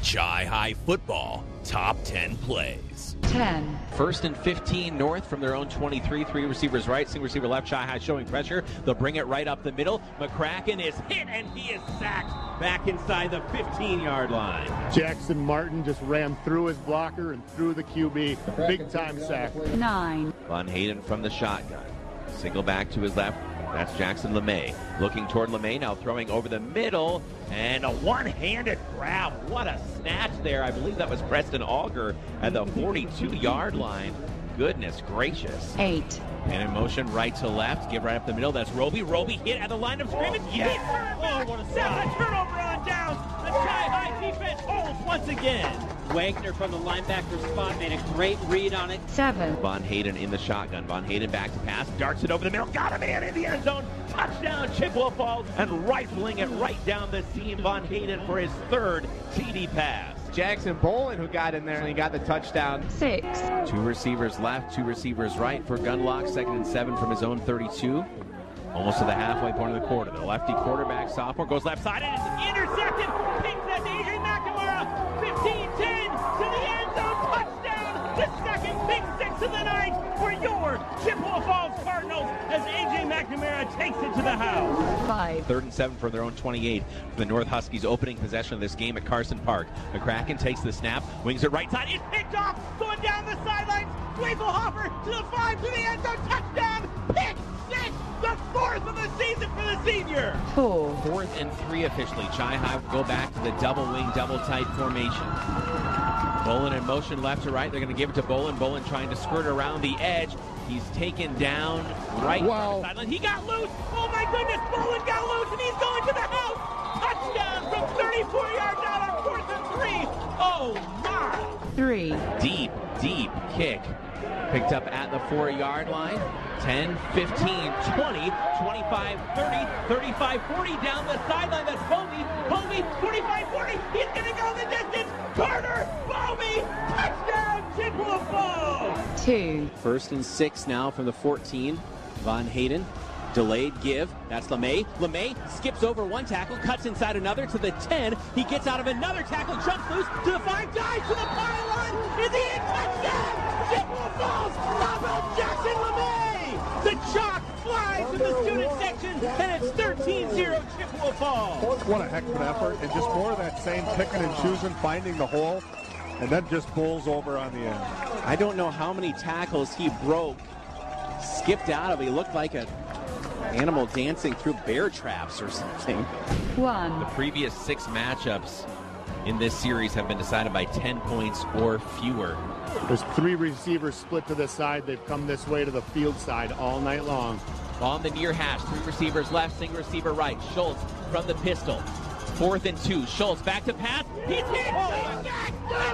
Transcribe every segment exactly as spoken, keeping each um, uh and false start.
Chi-Hi Football Top ten Plays. ten. First and fifteen North from their own twenty-three. Three receivers right, single receiver left. Chi-Hi showing pressure. They'll bring it right up the middle. McCracken is hit, and he is sacked back inside the fifteen-yard line. Jackson Martin just ran through his blocker and through the Q B. Big-time sack. nine. Von Hayden from the shotgun. Single back to his left. That's Jackson LeMay. Looking toward LeMay, now throwing over the middle. And a one-handed grab. What a snatch there. I believe that was Preston Auger at the forty-two-yard line. Goodness gracious. eight. And in motion, right to left. Give right up the middle. That's Roby. Roby hit at the line of scrimmage. Yes. He turned back. Oh, what a That's a turnover on downs. The Chi-Hi defense holds once again. Wagner from the linebacker spot made a great read on it. seven. Von Hayden in the shotgun. Von Hayden back to pass. Darts it over the middle. Got a man in the end zone. Touchdown, Chippewa Falls. And rifling it right down the seam. Von Hayden for his third T D pass. Jackson Bolin who got in there and he got the touchdown. six. Two receivers left, two receivers right for Gunlock. Second and seven from his own thirty-two. Almost to the halfway point of the quarter. The lefty quarterback sophomore goes left side and it's intercepted. Pings that to Adrian McNamara. fifteen ten to the end zone. Touchdown. The second pick six of the night for your Chippewa Falls Cardinals as A J McNamara takes it to the house. five. Third and seven from their own twenty-eight. For the North Huskies opening possession of this game at Carson Park. McCracken takes the snap, wings it right side. It's picked off, going down the sidelines. Schwefelhofer to the five, to the end zone. Touchdown. Pick six. The fourth of the season for the senior. four. Fourth and three officially. Chi-Hi will go back to the double wing, double tight formation. Bolin in motion left to right. They're going to give it to Bolin. Bolin trying to skirt around the edge. He's taken down right Wow. on the sideline. He got loose. Oh my goodness. Bolin got loose and he's going to the house. Touchdown from thirty-four yards out on fourth and three. Oh my. three. Deep, deep kick. Picked up at the four-yard line. ten, fifteen, twenty, twenty-five, thirty, thirty-five, forty down the sideline. That's Bovey. Bovey, twenty-five, forty. He's going to go the distance. Carter, Bovey, touchdown, Chippewa Falls. two. First and six now from the fourteen. Von Hayden. Delayed give. That's LeMay. LeMay skips over one tackle, cuts inside another to the ten. He gets out of another tackle, jumps loose to the five, dives to the pylon. Is he in? Touchdown! Chippewa Falls! How about Jackson LeMay? The chalk flies in the student section, and it's thirteen zero Chippewa Falls. What a heck of an effort. And just more of that same picking and choosing, finding the hole, and then just bowls over on the end. I don't know how many tackles he broke, skipped out of. He looked like a animal dancing through bear traps or something. one. The previous six matchups in this series have been decided by ten points or fewer. There's three receivers split to this side. They've come this way to the field side all night long. On the near hash, three receivers left, single receiver right. Schultz from the pistol. Fourth and two. Schultz back to pass. He's hit. He's got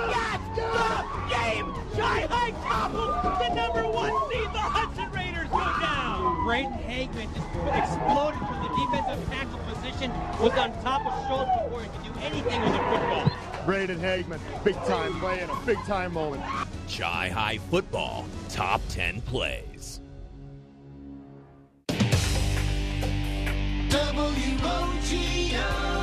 the game. Chi-Hi topples the number one seed. The Hudson Raiders go down. Braden Hagman just exploded from the defensive tackle position, was on top of Schultz before he could do anything with the football. Braden Hagman, big time play in a big time moment. Chi-Hi Football Top ten Plays. W O G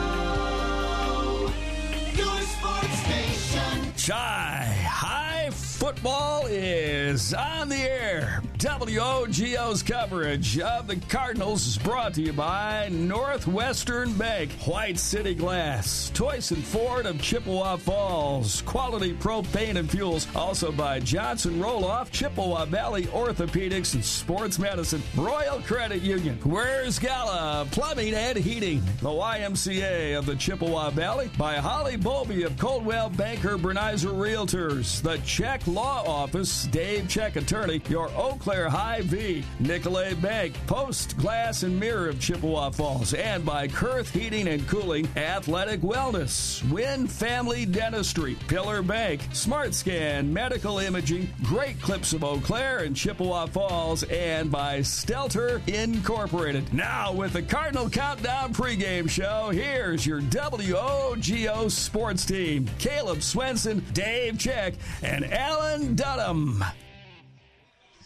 O, your sports station. Chi-Hi Football is on the air. W O G O's coverage of the Cardinals is brought to you by Northwestern Bank, White City Glass, Toyson Ford of Chippewa Falls, Quality Propane and Fuels, also by Johnson Roloff, Chippewa Valley Orthopedics and Sports Medicine, Royal Credit Union, Where's Gala, Plumbing and Heating, the Y M C A of the Chippewa Valley, by Holly Bowlby of Coldwell Banker Bernizer Realtors, the Check Law Office, Dave Check Attorney, your Eau Claire Hy-Vee, Nicolay Bank, Post Glass and Mirror of Chippewa Falls, and by Kurth Heating and Cooling, Athletic Wellness, Wynn Family Dentistry, Pillar Bank, Smart Scan, Medical Imaging, Great Clips of Eau Claire and Chippewa Falls, and by Stelter Incorporated. Now with the Cardinal Countdown pregame show, here's your W O G O sports team. Caleb Swenson, Dave Check, and Alan Dunham.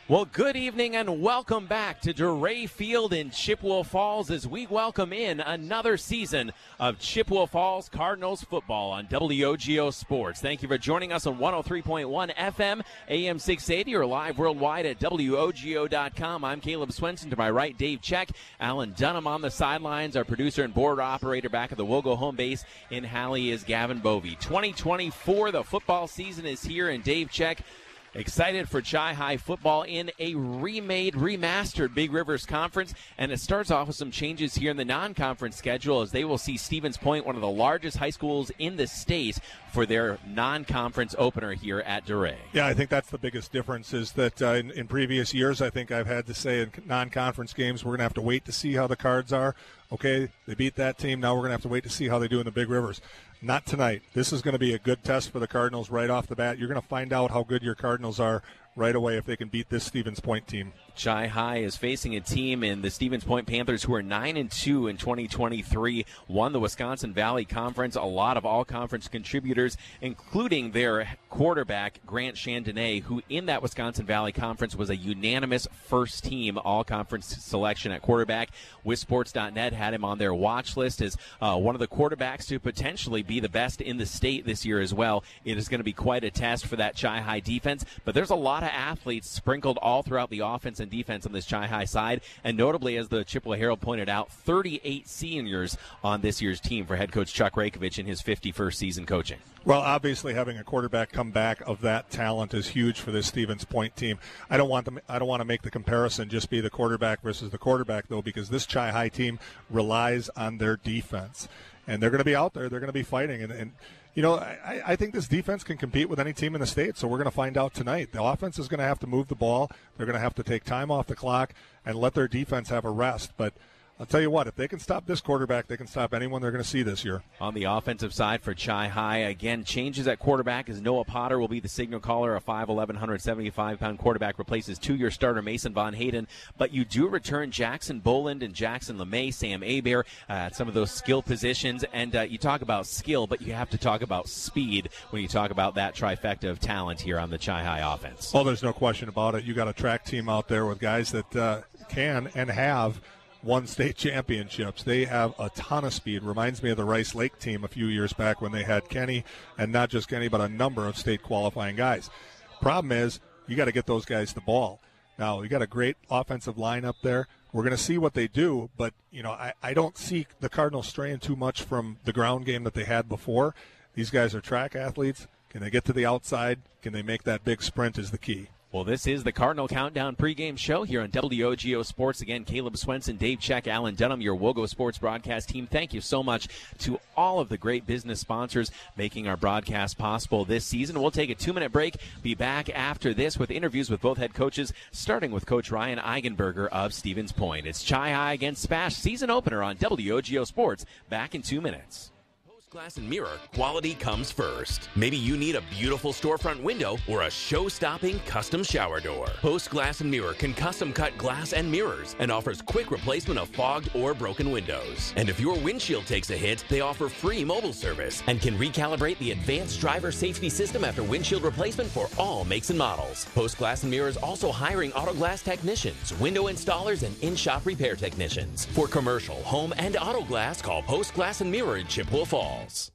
Well, good evening and welcome back to DeRay Field in Chippewa Falls as we welcome in another season of Chippewa Falls Cardinals football on W O G O Sports. Thank you for joining us on one oh three point one F M, A M six eighty, or live worldwide at W O G O dot com. I'm Caleb Swenson. To my right, Dave Check. Alan Dunham on the sidelines. Our producer and board operator back at the Wogo home base in Halley is Gavin Bovey. twenty twenty-four, the football season is here, and Dave Check, excited for Chi High football in a remade, remastered Big Rivers Conference. And it starts off with some changes here in the non-conference schedule as they will see Stevens Point, one of the largest high schools in the state, for their non-conference opener here at DeRay. Yeah, I think that's the biggest difference is that uh, in, in previous years, I think I've had to say in non-conference games, we're going to have to wait to see how the Cards are. Okay, they beat that team. Now we're going to have to wait to see how they do in the Big Rivers. Not tonight. This is going to be a good test for the Cardinals right off the bat. You're going to find out how good your Cardinals are right away if they can beat this Stevens Point team. Chi High is facing a team in the Stevens Point Panthers who are nine and two in twenty twenty-three, won the Wisconsin Valley Conference. A lot of all-conference contributors, including their quarterback, Grant Chandonnet, who in that Wisconsin Valley Conference was a unanimous first-team all-conference selection at quarterback. WisSports dot net had him on their watch list as uh, one of the quarterbacks to potentially be the best in the state this year as well. It is going to be quite a test for that Chi High defense, but there's a lot of athletes sprinkled all throughout the offense and defense on this Chi High side, and notably, as the Chippewa Herald pointed out, thirty-eight seniors on this year's team for head coach Chuck Rakovich in his fifty-first season coaching. Well, obviously, having a quarterback come back of that talent is huge for this Stevens Point team. I don't want them. I don't want to make the comparison just be the quarterback versus the quarterback, though, because this Chi High team relies on their defense, and they're going to be out there. They're going to be fighting, and. and You know, I, I think this defense can compete with any team in the state, so we're going to find out tonight. The offense is going to have to move the ball. They're going to have to take time off the clock and let their defense have a rest. But I'll tell you what, if they can stop this quarterback, they can stop anyone they're going to see this year. On the offensive side for Chi High, again, changes at quarterback as Noah Potter will be the signal caller. A five eleven, one seventy-five pound quarterback replaces two-year starter Mason Von Hayden. But you do return Jackson Boland and Jackson LeMay, Sam Abear, uh, at some of those skill positions. And uh, you talk about skill, but you have to talk about speed when you talk about that trifecta of talent here on the Chi High offense. Oh, there's no question about it. You got a track team out there with guys that uh, can and have won state championships. They have a ton of speed. Reminds me of the Rice Lake team a few years back when they had Kenny, and not just Kenny, but a number of state qualifying guys. Problem is, you got to get those guys the ball. Now, you got a great offensive line up there. We're going to see what they do, but, you know, I, I don't see the Cardinals straying too much from the ground game that they had before. These guys are track athletes. Can they get to the outside? Can they make that big sprint is the key. Well, this is the Cardinal Countdown pregame show here on W O G O Sports. Again, Caleb Swenson, Dave Check, Alan Dunham, your Wogo Sports broadcast team. Thank you so much to all of the great business sponsors making our broadcast possible this season. We'll take a two-minute break, be back after this with interviews with both head coaches, starting with Coach Ryan Eigenberger of Stevens Point. It's Chi High against Spash season opener on W O G O Sports. Back in two minutes. Glass and Mirror, quality comes first. Maybe you need a beautiful storefront window or a show-stopping custom shower door. Post Glass and Mirror can custom cut glass and mirrors and offers quick replacement of fogged or broken windows. And if your windshield takes a hit, they offer free mobile service and can recalibrate the advanced driver safety system after windshield replacement for all makes and models. Post Glass and Mirror is also hiring auto glass technicians, window installers, and in-shop repair technicians. For commercial, home, and auto glass, call Post Glass and Mirror in Chippewa Falls.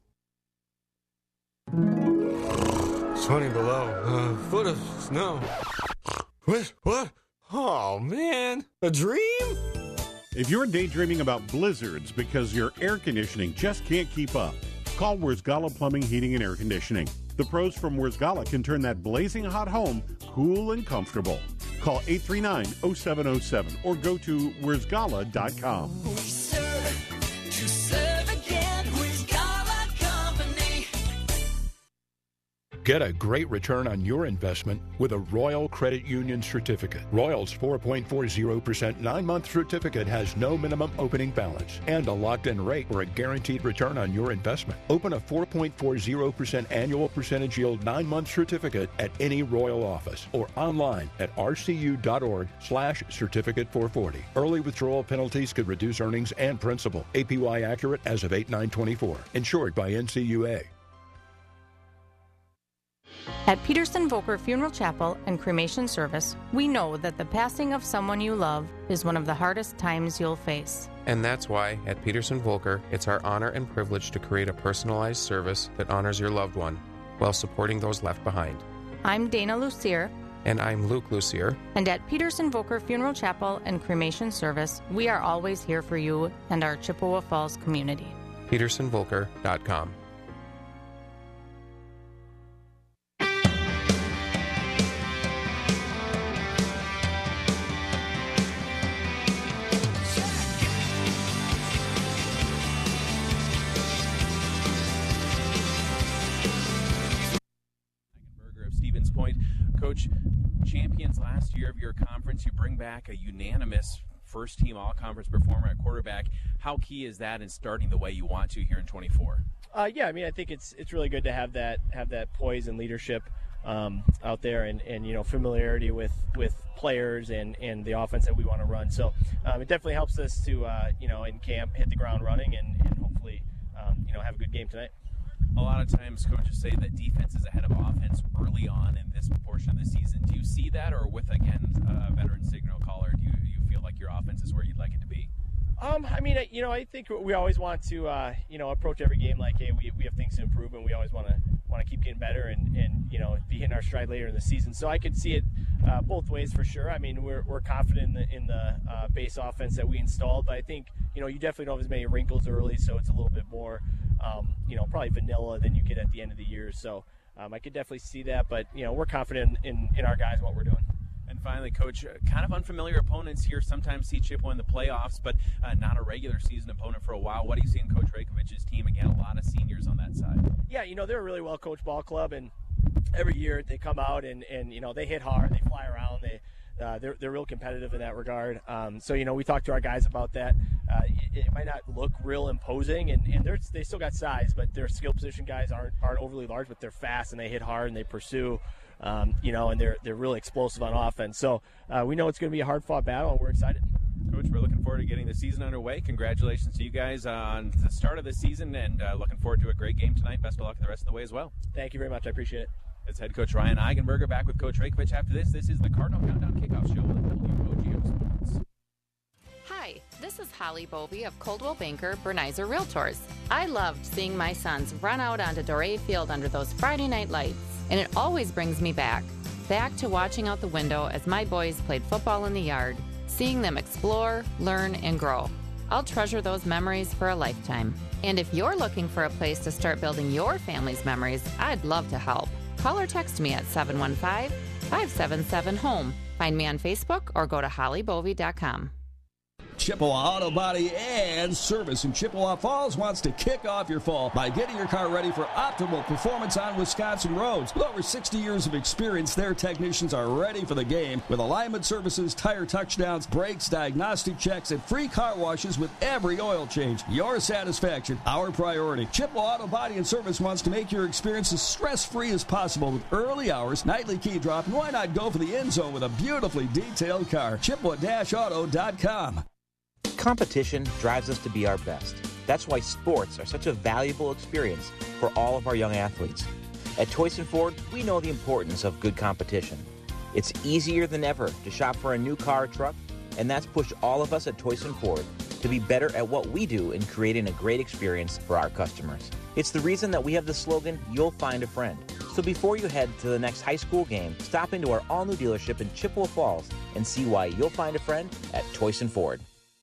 twenty below. A foot of snow. What? What? Oh, man. A dream? If you're daydreaming about blizzards because your air conditioning just can't keep up, call Wurzgala Plumbing, Heating, and Air Conditioning. The pros from Wurzgala can turn that blazing hot home cool and comfortable. Call eight three nine, oh seven oh seven or go to wurzgala dot com. We serve to serve again. Wurzgala Company. Get a great return on your investment with a Royal Credit Union certificate. Royal's four point four zero percent nine-month certificate has no minimum opening balance and a locked-in rate for a guaranteed return on your investment. Open a four point four zero percent annual percentage yield nine-month certificate at any Royal office or online at rcu.org slash certificate four forty. Early withdrawal penalties could reduce earnings and principal. A P Y accurate as of eight nine twenty-four. Insured by N C U A. At Peterson Volker Funeral Chapel and Cremation Service, we know that the passing of someone you love is one of the hardest times you'll face. And that's why, at Peterson Volker, it's our honor and privilege to create a personalized service that honors your loved one while supporting those left behind. I'm Dana Lucier. And I'm Luke Lucier. And at Peterson Volker Funeral Chapel and Cremation Service, we are always here for you and our Chippewa Falls community. peterson volker dot com. Coach, champions last year of your conference, you bring back a unanimous first-team all-conference performer at quarterback. How key is that in starting the way you want to here in twenty-four? Uh, yeah, I mean, I think it's it's really good to have that have that poise and leadership um, out there, and, and you know familiarity with, with players and, and the offense that we want to run. So um, it definitely helps us to uh, you know in camp hit the ground running and, and hopefully um, you know have a good game tonight. A lot of times coaches say that defense is ahead of offense early on in this portion of the season. Do you see that, or with, again, a veteran signal caller, do you, do you feel like your offense is where you'd like it to be? Um, I mean, you know, I think we always want to, uh, you know, approach every game like, hey, we, we have things to improve, and we always want to want to keep getting better and, and, you know, be hitting our stride later in the season. So I could see it uh, both ways for sure. I mean, we're we're confident in the, in the uh, base offense that we installed, but I think, you know, you definitely don't have as many wrinkles early, so it's a little bit more, um, you know, probably vanilla than you get at the end of the year. So um, I could definitely see that, but, you know, we're confident in, in our guys and what we're doing. And finally, Coach, kind of unfamiliar opponents here. Sometimes see Chippewa in the playoffs, but uh, not a regular season opponent for a while. What do you see in Coach Raykovich's team? Again, a lot of seniors on that side. Yeah, you know, they're a really well-coached ball club, and every year they come out and, and you know, they hit hard, they fly around, they uh, they're they're real competitive in that regard. Um, so, you know, we talked to our guys about that. Uh, it, it might not look real imposing, and, and they're, they still got size, but their skill position guys aren't aren't overly large, but they're fast and they hit hard and they pursue. Um, you know, and they're they're really explosive on offense. So uh, we know it's going to be a hard-fought battle, and we're excited. Coach, we're looking forward to getting the season underway. Congratulations to you guys on the start of the season, and uh, looking forward to a great game tonight. Best of luck the rest of the way as well. Thank you very much. I appreciate it. It's head coach Ryan Eigenberger back with Coach Raykovich after this. This is the Cardinal Countdown Kickoff Show with W O G O Sports. Hi, this is Holly Bovey of Coldwell Banker Bernizer Realtors. I loved seeing my sons run out onto Doré Field under those Friday night lights, and it always brings me back. Back to watching out the window as my boys played football in the yard, seeing them explore, learn, and grow. I'll treasure those memories for a lifetime. And if you're looking for a place to start building your family's memories, I'd love to help. Call or text me at seven one five, five seven seven, HOME. Find me on Facebook or go to holly bovey dot com. Chippewa Auto Body and Service in Chippewa Falls wants to kick off your fall by getting your car ready for optimal performance on Wisconsin roads. With over sixty years of experience, their technicians are ready for the game with alignment services, tire touchdowns, brakes, diagnostic checks, and free car washes with every oil change. Your satisfaction, our priority. Chippewa Auto Body and Service wants to make your experience as stress-free as possible with early hours, nightly key drop, and why not go for the end zone with a beautifully detailed car. Chippewa Auto dot com. Competition drives us to be our best. That's why sports are such a valuable experience for all of our young athletes. At Toyson Ford, we know the importance of good competition. It's easier than ever to shop for a new car or truck, and that's pushed all of us at Toyson Ford to be better at what we do in creating a great experience for our customers. It's the reason that we have the slogan, "You'll find a friend." So before you head to the next high school game, stop into our all-new dealership in Chippewa Falls and see why you'll find a friend at Toyson Ford.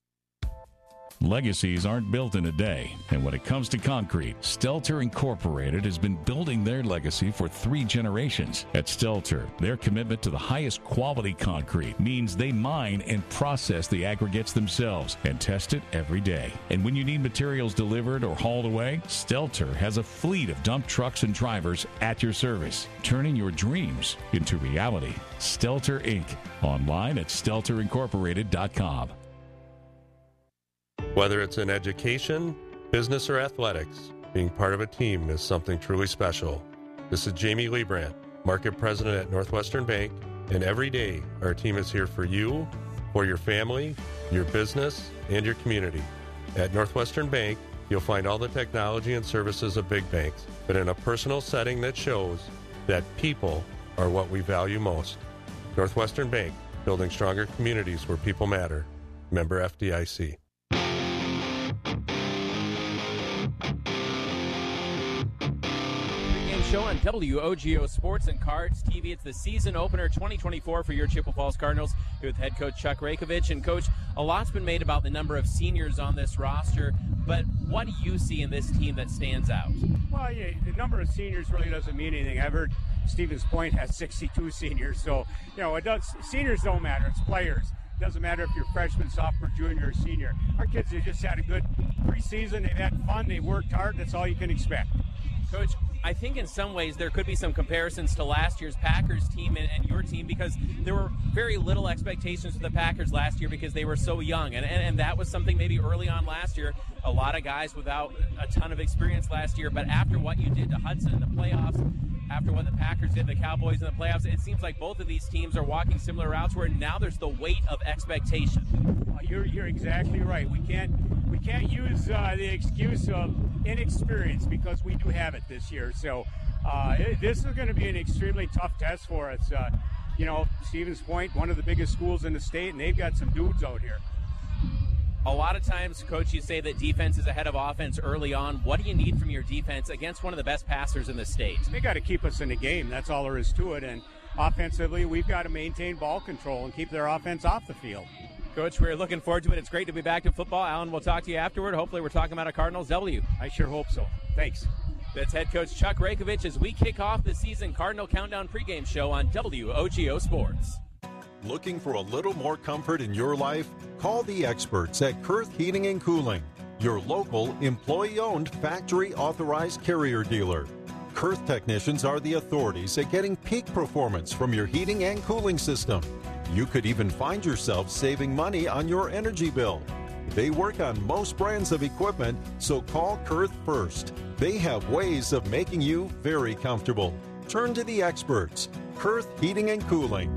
Legacies aren't built in a day, and when it comes to concrete, Stelter Incorporated has been building their legacy for three generations. At Stelter, their commitment to the highest quality concrete means they mine and process the aggregates themselves and test it every day. And when you need materials delivered or hauled away, Stelter has a fleet of dump trucks and drivers at your service, turning your dreams into reality. Stelter Incorporated. Online at stelter incorporated dot com. Whether it's in education, business, or athletics, being part of a team is something truly special. This is Jamie Liebrandt, Market President at Northwestern Bank, and every day our team is here for you, for your family, your business, and your community. At Northwestern Bank, you'll find all the technology and services of big banks, but in a personal setting that shows that people are what we value most. Northwestern Bank, building stronger communities where people matter. Member F D I C. Show on W O G O Sports and Cards T V. It's the season opener twenty twenty-four for your Chippewa Falls Cardinals here with head coach Chuck Rakovich. And coach, a lot's been made about the number of seniors on this roster, but what do you see in this team that stands out? Well, yeah, the number of seniors really doesn't mean anything. I've heard Stevens Point has sixty-two seniors, so you know it does. Seniors don't matter; it's players. It doesn't matter if you're freshman, sophomore, junior, or senior. Our kids have just had a good preseason. They've had fun. They worked hard. That's all you can expect. Coach, I think in some ways there could be some comparisons to last year's Packers team and, and your team, because there were very little expectations for the Packers last year because they were so young. And, and, and that was something maybe early on last year. A lot of guys without a ton of experience last year. But after what you did to Hudson in the playoffs, after what the Packers did to the Cowboys in the playoffs, it seems like both of these teams are walking similar routes where now there's the weight of expectation. You're, you're exactly right. We can't we can't use uh, the excuse of inexperience because we do have it this year. So uh, it, this is going to be an extremely tough test for us. Uh, you know, Stevens Point, one of the biggest schools in the state, and they've got some dudes out here. A lot of times, Coach, you say that defense is ahead of offense early on. What do you need from your defense against one of the best passers in the state? They got to keep us in the game. That's all there is to it. And offensively, we've got to maintain ball control and keep their offense off the field. Coach, we're looking forward to it. It's great to be back in football. Alan, we'll talk to you afterward. Hopefully we're talking about a Cardinals W. I sure hope so. Thanks. That's head coach Chuck Rakovich as we kick off the season Cardinal Countdown pregame show on W O G O Sports. Looking for a little more comfort in your life? Call the experts at Kurth Heating and Cooling, your local, employee-owned, factory-authorized Carrier dealer. Kurth technicians are the authorities at getting peak performance from your heating and cooling system. You could even find yourself saving money on your energy bill. They work on most brands of equipment, so call Kurth first. They have ways of making you very comfortable. Turn to the experts. Kurth Heating and Cooling.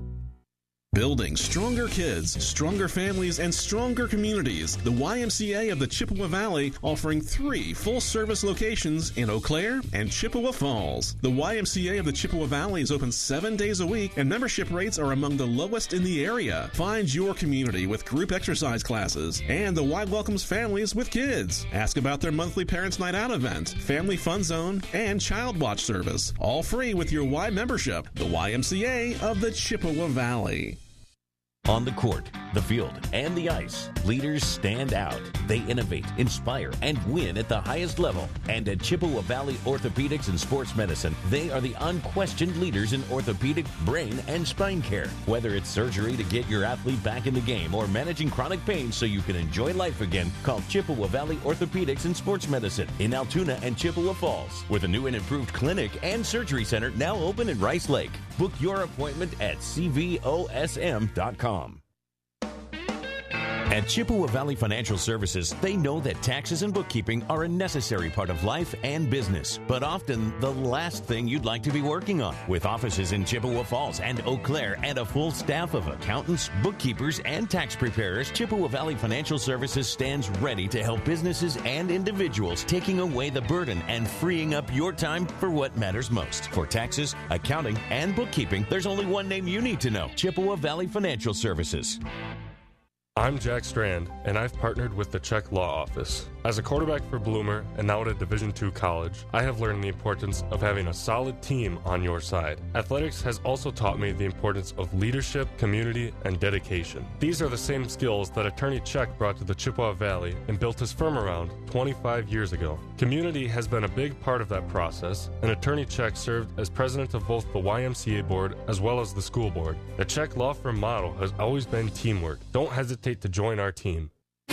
Building stronger kids, stronger families, and stronger communities. The Y M C A of the Chippewa Valley offering three full-service locations in Eau Claire and Chippewa Falls. The Y M C A of the Chippewa Valley is open seven days a week, and membership rates are among the lowest in the area. Find your community with group exercise classes, and the Y welcomes families with kids. Ask about their monthly Parents' Night Out event, Family Fun Zone, and Child Watch service. All free with your Y membership. The Y M C A of the Chippewa Valley. On the court, the field, and the ice, leaders stand out. They innovate, inspire, and win at the highest level. And at Chippewa Valley Orthopedics and Sports Medicine, they are the unquestioned leaders in orthopedic, brain, and spine care. Whether it's surgery to get your athlete back in the game or managing chronic pain so you can enjoy life again, call Chippewa Valley Orthopedics and Sports Medicine in Altoona and Chippewa Falls, with a new and improved clinic and surgery center now open in Rice Lake. Book your appointment at C V O S M dot com. At Chippewa Valley Financial Services, they know that taxes and bookkeeping are a necessary part of life and business, but often the last thing you'd like to be working on. With offices in Chippewa Falls and Eau Claire and a full staff of accountants, bookkeepers, and tax preparers, Chippewa Valley Financial Services stands ready to help businesses and individuals, taking away the burden and freeing up your time for what matters most. For taxes, accounting, and bookkeeping, there's only one name you need to know: Chippewa Valley Financial Services. I'm Jack Strand, and I've partnered with the Czech Law Office. As a quarterback for Bloomer and now at a Division two college, I have learned the importance of having a solid team on your side. Athletics has also taught me the importance of leadership, community, and dedication. These are the same skills that Attorney Czech brought to the Chippewa Valley and built his firm around twenty-five years ago. Community has been a big part of that process, and Attorney Czech served as president of both the Y M C A board as well as the school board. The Czech law firm motto has always been teamwork. Don't hesitate to join our team.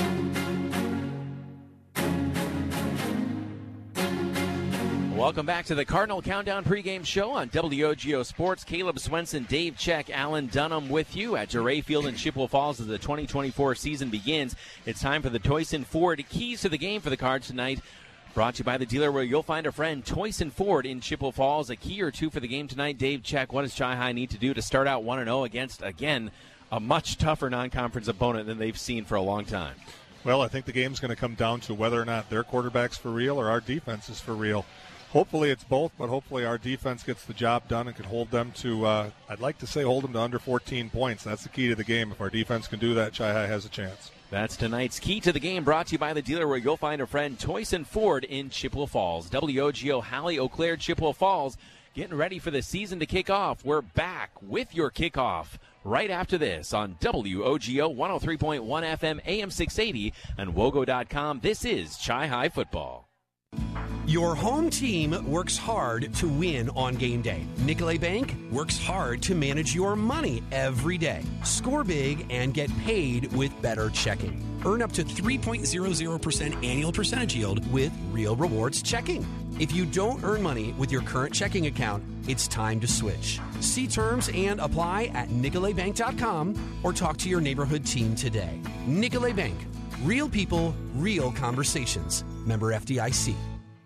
Welcome back to the Cardinal Countdown pregame show on W O G O Sports. Caleb Swenson, Dave Check, Alan Dunham with you at Duray Field in Chippewa Falls as the twenty twenty-four season begins. It's time for the Toyson Ford keys to the game for the Cards tonight. Brought to you by the dealer where you'll find a friend, Toyson Ford in Chippewa Falls. A key or two for the game tonight. Dave Check, what does Chi High need to do to start out one and oh against, again, a much tougher non-conference opponent than they've seen for a long time? Well, I think the game's going to come down to whether or not their quarterback's for real or our defense is for real. hopefully it's both, but hopefully our defense gets the job done and can hold them to, uh, I'd like to say hold them to under fourteen points. That's the key to the game. If our defense can do that, Chi-Hi has a chance. That's tonight's Key to the Game, brought to you by the dealer where you'll find a friend, Toyson Ford in Chippewa Falls. W O G O, Hallie, Eau Claire, Chippewa Falls, getting ready for the season to kick off. We're back with your kickoff right after this on W O G O one oh three point one F M, A M six eighty, and wogo dot com. This is Chi-Hi Football. Your home team works hard to win on game day. Nicolet Bank works hard to manage your money every day. Score big and get paid with better checking. Earn up to three point zero zero percent annual percentage yield with Real Rewards checking. If you don't earn money with your current checking account, it's time to switch. See terms and apply at nicolet bank dot com or talk to your neighborhood team today. Nicolet Bank. Real people, real conversations. Member F D I C.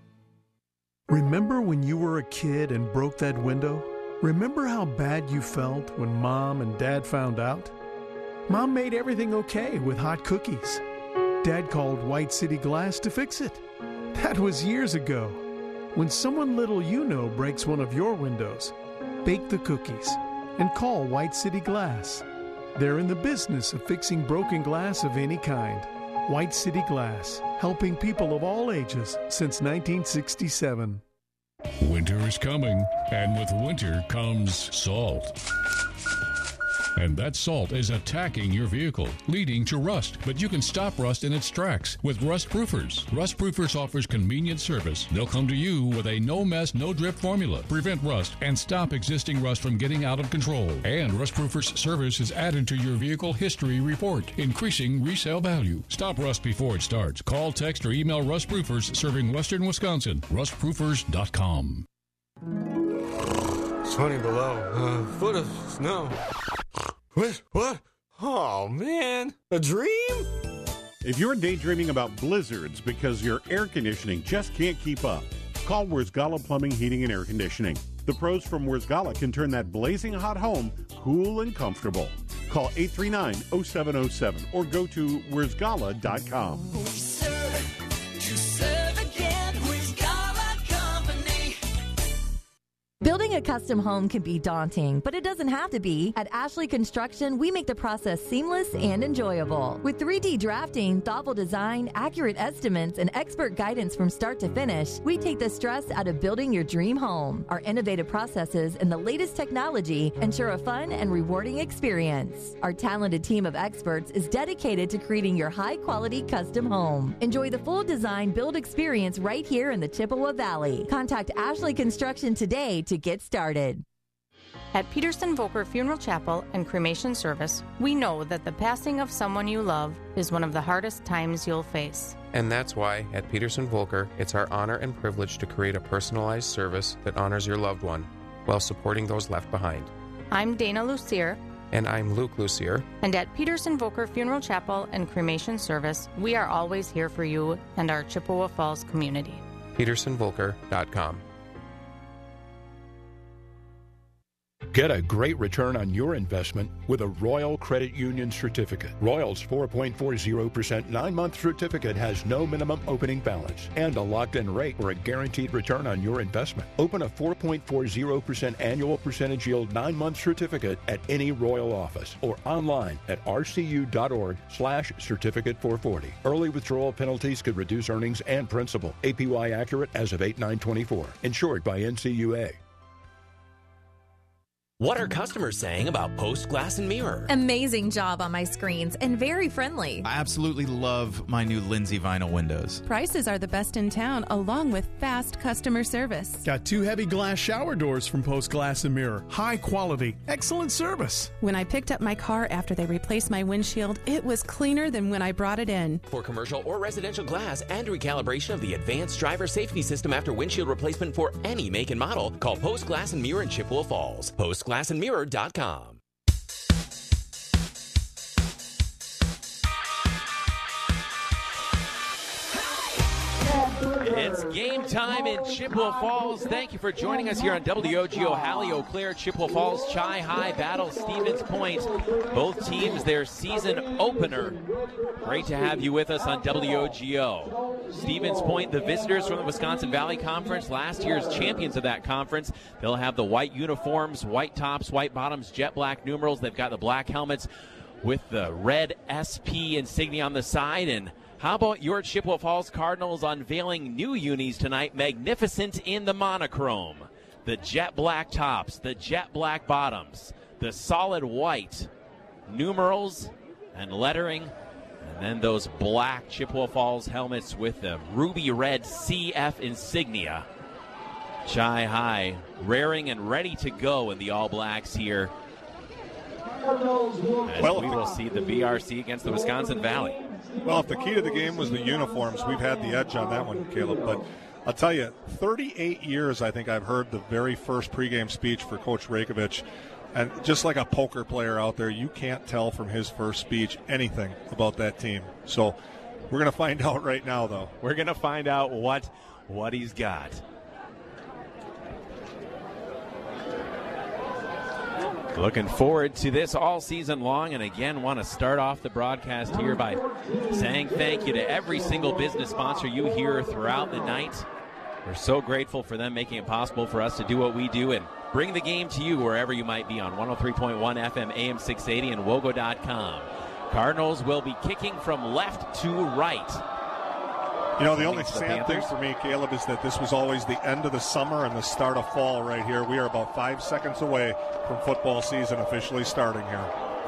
Remember when you were a kid and broke that window? Remember how bad you felt when Mom and Dad found out? Mom made everything okay with hot cookies. Dad called White City Glass to fix it. That was years ago. When someone little you know breaks one of your windows, bake the cookies and call White City Glass. They're in the business of fixing broken glass of any kind. White City Glass, helping people of all ages since nineteen sixty-seven. Winter is coming, and with winter comes salt. And that salt is attacking your vehicle, leading to rust. But you can stop rust in its tracks with Rust Proofers. Rust Proofers offers convenient service. They'll come to you with a no-mess, no-drip formula. Prevent rust and stop existing rust from getting out of control. And Rust Proofers service is added to your vehicle history report, increasing resale value. Stop rust before it starts. Call, text, or email Rust Proofers, serving Western Wisconsin. rust proofers dot com. twenty below. A foot of snow. What? What? Oh, man. A dream? If you're daydreaming about blizzards because your air conditioning just can't keep up, call Wurzgala Plumbing, Heating, and Air Conditioning. The pros from Wurzgala can turn that blazing hot home cool and comfortable. Call eight three nine, oh seven oh seven or go to wurzgala dot com. We serve to serve again. Wurzgala Company. Building a custom home can be daunting, but it doesn't have to be. At Ashley Construction, we make the process seamless and enjoyable. With three D drafting, thoughtful design, accurate estimates, and expert guidance from start to finish, we take the stress out of building your dream home. Our innovative processes and the latest technology ensure a fun and rewarding experience. Our talented team of experts is dedicated to creating your high-quality custom home. Enjoy the full design build experience right here in the Chippewa Valley. Contact Ashley Construction today to get started. At Peterson Volker Funeral Chapel and Cremation Service, we know that the passing of someone you love is one of the hardest times you'll face. And that's why, at Peterson Volker, it's our honor and privilege to create a personalized service that honors your loved one while supporting those left behind. I'm Dana Lucier. And I'm Luke Lucier. And at Peterson Volker Funeral Chapel and Cremation Service, we are always here for you and our Chippewa Falls community. peterson volker dot com. Get a great return on your investment with a Royal Credit Union certificate. Royal's four point four zero percent nine-month certificate has no minimum opening balance and a locked-in rate or a guaranteed return on your investment. Open a four point four zero percent annual percentage yield nine-month certificate at any Royal office or online at rcu.org slash certificate four forty. Early withdrawal penalties could reduce earnings and principal. A P Y accurate as of eight nine twenty-four. Insured by N C U A. What are customers saying about Post Glass and Mirror? Amazing job on my screens and very friendly. I absolutely love my new Lindsay vinyl windows. Prices are the best in town, along with fast customer service. Got two heavy glass shower doors from Post Glass and Mirror. High quality, excellent service. When I picked up my car after they replaced my windshield, it was cleaner than when I brought it in. For commercial or residential glass and recalibration of the advanced driver safety system after windshield replacement for any make and model, call Post Glass and Mirror in Chippewa Falls. Post glass and mirror dot com. It's Game time in Chippewa Falls. Thank you for joining us here on W O G O. Hallie Eau Claire, Chippewa Falls, Chi High battle Stevens Point. Both teams their season opener. Great to have you with us on W O G O. Stevens Point, the visitors from the Wisconsin Valley Conference, last year's champions of that conference. They'll have the white uniforms, white tops, white bottoms, jet black numerals. They've got the black helmets with the red S P insignia on the side. And how about your Chippewa Falls Cardinals unveiling new unis tonight? Magnificent in the monochrome. The jet black tops, the jet black bottoms, the solid white numerals and lettering, and then those black Chippewa Falls helmets with the ruby red C F insignia. Chi High raring and ready to go in the All Blacks here. As well, we will see the B R C against the Wisconsin Valley. Well, if the key to the game was the uniforms, we've had the edge on that one, Caleb. But I'll tell you, thirty-eight years I think I've heard the very first pregame speech for Coach Rajkovic. And just like a poker player out there, you can't tell from his first speech anything about that team. So we're going to find out right now, though. We're going to find out what what he's got. Looking forward to this all season long, and again want to start off the broadcast here by saying thank you to every single business sponsor you hear throughout the night. We're so grateful for them making it possible for us to do what we do and bring the game to you wherever you might be on one oh three point one F M, A M six eighty, and wogo dot com. Cardinals will be kicking from left to right. You know, the only sad thing for me, Caleb, is that this was always the end of the summer and the start of fall right here. We are about five seconds away from football season officially starting here.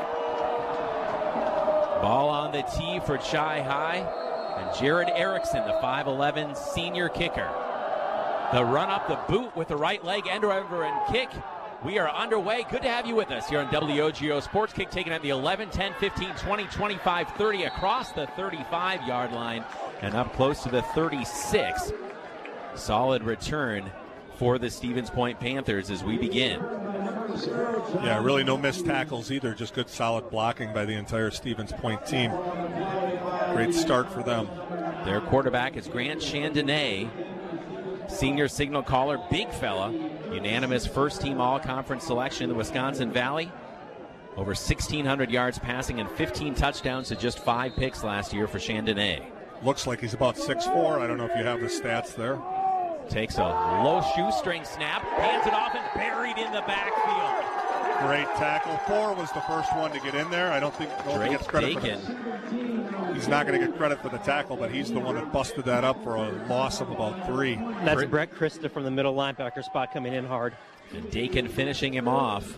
Ball on the tee for Chi High. And Jared Erickson, the five eleven senior kicker. The run up the boot with the right leg, end over and kick. We are underway. Good to have you with us here on W O G O Sports Kick, taking at the eleven, ten, fifteen, twenty, twenty-five, thirty across the thirty-five-yard line and up close to the thirty-six. Solid return for the Stevens Point Panthers as we begin. Yeah, really no missed tackles either. Just good solid blocking by the entire Stevens Point team. Great start for them. Their quarterback is Grant Chandonnet. Senior signal caller, big fella. Unanimous first-team all-conference selection in the Wisconsin Valley. Over sixteen hundred yards passing and fifteen touchdowns to just five picks last year for Chandonnet. Looks like he's about six foot four. I don't know if you have the stats there. Takes a low shoestring snap, hands it off, and buried in the backfield. Great tackle. Four was the first one to get in there. I don't think he gets credit Dakin. for He's not going to get credit for the tackle, but he's the one that busted that up for a loss of about three. That's Brett Christa from the middle linebacker spot coming in hard. And Dakin finishing him off.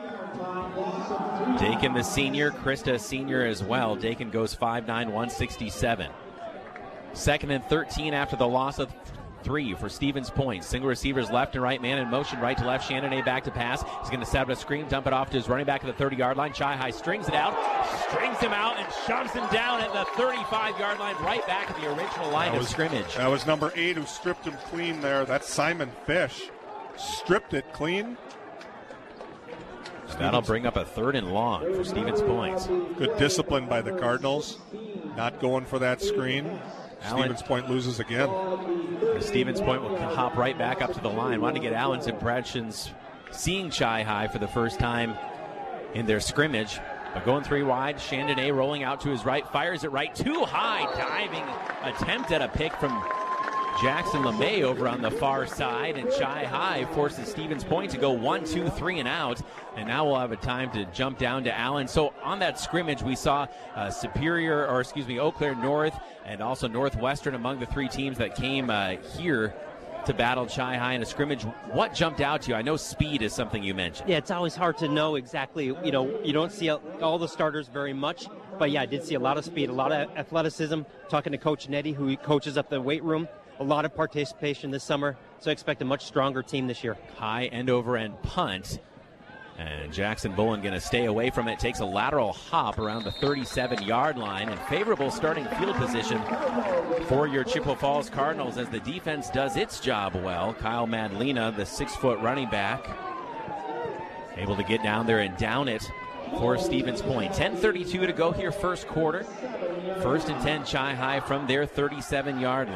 Dakin the senior, Christa senior as well. Dakin goes five nine, one sixty-seven. Second and thirteen after the loss of three for Stevens Point. Single receivers left and right, man in motion, right to left. Chandonnet back to pass. He's going to set up a screen, dump it off to his running back at the thirty-yard line. Chi High strings it out, strings him out, and shoves him down at the thirty-five-yard line, right back at the original line that of was, scrimmage. That was number eight who stripped him clean there. That's Simon Fish. Stripped it clean. That'll bring up a third and long for Stevens Point. Good discipline by the Cardinals. Not going for that screen. Allen, Stevens Point loses again. Stevens Point will hop right back up to the line. Want to get Allen's impressions seeing Chi High for the first time in their scrimmage. But going three wide, Chandonnet rolling out to his right, fires it right, too high, diving attempt at a pick from Jackson LeMay over on the far side, and Chi High forces Stevens Point to go one, two, three, and out. And now we'll have a time to jump down to Allen. So on that scrimmage, we saw uh, Superior, or excuse me, Eau Claire North, and also Northwestern among the three teams that came uh, here to battle Chi High in a scrimmage. What jumped out to you? I know speed is something you mentioned. Yeah, it's always hard to know exactly. You know, you don't see all the starters very much, but yeah, I did see a lot of speed, a lot of athleticism. Talking to Coach Nettie, who coaches up the weight room. A lot of participation this summer, so I expect a much stronger team this year. High end over end punt. And Jackson Bullen going to stay away from it. Takes a lateral hop around the thirty-seven-yard line. And favorable starting field position for your Chippewa Falls Cardinals as the defense does its job well. Kyle Madlena, the six-foot running back, able to get down there and down it for Stevens Point. ten thirty-two to go here, first quarter. First and ten, Chi High from their thirty-seven-yard line.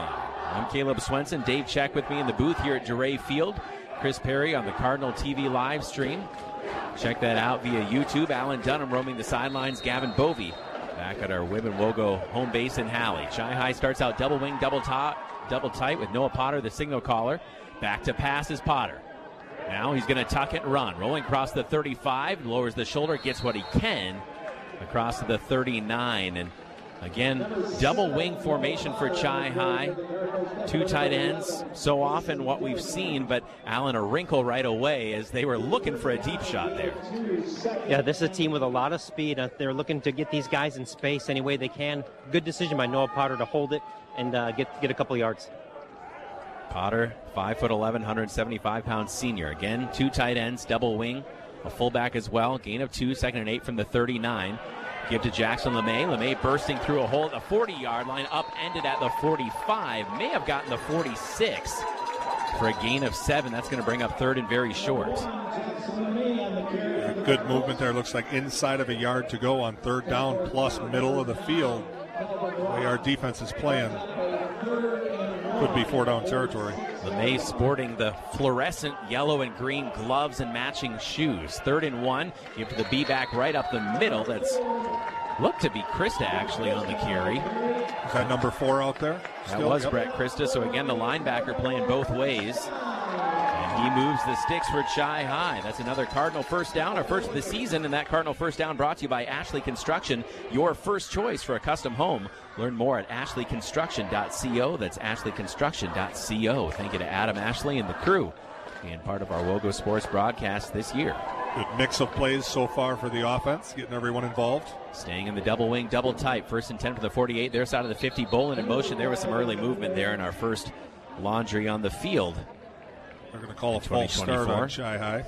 I'm Caleb Swenson. Dave Check with me in the booth here at DeRay Field. Chris Perry on the Cardinal T V live stream. Check that out via YouTube. Alan Dunham roaming the sidelines. Gavin Bovey back at our Wib and Wogo home base in Halley. Chi High starts out double wing, double top, double tight with Noah Potter, the signal caller. Back to pass is Potter. Now he's going to tuck it and run. Rolling across the thirty-five, lowers the shoulder, gets what he can across to the thirty-nine. And again, double wing formation for Chi High. Two tight ends, so often what we've seen, but Allen a wrinkle right away as they were looking for a deep shot there. Yeah, this is a team with a lot of speed. Uh, they're looking to get these guys in space any way they can. Good decision by Noah Potter to hold it and uh, get get a couple yards. Potter, five foot eleven, one hundred seventy-five pound senior. Again, two tight ends, double wing, a fullback as well. Gain of two, second and eight from the thirty-nine. Give to Jackson LeMay. LeMay bursting through a hole at the forty-yard line, upended at the forty-five. May have gotten the forty-six for a gain of seven. That's going to bring up third and very short. Good movement there. Looks like inside of a yard to go on third down plus middle of the field. The way our defense is playing, could be four down territory. LeMay sporting the fluorescent yellow and green gloves and matching shoes. Third and one. Give to the B-back right up the middle. That's looked to be Krista actually on the carry. Is that number four out there? That Still? was Yep. Brett Krista. So again, the linebacker playing both ways. And he moves the sticks for Chi High. That's another Cardinal first down, our first of the season. And that Cardinal first down brought to you by Ashley Construction, your first choice for a custom home. Learn more at ashley construction dot co. That's ashley construction dot co. Thank you to Adam Ashley and the crew being part of our Wogo Sports broadcast this year. Good mix of plays so far for the offense, getting everyone involved. Staying in the double wing, double type. First and ten for the forty-eight. Their side of the fifty. Bolin in motion. There was some early movement there in our first laundry on the field. They're going to call a false start on Chi High.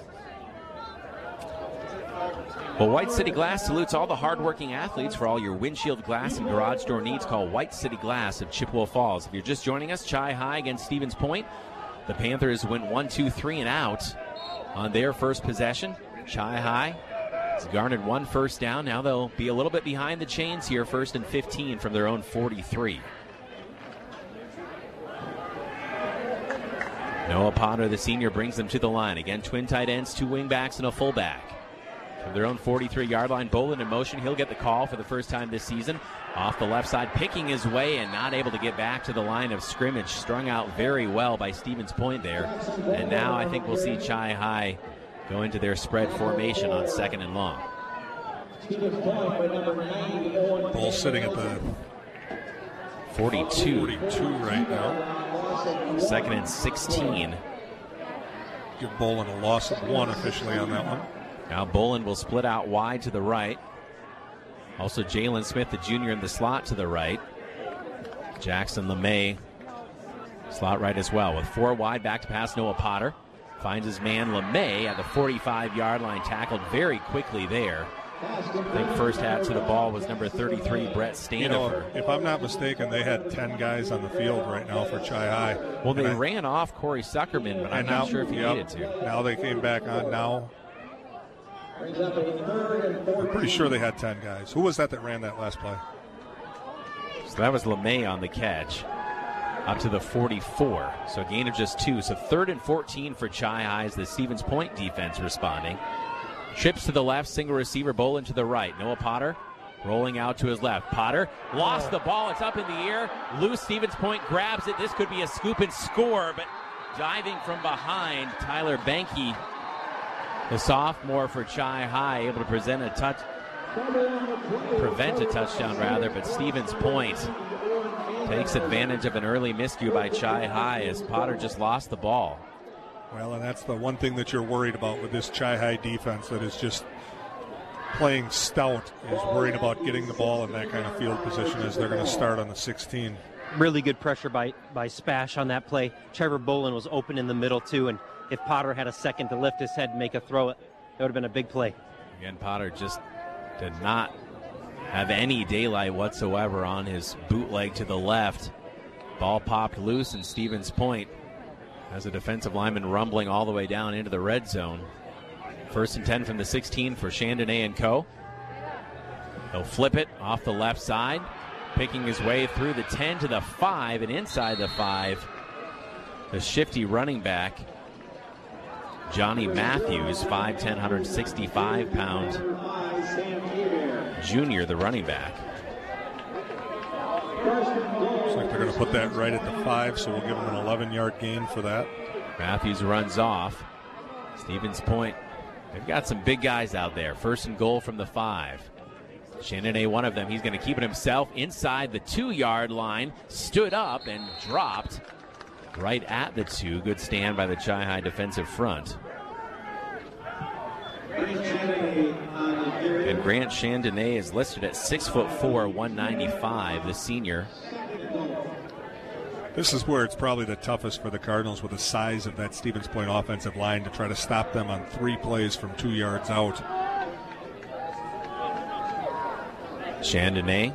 Well, White City Glass salutes all the hardworking athletes. For all your windshield glass and garage door needs, call White City Glass of Chippewa Falls. If you're just joining us, Chi High against Stevens Point. The Panthers went one, two, three, and out on their first possession. Chi High has garnered one first down. Now they'll be a little bit behind the chains here, first and fifteen from their own forty-three. Noah Potter, the senior, brings them to the line. Again, twin tight ends, two wingbacks, and a fullback. From their own forty-three-yard line, Bolin in motion. He'll get the call for the first time this season. Off the left side, picking his way and not able to get back to the line of scrimmage. Strung out very well by Stevens Point there. And now I think we'll see Chi High go into their spread formation on second and long. Ball sitting at the forty-two. forty-two right now. Second and sixteen. Give Bolin a loss of one officially on that one. Now Bolin will split out wide to the right. Also Jalen Smith, the junior, in the slot to the right. Jackson LeMay, slot right as well. With four wide, back to pass, Noah Potter. Finds his man LeMay at the forty-five-yard line, tackled very quickly there. I think first hat to the ball was number thirty-three, Brett Standifer. You know, if I'm not mistaken, they had ten guys on the field right now for Chi High. Well, they I, ran off Corey Suckerman, but I'm now, not sure if he yep, needed to. Now they came back on now. I'm pretty sure they had ten guys. Who was that that ran that last play? So that was LeMay on the catch. Up to the forty-four. So a gain of just two. So third and fourteen for Chi High as the Stevens Point defense responding. Trips to the left, single receiver, Bolin to the right. Noah Potter rolling out to his left. Potter lost the ball. It's up in the air. Loose. Stevens Point grabs it. This could be a scoop and score, but diving from behind, Tyler Banky, the sophomore for Chi High, able to present a touch, prevent a touchdown rather, but Stevens Point takes advantage of an early miscue by Chi High as Potter just lost the ball. Well, and that's the one thing that you're worried about with this Chi High defense that is just playing stout, is worried about getting the ball in that kind of field position as they're going to start on the sixteen. Really good pressure by, by Spash on that play. Trevor Bolin was open in the middle, too, and if Potter had a second to lift his head and make a throw, it would have been a big play. Again, Potter just did not have any daylight whatsoever on his bootleg to the left. Ball popped loose, and Stevens Point has a defensive lineman rumbling all the way down into the red zone. First and ten from the sixteen for Chandonnet and Co. They'll flip it off the left side. picking his way through the ten to the five and inside the five. The shifty running back, Johnny Matthews, five ten, one hundred sixty-five pound junior, the running back. Looks like they're going to put that right at the five, so we'll give them an eleven-yard gain for that. Matthews runs off. Stevens Point, they've got some big guys out there. First and goal from the five. Chandonnet, one of them, he's going to keep it himself inside the two-yard line. Stood up and dropped right at the two. Good stand by the Chi-High defensive front. And Grant Chandonnet is listed at six foot four, one ninety-five, the senior. This is where it's probably the toughest for the Cardinals with the size of that Stevens Point offensive line to try to stop them on three plays from two yards out. Chandonnet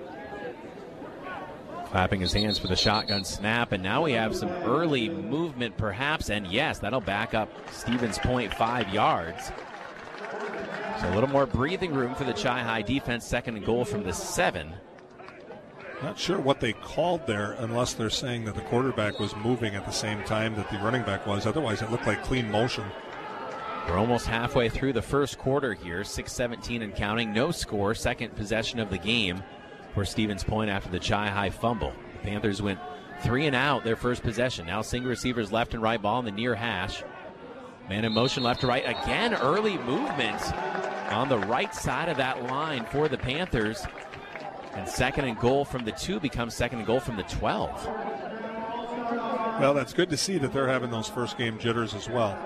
clapping his hands for the shotgun snap, and now we have some early movement perhaps, and yes, that'll back up Stevens Point five yards. So a little more breathing room for the Chi-High defense. Second and goal from the seven. Not sure what they called there unless they're saying that the quarterback was moving at the same time that the running back was. Otherwise, it looked like clean motion. We're almost halfway through the first quarter here. six seventeen and counting. No score. Second possession of the game for Stevens Point after the Chi-High fumble. The Panthers went three and out their first possession. Now single receivers left and right, ball in the near hash. Man in motion left to right. Again, early movement on the right side of that line for the Panthers. And second and goal from the two becomes second and goal from the twelve. Well, that's good to see that they're having those first game jitters as well.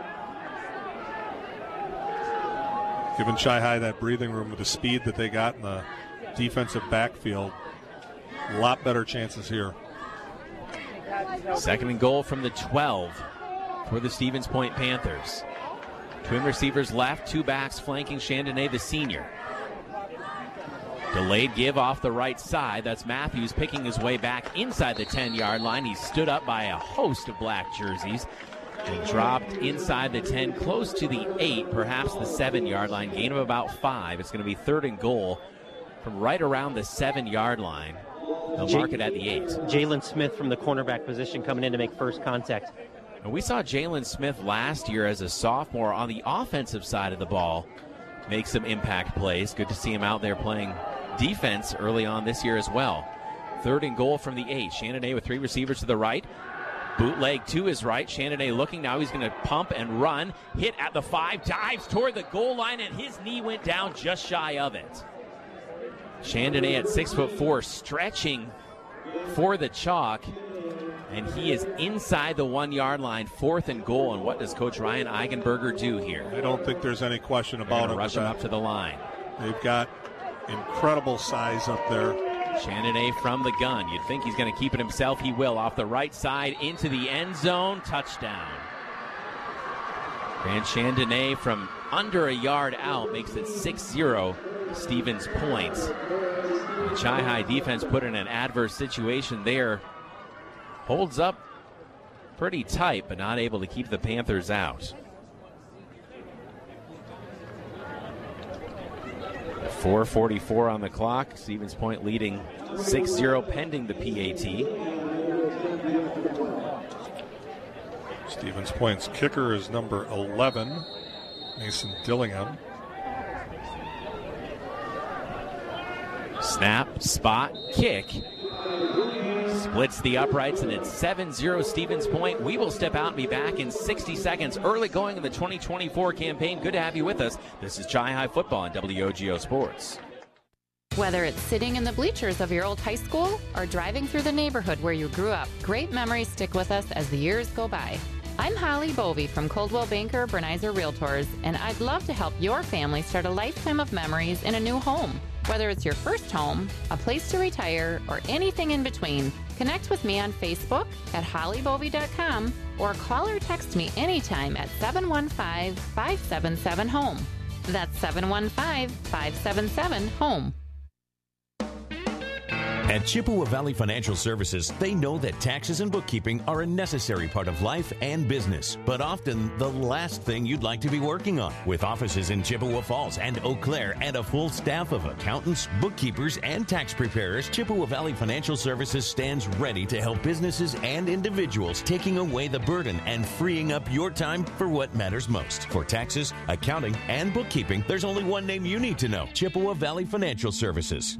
Giving Chi-High that breathing room with the speed that they got in the defensive backfield. A lot better chances here. Second and goal from the twelve for the Stevens Point Panthers. Twin receivers left, two backs flanking Chandonnet, the senior. Delayed give off the right side. That's Matthews picking his way back inside the ten-yard line. He's stood up by a host of black jerseys and dropped inside the ten, close to the eight, perhaps the seven-yard line. Gain of about five. It's going to be third and goal from right around the seven-yard line. They'll J- mark it at the eight. Jalen Smith from the cornerback position coming in to make first contact. And we saw Jalen Smith last year as a sophomore on the offensive side of the ball make some impact plays. Good to see him out there playing defense early on this year as well. Third and goal from the eight. Chandonnet with three receivers to the right. Bootleg to his right. Chandonnet looking now. He's going to pump and run. Hit at the five. Dives toward the goal line, and his knee went down just shy of it. Chandonnet at six foot four, stretching for the chalk. And he is inside the one-yard line, fourth and goal. And what does Coach Ryan Eigenberger do here? I don't think there's any question about it. Rush him up to the line. They've got incredible size up there. Chandonnet from the gun. You'd think he's going to keep it himself. He will. Off the right side into the end zone. Touchdown. Grant Chandonnet from under a yard out makes it six zero Stevens Point. The Chi-High defense put in an adverse situation there. Holds up pretty tight, but not able to keep the Panthers out. four forty-four on the clock. Stevens Point leading six zero pending the P A T. Stevens Point's kicker is number eleven, Mason Dillingham. Snap, spot, kick. Splits the uprights, and it's seven zero Stevens Point. We will step out and be back in sixty seconds. Early going in the twenty twenty-four campaign. Good to have you with us. This is Chi-High Football on W O G O Sports. Whether it's sitting in the bleachers of your old high school or driving through the neighborhood where you grew up, great memories stick with us as the years go by. I'm Holly Bovey from Coldwell Banker Bernizer Realtors, and I'd love to help your family start a lifetime of memories in a new home. Whether it's your first home, a place to retire, or anything in between, connect with me on Facebook at holly bovey dot com or call or text me anytime at seven one five, five seven seven, home. That's seven one five, five seven seven, home. At Chippewa Valley Financial Services, they know that taxes and bookkeeping are a necessary part of life and business, but often the last thing you'd like to be working on. With offices in Chippewa Falls and Eau Claire and a full staff of accountants, bookkeepers, and tax preparers, Chippewa Valley Financial Services stands ready to help businesses and individuals, taking away the burden and freeing up your time for what matters most. For taxes, accounting, and bookkeeping, there's only one name you need to know: Chippewa Valley Financial Services.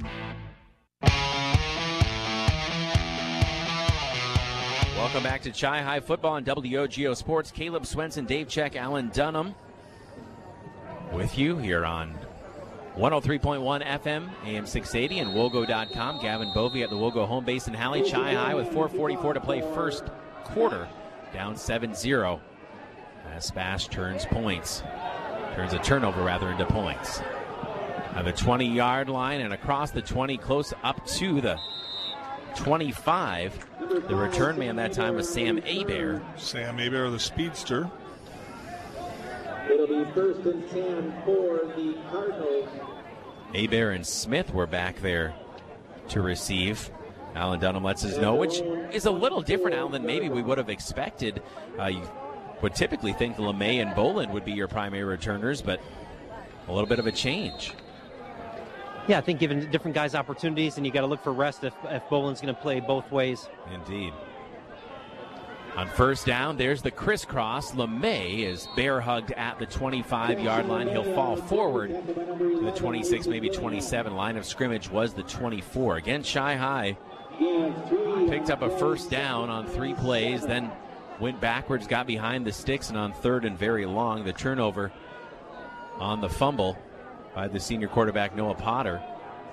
Welcome back to Chi High Football on W O G O Sports. Caleb Swenson, Dave Check, Alan Dunham with you here on one oh three point one F M, A M six eighty, and Wogo dot com. Gavin Bovey at the Wogo home base in Halley. Chi High with four forty-four to play first quarter, down seven zero. As Spash turns points, turns a turnover rather into points. At the twenty-yard line and across the twenty, close up to the twenty-five. The return man that time was Sam Abear. Sam Abear, the speedster. It'll be first and ten for the Cardinals. Abear and Smith were back there to receive. Alan Dunham lets us know, which is a little different, Alan, than maybe we would have expected. Uh, you would typically think LeMay and Boland would be your primary returners, but a little bit of a change. Yeah, I think giving different guys opportunities, and you got to look for rest if, if Boland's going to play both ways. Indeed. On first down, there's the crisscross. LeMay is bear hugged at the twenty-five-yard line. He'll fall forward to the twenty-six, maybe twenty-seven. Line of scrimmage was the twenty-four. Again, Chi High picked up a first down on three plays, then went backwards, got behind the sticks, and on third and very long, the turnover on the fumble by the senior quarterback, Noah Potter.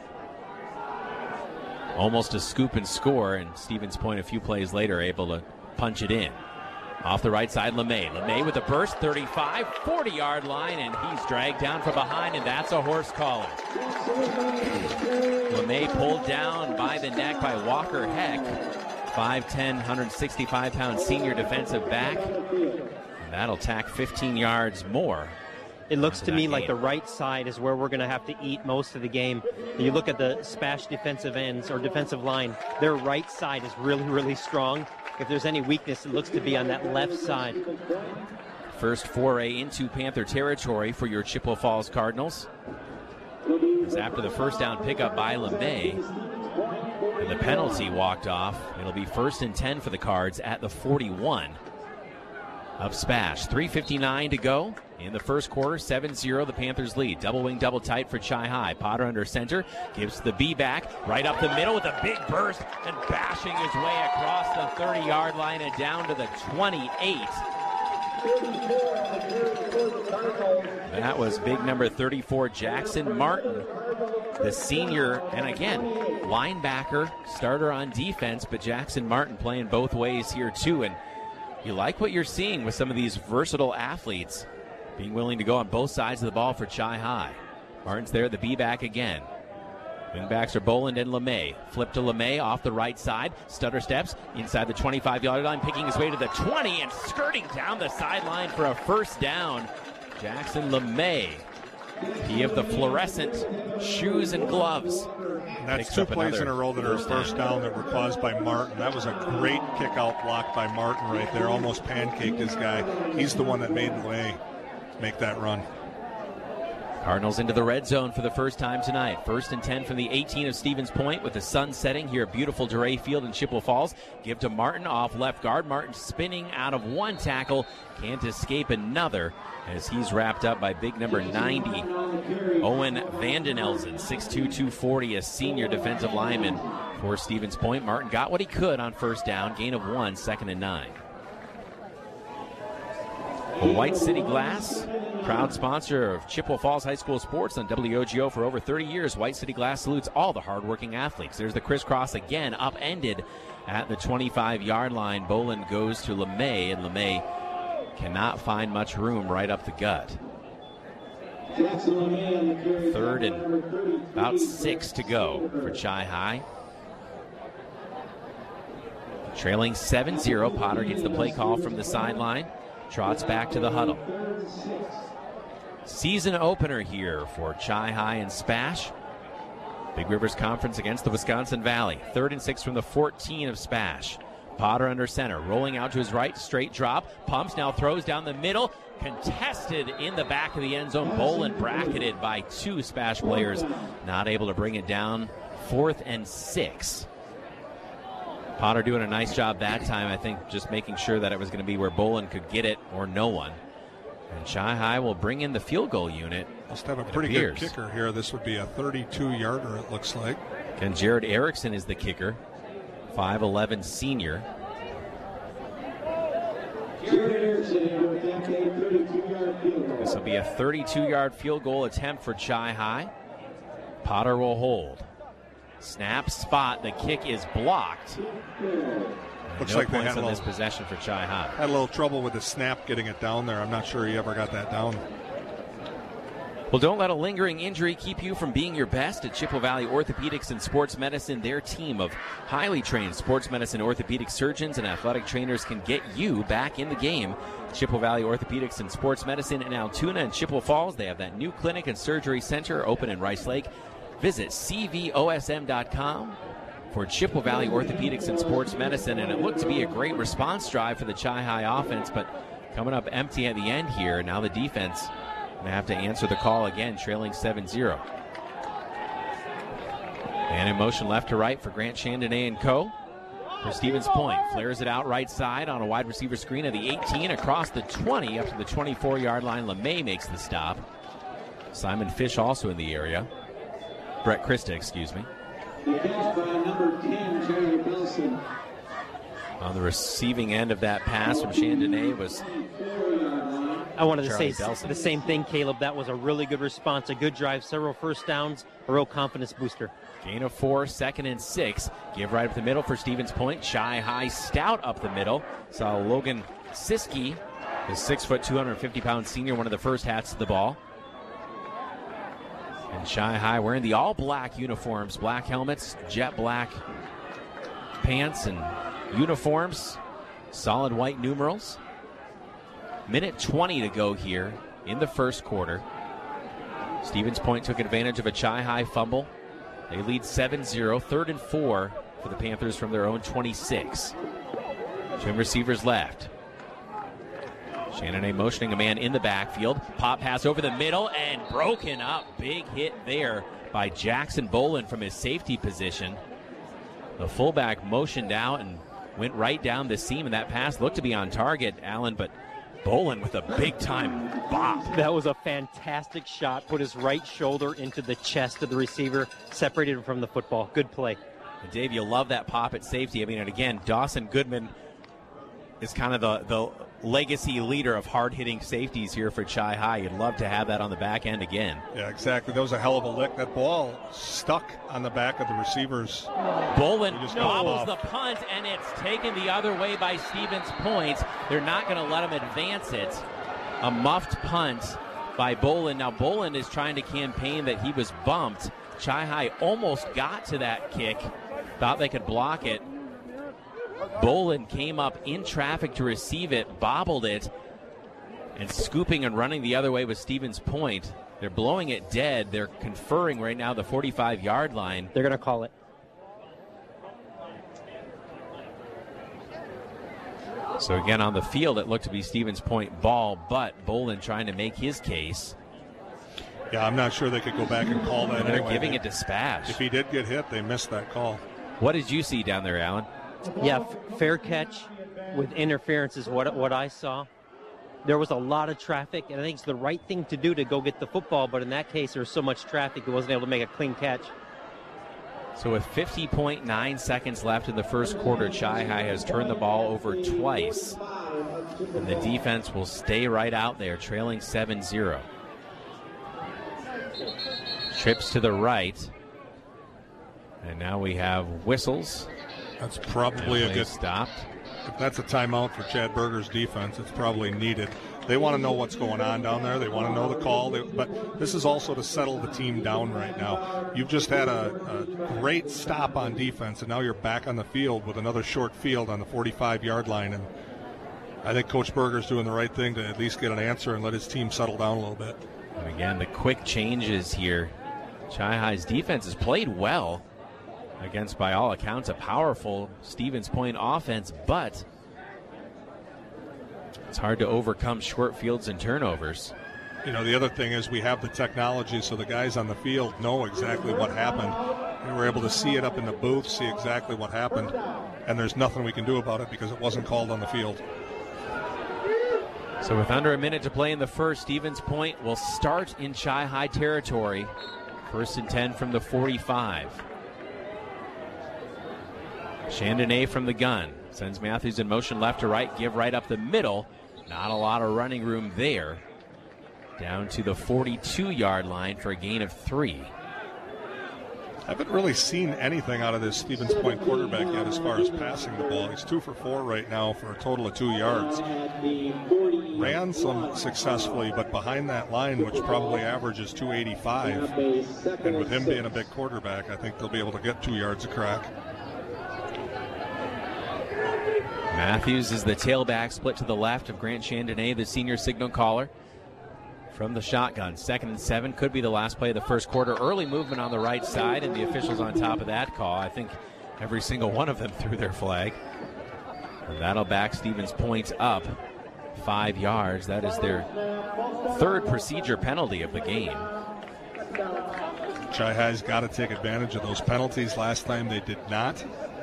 Almost a scoop and score, and Stevens Point a few plays later able to punch it in. Off the right side, LeMay. LeMay with a burst, thirty-five, forty-yard line, and he's dragged down from behind, and that's a horse collar. LeMay pulled down by the neck by Walker Heck, five ten, one sixty-five pound senior defensive back. And that'll tack fifteen yards more. It looks to me game. like the right side is where we're going to have to eat most of the game. You look at the Spash defensive ends or defensive line, their right side is really, really strong. If there's any weakness, it looks to be on that left side. First foray into Panther territory for your Chippewa Falls Cardinals. It's after the first down pickup by LeMay, and the penalty walked off. It'll be first and ten for the Cards at the forty-one of Spash. three fifty-nine to go in the first quarter. seven zero the Panthers lead. Double wing, double tight for Chi High. Potter under center, gives the B back right up the middle with a big burst and bashing his way across the thirty-yard line and down to the twenty-eight. That was big number thirty-four, Jackson Martin, the senior, and again, linebacker, starter on defense, but Jackson Martin playing both ways here too. And you like what you're seeing with some of these versatile athletes being willing to go on both sides of the ball for Chi High. Martin's there, the B-back again. Wingbacks are Boland and LeMay. Flip to LeMay off the right side. Stutter steps inside the twenty-five-yard line, picking his way to the twenty and skirting down the sideline for a first down. Jackson LeMay. He of the fluorescent shoes and gloves. And that's two plays in a row that are a first down that were caused by Martin. That was a great kick-out block by Martin right there. Almost pancaked his guy. He's the one that made the way make that run. Cardinals into the red zone for the first time tonight. First and ten from the eighteen of Stevens Point with the sun setting here at beautiful DeRay Field in Chippewa Falls. Give to Martin off left guard. Martin spinning out of one tackle. Can't escape another as he's wrapped up by big number ninety, Owen Vandenelzen, six two, two forty, a senior defensive lineman for Stevens Point. Martin got what he could on first down. Gain of one, second and nine. Well, White City Glass, proud sponsor of Chippewa Falls High School sports on W O G O for over thirty years. White City Glass salutes all the hardworking athletes. There's the crisscross again, upended at the twenty-five-yard line. Boland goes to LeMay, and LeMay cannot find much room right up the gut. Third and about six to go for Chi High. Trailing seven zero, Potter gets the play call from the sideline. Trots back to the huddle. Season opener here for Chi High and Spash. Big Rivers Conference against the Wisconsin Valley. Third and six from the fourteen of Spash. Potter under center, rolling out to his right, straight drop. Pumps, now throws down the middle. Contested in the back of the end zone. Bolin bracketed by two Spash players. Not able to bring it down. Fourth and six. Potter doing a nice job that time, I think, just making sure that it was going to be where Bolin could get it or no one. And Chi-Hi will bring in the field goal unit. Must have a pretty good kicker here. This would be a thirty-two yarder, it looks like. And Jared Erickson is the kicker. five eleven senior. This will be a thirty-two-yard field goal attempt for Chi-Hi. Potter will hold. Snap, spot. The kick is blocked. Looks no like they points had a on this little, possession for Chi-Hi. had a little trouble with the snap getting it down there. I'm not sure he ever got that down. Well, don't let a lingering injury keep you from being your best at Chippewa Valley Orthopedics and Sports Medicine. Their team of highly trained sports medicine orthopedic surgeons and athletic trainers can get you back in the game. Chippewa Valley Orthopedics and Sports Medicine in Altoona and Chippewa Falls. They have that new clinic and surgery center open in Rice Lake. Visit C V O S M dot com for Chippewa Valley Orthopedics and Sports Medicine. And it looked to be a great response drive for the Chi-Hi offense, but coming up empty at the end here. Now the defense going to have to answer the call again, trailing seven zero. And in motion left to right for Grant Chandonnet and co. For Stevens Point, flares it out right side on a wide receiver screen of the eighteen across the twenty up to the twenty-four-yard line. LeMay makes the stop. Simon Fish also in the area. Brett Christa, excuse me. On the receiving end of that pass from Chandonnet was I wanted to Charlie say Belson. the same thing, Caleb. That was a really good response, a good drive, several first downs, a real confidence booster. Gain of four, second and six. Give right up the middle for Stevens Point. Chi-Hi stout up the middle. Saw Logan Siski, the six foot, two hundred fifty pound senior, one of the first hats to the ball. And Chi-Hi wearing the all-black uniforms, black helmets, jet black pants and uniforms, solid white numerals. Minute twenty to go here in the first quarter. Stevens Point took advantage of a Chi-Hi fumble. They lead seven zero, third and four for the Panthers from their own twenty-six. Twin receivers left. Chandonnet motioning a man in the backfield. Pop pass over the middle and broken up. Big hit there by Jackson Bolin from his safety position. The fullback motioned out and went right down the seam, and that pass looked to be on target, Allen, but Bolin with a big-time bop. That was a fantastic shot. Put his right shoulder into the chest of the receiver, separated him from the football. Good play. And Dave, you love that pop at safety. I mean, and again, Dawson Goodman is kind of the, the legacy leader of hard-hitting safeties here for Chi-Hi. You'd love to have that on the back end again. Yeah, exactly. That was a hell of a lick. That ball stuck on the back of the receivers. Bolin He just bobbles got the punt, and it's taken the other way by Stevens Point. They're not going to let him advance it. A muffed punt by Bolin. Now, Bolin is trying to campaign that he was bumped. Chi-Hi almost got to that kick. Thought they could block it. Bolin came up in traffic to receive it, bobbled it, and scooping and running the other way with Stevens Point. They're blowing it dead. They're conferring right now the forty-five-yard line. They're going to call it. So again, on the field, it looked to be Stevens Point ball, but Bolin trying to make his case. Yeah, I'm not sure they could go back and call that. They're anyway. giving it to Spash. If he did get hit, they missed that call. What did you see down there, Alan? Yeah, f- fair catch with interference is what what I saw. There was a lot of traffic, and I think it's the right thing to do to go get the football, but in that case, there was so much traffic, he wasn't able to make a clean catch. So with fifty point nine seconds left in the first quarter, Chi-Hi has turned the ball over twice. And the defense will stay right out there, trailing seven zero. Trips to the right. And now we have whistles. That's probably a good stopped. If that's a timeout for Chad Berger's defense, it's probably needed. They want to know what's going on down there. They want to know the call. They, but this is also to settle the team down right now. You've just had a, a great stop on defense, and now you're back on the field with another short field on the forty-five-yard line. And I think Coach Berger's doing the right thing to at least get an answer and let his team settle down a little bit. And again, the quick changes here Chi-Hi's defense has played well against, by all accounts, a powerful Stevens Point offense, but it's hard to overcome short fields and turnovers. You know, the other thing is we have the technology, so the guys on the field know exactly what happened. We were able to see it up in the booth, see exactly what happened, and there's nothing we can do about it because it wasn't called on the field. So with under a minute to play in the first, Stevens Point will start in Chi-High territory. First and ten from the forty-five. Chandonnet from the gun. Sends Matthews in motion left to right, give right up the middle. Not a lot of running room there. Down to the forty-two-yard line for a gain of three. I haven't really seen anything out of this Stevens Point quarterback yet as far as passing the ball. He's two for four right now for a total of two yards. Ran some successfully, but behind that line, which probably averages two eighty-five, and with him being a big quarterback, I think they'll be able to get two yards a crack. Matthews is the tailback, split to the left of Grant Chandonnet, the senior signal caller. From the shotgun, second and seven, could be the last play of the first quarter. Early movement on the right side, and the officials on top of that call. I think every single one of them threw their flag. And that'll back Stevens Point up five yards. That is their third procedure penalty of the game. Chi-Hi's got to take advantage of those penalties. Last time they did not.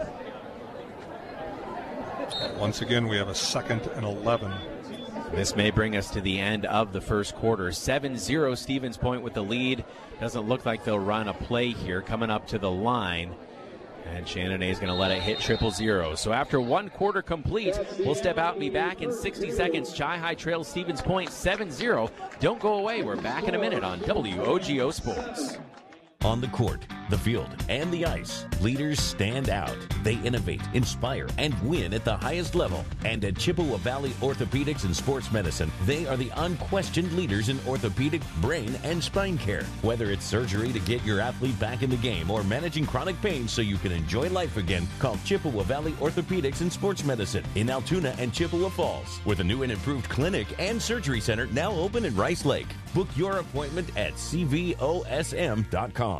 And once again, we have a second and eleven. This may bring us to the end of the first quarter. seven zero Stevens Point with the lead. Doesn't look like they'll run a play here coming up to the line. And Chandonnet is going to let it hit triple zero. So after one quarter complete, we'll step out and be back in sixty seconds. Chi-High trails Stevens Point seven zero. Don't go away. We're back in a minute on W O G O Sports. On the court, the field, and the ice, leaders stand out. They innovate, inspire, and win at the highest level. And at Chippewa Valley Orthopedics and Sports Medicine, they are the unquestioned leaders in orthopedic, brain, and spine care. Whether it's surgery to get your athlete back in the game or managing chronic pain so you can enjoy life again, call Chippewa Valley Orthopedics and Sports Medicine in Altoona and Chippewa Falls, with a new and improved clinic and surgery center now open in Rice Lake. Book your appointment at C V O S M dot com.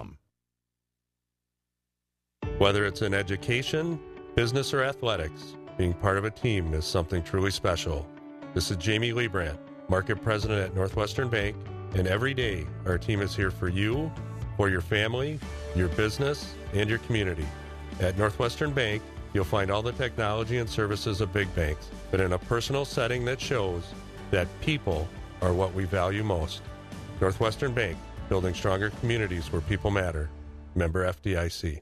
Whether it's in education, business, or athletics, being part of a team is something truly special. This is Jamie Liebrandt, Market President at Northwestern Bank, and every day our team is here for you, for your family, your business, and your community. At Northwestern Bank, you'll find all the technology and services of big banks, but in a personal setting that shows that people are what we value most. Northwestern Bank, building stronger communities where people matter. Member F D I C.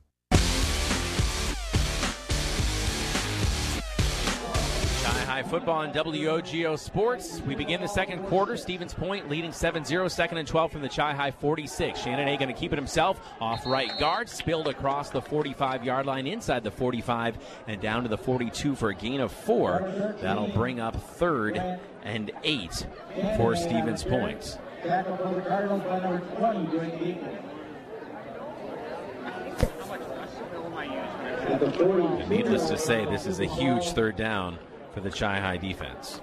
Chi-High football on W O G O Sports. We begin the second quarter. Stevens Point leading seven zero, second and twelve from the Chi-High forty-six. Chandonnet going to keep it himself. Off right guard, spilled across the forty-five-yard line, inside the forty-five, and down to the forty-two for a gain of four. That'll bring up third and eight for Stevens Point. And needless to say, this is a huge third down for the Chi-High defense.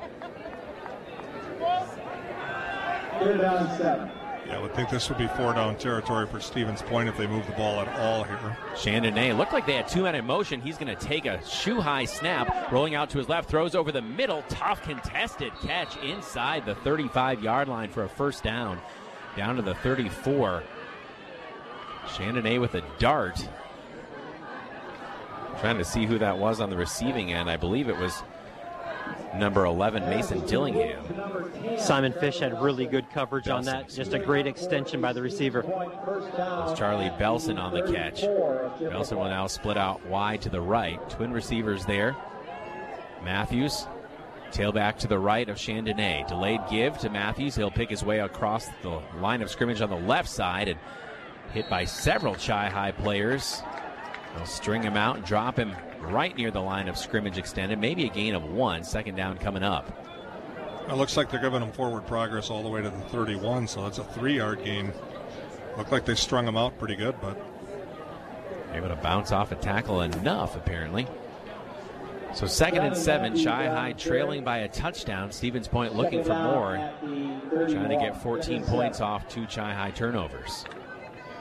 Third down seven. Yeah, I would think this would be four down territory for Stevens Point if they move the ball at all here. Chandonnet looked like they had two men in motion. He's going to take a shoe-high snap, rolling out to his left, throws over the middle. Tough contested catch inside the thirty-five-yard line for a first down. Down to the thirty-four. Chandonnet with a dart. Trying to see who that was on the receiving end. I believe it was number eleven, Mason Dillingham. Simon Fish had really good coverage on that. Just a great extension by the receiver. It's Charlie Belson on the catch. Belson will now split out wide to the right. Twin receivers there. Matthews, tailback to the right of Chandonnet. Delayed give to Matthews. He'll pick his way across the line of scrimmage on the left side and hit by several Chi-High players. They'll string him out and drop him right near the line of scrimmage extended. Maybe a gain of one. Second down coming up. It looks like they're giving him forward progress all the way to the thirty-one, so that's a three-yard gain. Looked like they strung him out pretty good, but able to bounce off a tackle enough, apparently. So second and seven, Chi-High trailing by a touchdown. Stevens Point looking for more, trying to get fourteen points off two Chi-High turnovers.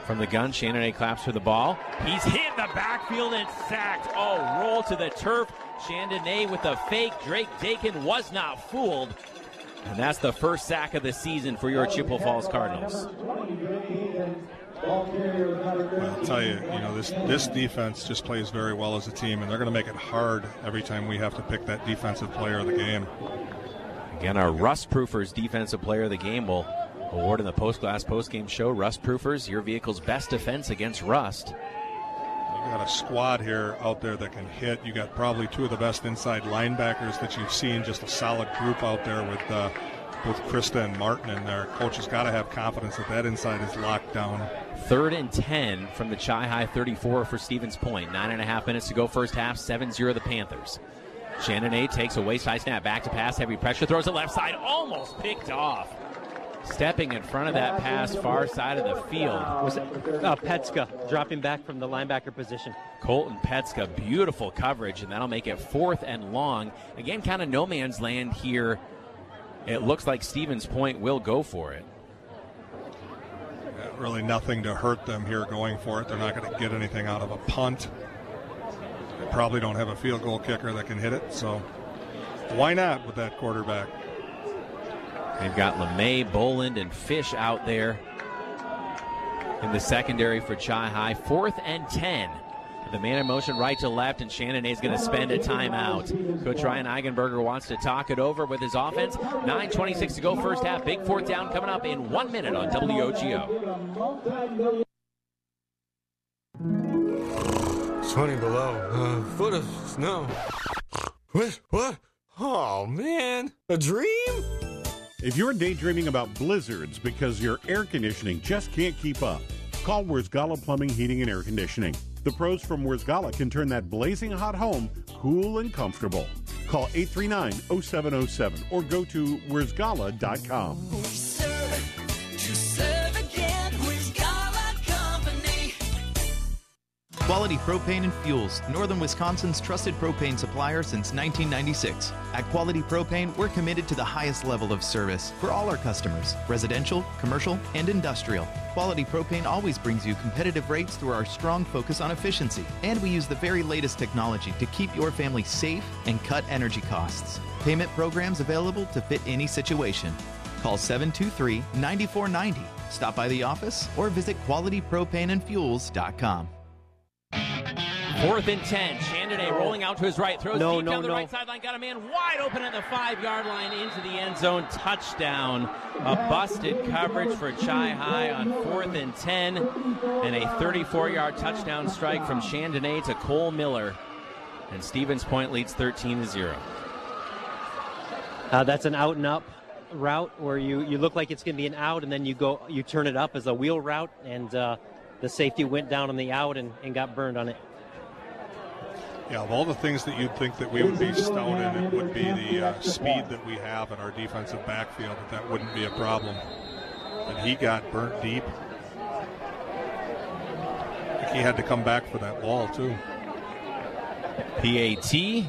From the gun, Chandonnet claps for the ball. He's hit in the backfield and sacked. Oh, roll to the turf. Chandonnet with a fake. Drake Dakin was not fooled. And that's the first sack of the season for your Chippewa Falls Cardinals. Well, I'll tell you, you know, this, this defense just plays very well as a team, and they're going to make it hard every time we have to pick that defensive player of the game. Again, our Rust Proofers Defensive Player of the Game will award in the Post Glass Postgame Show. Rust Proofers, your vehicle's best defense against rust. You got a squad here out there that can hit. You got probably two of the best inside linebackers that you've seen. Just a solid group out there with uh, with Krista and Martin in there. Coach has got to have confidence that that inside is locked down. Third and ten from the Chi-High thirty-four for Stevens Point. Nine and a half minutes to go first half. seven zero the Panthers. Chandonnet takes a waist-high snap. Back to pass. Heavy pressure. Throws it left side. Almost picked off. Stepping in front of that pass, far side of the field. Was it uh, Petska dropping back from the linebacker position? Colton Petska, beautiful coverage, and that'll make it fourth and long. Again, kind of no man's land here. It looks like Stevens Point will go for it. Yeah, really nothing to hurt them here going for it. They're not going to get anything out of a punt. They probably don't have a field goal kicker that can hit it, so why not with that quarterback? They've got LeMay, Boland, and Fish out there in the secondary for Chi-High. Fourth and ten. The man in motion right to left, and Chandonnet is going to spend a timeout. Coach Ryan Eigenberger wants to talk it over with his offense. nine twenty-six to go first half. Big fourth down coming up in one minute on W O G O. twenty below. A foot of snow. What? What? Oh, man. A dream? If you're daydreaming about blizzards because your air conditioning just can't keep up, call Wurzgala Plumbing, Heating, and Air Conditioning. The pros from Wurzgala can turn that blazing hot home cool and comfortable. Call eight three nine, oh seven oh seven or go to wurzgala dot com. We serve to serve again. Wurzgala Company. Quality Propane and Fuels, Northern Wisconsin's trusted propane supplier since nineteen ninety-six. At Quality Propane, we're committed to the highest level of service for all our customers, residential, commercial, and industrial. Quality Propane always brings you competitive rates through our strong focus on efficiency, and we use the very latest technology to keep your family safe and cut energy costs. Payment programs available to fit any situation. Call seven two three, nine four nine zero. Stop by the office or visit quality propane and fuels dot com. Fourth and ten. Chandonnet rolling out to his right. Throws no, deep no, down the no. right sideline. Got a man wide open at the five-yard line into the end zone. Touchdown. A busted coverage for Chi-High on fourth and ten. And a thirty-four-yard touchdown strike from Chandonnet to Cole Miller. And Stevens Point leads thirteen to zero. Uh, that's an out-and-up route where you, you look like it's going to be an out, and then you go you turn it up as a wheel route, and uh, the safety went down on the out and, and got burned on it. Yeah, of all the things that you'd think that we would be stout in, it would be the uh, speed that we have in our defensive backfield, that that wouldn't be a problem. And he got burnt deep. I think he had to come back for that ball, too. P A T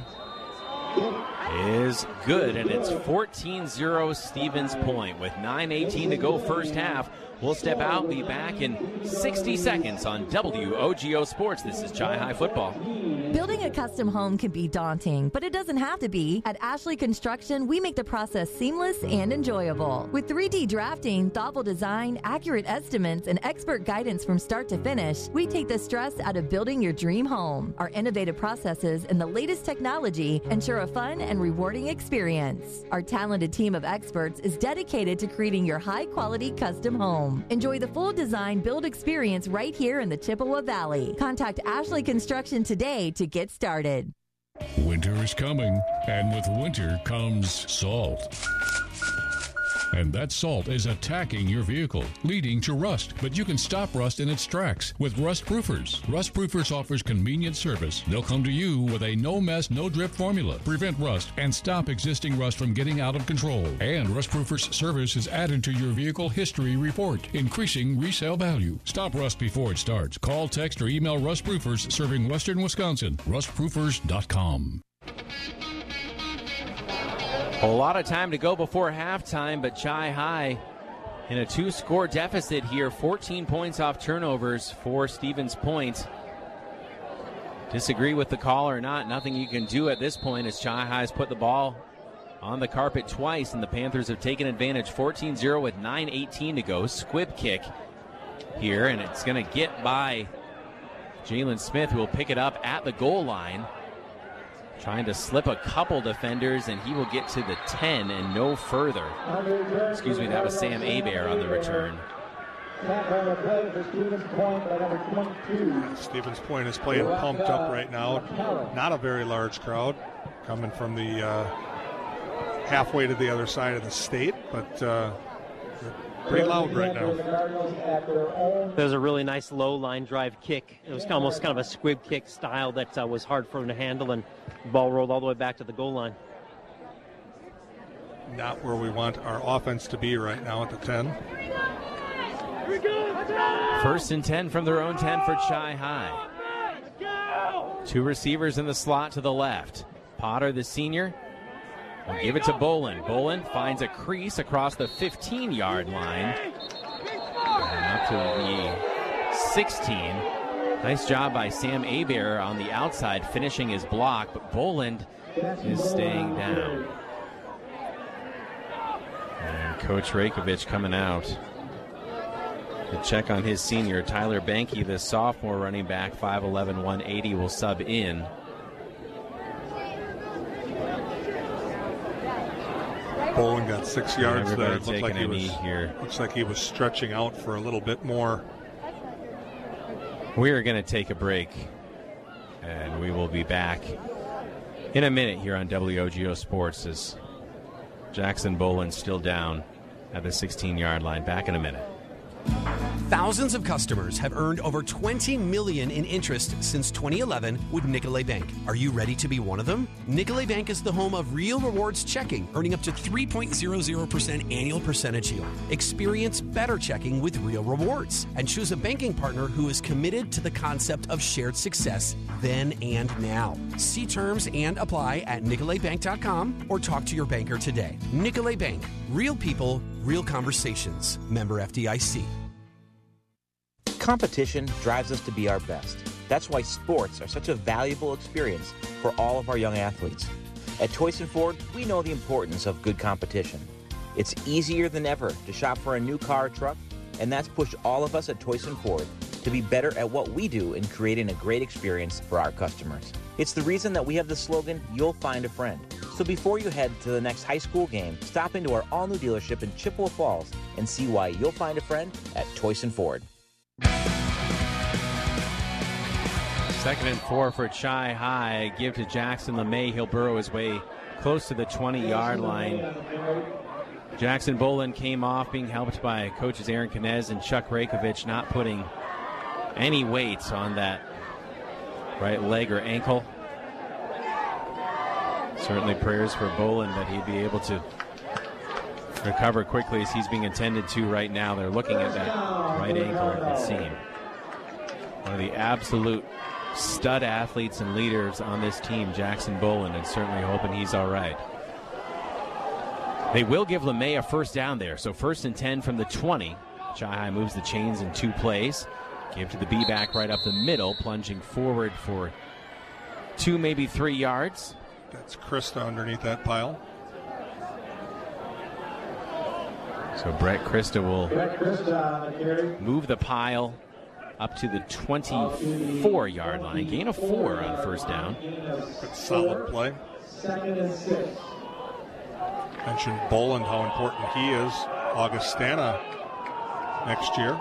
is good, and it's fourteen zero Stevens Point with nine eighteen to go first half. We'll step out and be back in sixty seconds on W O G O Sports. This is Chi-High Football. Building a custom home can be daunting, but it doesn't have to be. At Ashley Construction, we make the process seamless and enjoyable. With three D drafting, thoughtful design, accurate estimates, and expert guidance from start to finish, we take the stress out of building your dream home. Our innovative processes and the latest technology ensure a fun and rewarding experience. Our talented team of experts is dedicated to creating your high-quality custom home. Enjoy the full design build experience right here in the Chippewa Valley. Contact Ashley Construction today to get started. Winter is coming, and with winter comes salt. And that salt is attacking your vehicle, leading to rust. But you can stop rust in its tracks with Rust Proofers. Rust Proofers offers convenient service. They'll come to you with a no-mess, no-drip formula. Prevent rust and stop existing rust from getting out of control. And Rust Proofers service is added to your vehicle history report, increasing resale value. Stop rust before it starts. Call, text, or email Rust Proofers, serving Western Wisconsin. rust proofers dot com. A lot of time to go before halftime, but Chi-High In a two-score deficit here, fourteen points off turnovers for Stevens Point. Disagree with the call or not, nothing you can do at this point as Chi-Hi's put the ball on the carpet twice, and the Panthers have taken advantage. fourteen zero with nine eighteen to go. Squib kick here, and it's going to get by Jalen Smith, who will pick it up at the goal line. Trying to slip a couple defenders, and he will get to the ten and no further. Excuse me, that was Sam Abear on the return. Stevens Point is playing pumped up right now. Not a very large crowd coming from the uh, halfway to the other side of the state, but uh, pretty loud right now. There's a really nice low line drive kick. It was almost kind of a squib kick style that uh, was hard for him to handle, and the ball rolled all the way back to the goal line. Not where we want our offense to be right now at the ten. First and ten from their own ten for Chi-Hi. Two receivers in the slot to the left. Potter, the senior, will give it to Bolin. Bolin finds a crease across the fifteen-yard line. And up to the sixteen. Nice job by Sam Abear on the outside, finishing his block, but Boland is staying down. And Coach Rakovich coming out to check on his senior. Tyler Banke, the sophomore running back, five eleven, one eighty, will sub in. Boland got six yards there. It looked like he a was, knee here. Looks like he was stretching out for a little bit more. We are going to take a break, and we will be back in a minute here on W O G O Sports as Jackson Boland still down at the sixteen-yard line. Back in a minute. Thousands of customers have earned over twenty million dollars in interest since twenty eleven with Nicolet Bank. Are you ready to be one of them? Nicolet Bank is the home of Real Rewards Checking, earning up to three point zero zero percent annual percentage yield. Experience better checking with Real Rewards and choose a banking partner who is committed to the concept of shared success then and now. See terms and apply at nicolet bank dot com or talk to your banker today. Nicolet Bank. Real people, real conversations. Member F D I C. Competition drives us to be our best. That's why sports are such a valuable experience for all of our young athletes. At Toyson Ford, we know the importance of good competition. It's easier than ever to shop for a new car or truck, and that's pushed all of us at Toyson Ford to be better at what we do in creating a great experience for our customers. It's the reason that we have the slogan, "You'll find a friend." So before you head to the next high school game, stop into our all-new dealership in Chippewa Falls and see why you'll find a friend at Toyson Ford. Second and four for Chi-Hi. Give to Jackson LeMay. He'll burrow his way close to the twenty-yard line. Jackson Boland came off, being helped by coaches Aaron Kinez and Chuck Rakovich, not putting any weight on that right leg or ankle. Certainly prayers for Boland that he'd be able to recover quickly as he's being attended to right now. They're looking at that right ankle at the seam. One of the absolute stud athletes and leaders on this team, Jackson Boland, and certainly hoping he's all right. They will give LeMay a first down there, so first and ten from the twenty. Chi-Hi moves the chains in two plays. Give to the B-back right up the middle, plunging forward for two, maybe three yards. That's Krista underneath that pile. So Brett Krista will move the pile up to the twenty-four-yard line. Gain of four on first down. Good solid play. Mentioned Boland, how important he is. Augustana next year.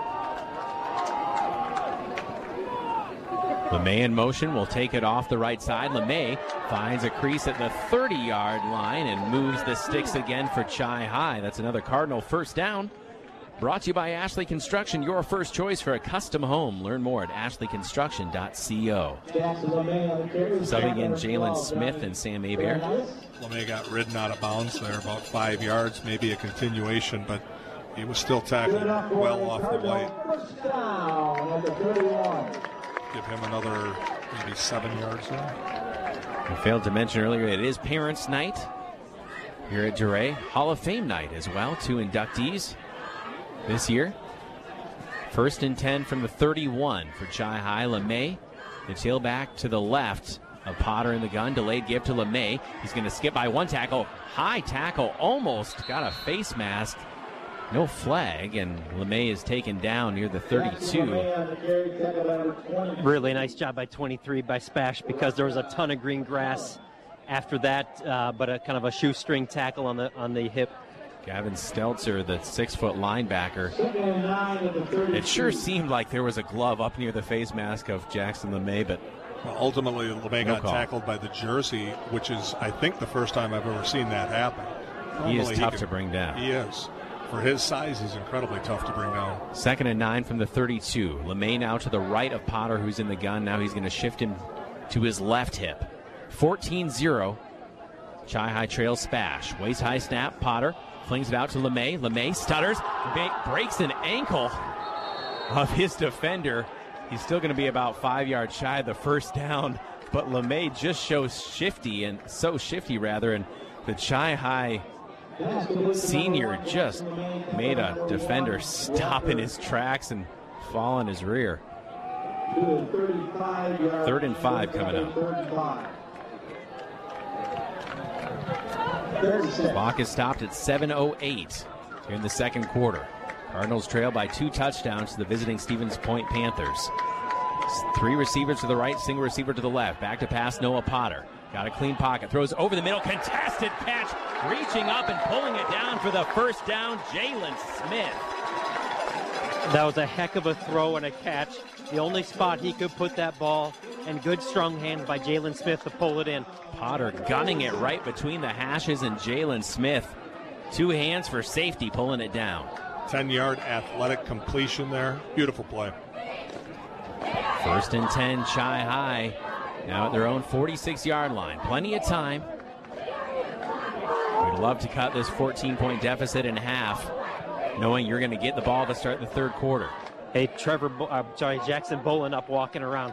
LeMay in motion will take it off the right side. LeMay finds a crease at the thirty-yard line and moves the sticks again for Chi-Hi. That's another Cardinal first down. Brought to you by Ashley Construction, your first choice for a custom home. Learn more at ashley construction dot co. Subbing in Jalen Smith and Sam Abear. LeMay got ridden out of bounds there, about five yards, maybe a continuation, but he was still tackled well off the white. Give him another maybe seven yards there. I failed to mention earlier, it is Parents' Night here at DeRay. Hall of Fame night as well. Two inductees this year. First and ten from the thirty-one for Chi-High. LeMay, the tailback to the left of Potter in the gun. Delayed give to LeMay. He's going to skip by one tackle. High tackle, almost got a face mask. No flag, and LeMay is taken down near the thirty-two. Really nice job by twenty-three by Spash, because there was a ton of green grass after that, uh, but a kind of a shoestring tackle on the on the hip. Gavin Stelzer, the six-foot linebacker. It sure seemed like there was a glove up near the face mask of Jackson LeMay, but well, ultimately LeMay no got call. tackled by the jersey, which is, I think, the first time I've ever seen that happen. He is Normally tough can- to bring down. He is. For his size, he's incredibly tough to bring down. Second and nine from the thirty-two. LeMay now to the right of Potter, who's in the gun. Now he's going to shift him to his left hip. fourteen zero. Chi-High trails Spash. Waist high snap. Potter flings it out to LeMay. LeMay stutters. Ba- breaks an ankle of his defender. He's still going to be about five yards shy of the first down. But LeMay just shows shifty, and so shifty rather. And the Chi-High senior just made a defender stop in his tracks and fall in his rear. Third and five coming up. Clock is stopped at seven oh eight here in the second quarter. Cardinals trail by two touchdowns to the visiting Stevens Point Panthers. Three receivers to the right, single receiver to the left. Back to pass, Noah Potter. Got a clean pocket, throws over the middle, contested catch, reaching up and pulling it down for the first down, Jalen Smith. That was a heck of a throw and a catch. The only spot he could put that ball, and good strong hands by Jalen Smith to pull it in. Potter gunning it right between the hashes, and Jalen Smith, two hands for safety, pulling it down. ten-yard athletic completion there. Beautiful play. First and ten, Chi-High. Now at their own forty-six-yard line. Plenty of time. We'd love to cut this fourteen-point deficit in half, knowing you're going to get the ball to start the third quarter. Hey, Trevor, Bo- uh, sorry, Jackson Bolin up walking around.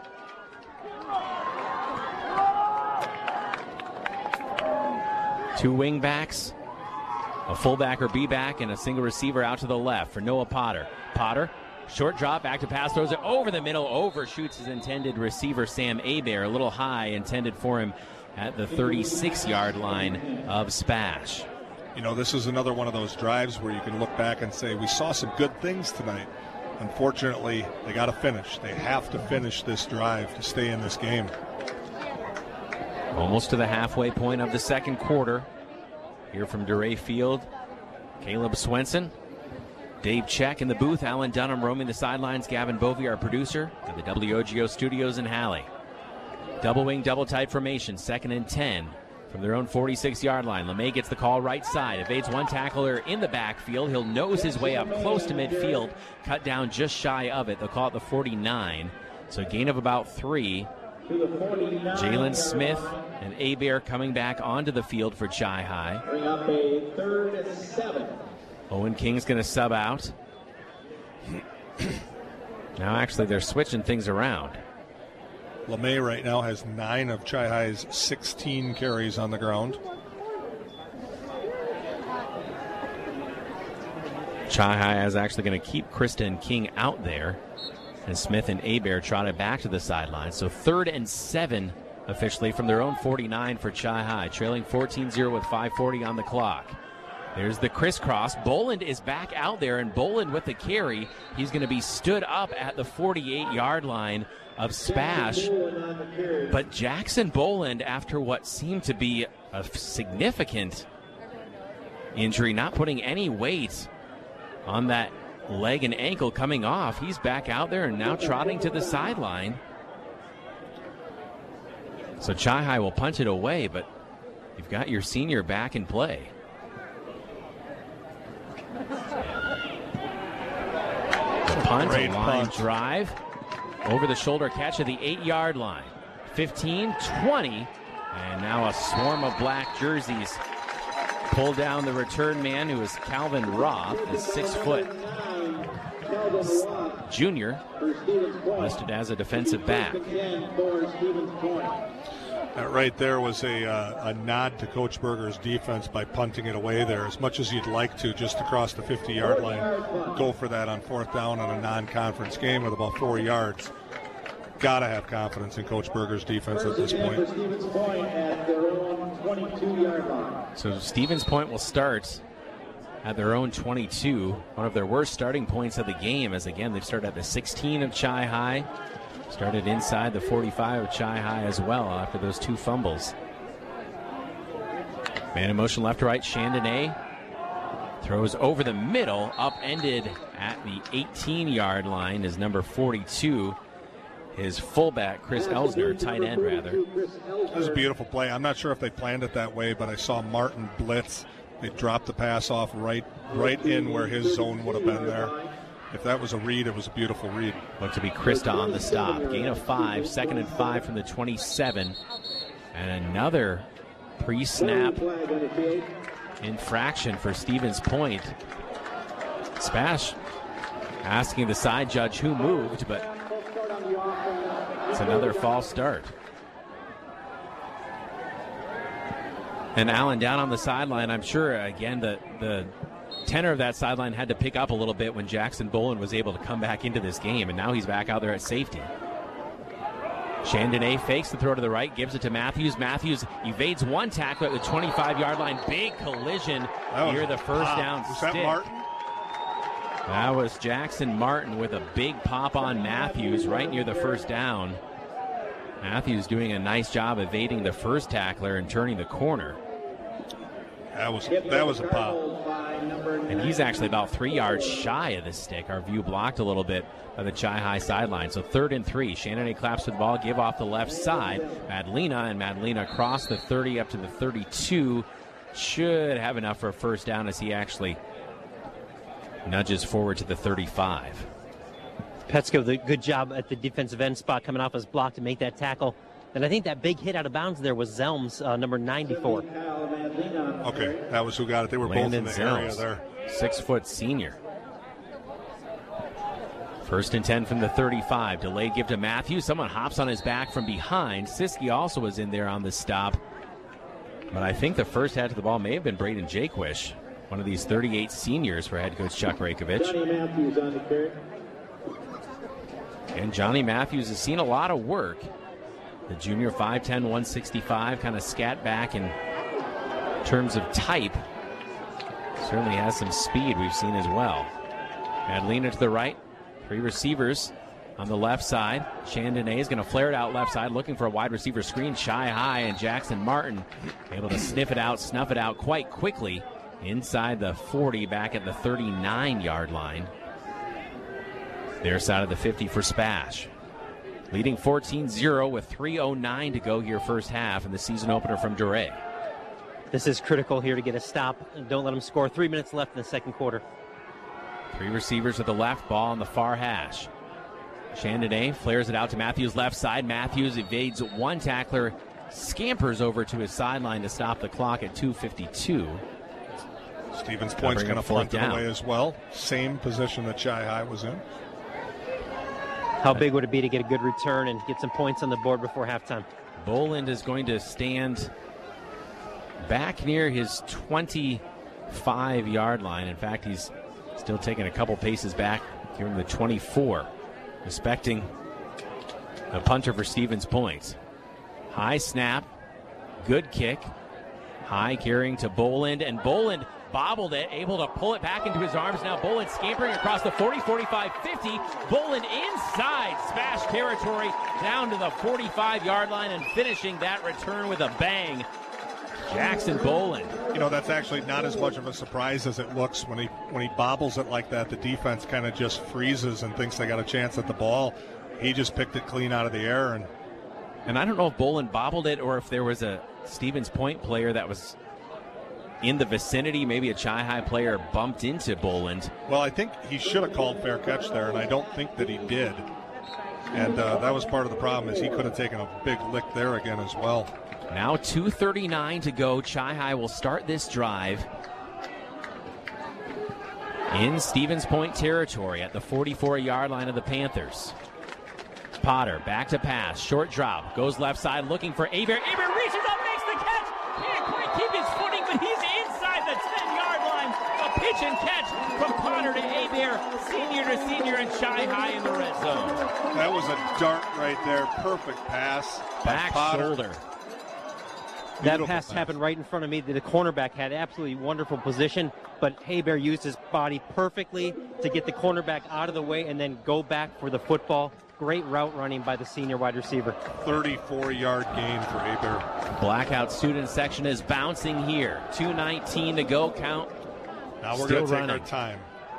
Two wing backs, a fullback or B-back, and a single receiver out to the left for Noah Potter. Potter, short drop, back to pass, throws it over the middle, overshoots his intended receiver, Sam Abair, a little high, intended for him at the thirty-six-yard line of Spash. You know, this is another one of those drives where you can look back and say, we saw some good things tonight. Unfortunately, they got to finish. They have to finish this drive to stay in this game. Almost to the halfway point of the second quarter. Here from DeRay Field, Caleb Swenson, Dave Check in the booth, Alan Dunham roaming the sidelines, Gavin Bovey, our producer, at the W O G O studios in Halley. Double wing, double tight formation, second and ten from their own forty-six-yard line. LeMay gets the call right side, evades one tackler in the backfield. He'll nose his way up close to midfield, cut down just shy of it. They'll call it the forty-nine, so a gain of about three. Jalen Smith and Abair coming back onto the field for Chi-High. Bring up a third and seven. Owen King's going to sub out. Now actually they're switching things around. LeMay right now has nine of Chi-High's sixteen carries on the ground. Chi-High is actually going to keep Kristen King out there, and Smith and Abair trotted back to the sideline. So third and seven officially from their own forty-nine for Chi-High, trailing fourteen zero with five forty on the clock. There's the crisscross. Boland is back out there, and Boland with the carry. He's going to be stood up at the forty-eight-yard line of Spash. But Jackson Boland, after what seemed to be a significant injury, not putting any weight on that leg and ankle coming off, he's back out there and now trotting to the sideline. So Chi-High will punch it away, but you've got your senior back in play. The punt, Great a line punt. drive, over the shoulder catch of the eight-yard line. fifteen, twenty, and now a swarm of black jerseys pull down the return man, who is Calvin Roth, the six-foot junior, listed as a defensive back. That right there was a, uh, a nod to Coach Berger's defense by punting it away there. As much as you'd like to, just across the fifty-yard line, go for that on fourth down in a non-conference game with about four yards. Got to have confidence in Coach Berger's defense at this point. So Stevens Point will start at their own twenty-two, one of their worst starting points of the game, as again they've started at the sixteen of Chi-High. Started inside the forty-five of Chi-High as well after those two fumbles. Man in motion left to right, Chandonnet throws over the middle, upended at the eighteen-yard line is number forty-two, his fullback, Chris Elsner, tight end rather. This is a beautiful play. I'm not sure if they planned it that way, but I saw Martin blitz. They dropped the pass off right, right in where his zone would have been there. If that was a read, it was a beautiful read. Looked to be Krista on the stop. Gain of five, second and five from the twenty-seven. And another pre-snap infraction for Stevens Point. Spash asking the side judge who moved, but it's another false start. And Allen down on the sideline. I'm sure, again, the, the tenor of that sideline had to pick up a little bit when Jackson Boland was able to come back into this game, and now he's back out there at safety. Chandonnet fakes the throw to the right, gives it to Matthews. Matthews evades one tackle at the twenty-five-yard line. Big collision near the first wow. down Was stick. that Martin? That was Jackson Martin with a big pop on Matthews right near the first down. Matthews doing a nice job evading the first tackler and turning the corner. That was that was a pop. And he's actually about three yards shy of the stick. Our view blocked a little bit by the Chi-High sideline. So third and three. Chandonnet claps for the ball, give off the left side. Madalena, and Madalena across the thirty up to the thirty-two. Should have enough for a first down as he actually nudges forward to the thirty-five. Petsko, the good job at the defensive end spot, coming off his block to make that tackle. And I think that big hit out of bounds there was Zelms, uh, number ninety-four. Okay, that was who got it. They were Landon both in the Zelms, area there. Six-foot senior. First and ten from the thirty-five. Delayed give to Matthews. Someone hops on his back from behind. Siski also was in there on the stop. But I think the first head to the ball may have been Braden Jaquish, one of these thirty-eight seniors for head coach Chuck Rakovich. Johnny Matthews on the carry. And Johnny Matthews has seen a lot of work. The junior five ten, one sixty-five, kind of scat back in terms of type. Certainly has some speed we've seen as well. Madalena to the right. Three receivers on the left side. Chandonnet is going to flare it out left side, looking for a wide receiver screen. Chi-High and Jackson Martin able to sniff it out, snuff it out quite quickly inside the forty, back at the thirty-nine-yard line. Their side of the fifty for Spash. Leading fourteen zero with three oh nine to go here first half in the season opener from Duray. This is critical here to get a stop. Don't let them score. Three minutes left in the second quarter. Three receivers at the left, ball on the far hash. Chandonnet flares it out to Matthews left side. Matthews evades one tackler, scampers over to his sideline to stop the clock at two fifty-two. Stevens Point's going to punt it away as well. Same position that Chi-High was in. How big would it be to get a good return and get some points on the board before halftime? Boland is going to stand back near his twenty-five-yard line. In fact, he's still taking a couple paces back here in the twenty-four, respecting the punter for Stevens Point. High snap, good kick. High carrying to Boland, and Boland bobbled it, able to pull it back into his arms. Now Boland scampering across the forty, forty-five, fifty. Boland inside Spash territory down to the forty-five-yard line and finishing that return with a bang. Jackson Boland. You know, that's actually not as much of a surprise as it looks when he when he bobbles it like that. The defense kind of just freezes and thinks they got a chance at the ball. He just picked it clean out of the air. And and I don't know if Boland bobbled it or if there was a Stevens Point player that was in the vicinity. Maybe a Chi-High player bumped into Boland. Well, I think he should have called fair catch there, and I don't think that he did. And uh, that was part of the problem, is he could have taken a big lick there again as well. Now two thirty-nine to go. Chi-High will start this drive in Stevens Point territory at the forty-four-yard line of the Panthers. Potter, back to pass, short drop, goes left side looking for Aber. Aber reaches up, makes the catch. Can't quite keep his footing, but he's inside the ten-yard line. A pitch and catch from Potter to Aber, senior to senior, and Chi High in the red zone. That was a dart right there. Perfect pass. Back shoulder. That pass, pass happened right in front of me. The cornerback had absolutely wonderful position, but Hebert used his body perfectly to get the cornerback out of the way and then go back for the football. Great route running by the senior wide receiver. thirty-four-yard gain for Hebert. Blackout student section is bouncing here. two nineteen to go count. Now we're going to take our time.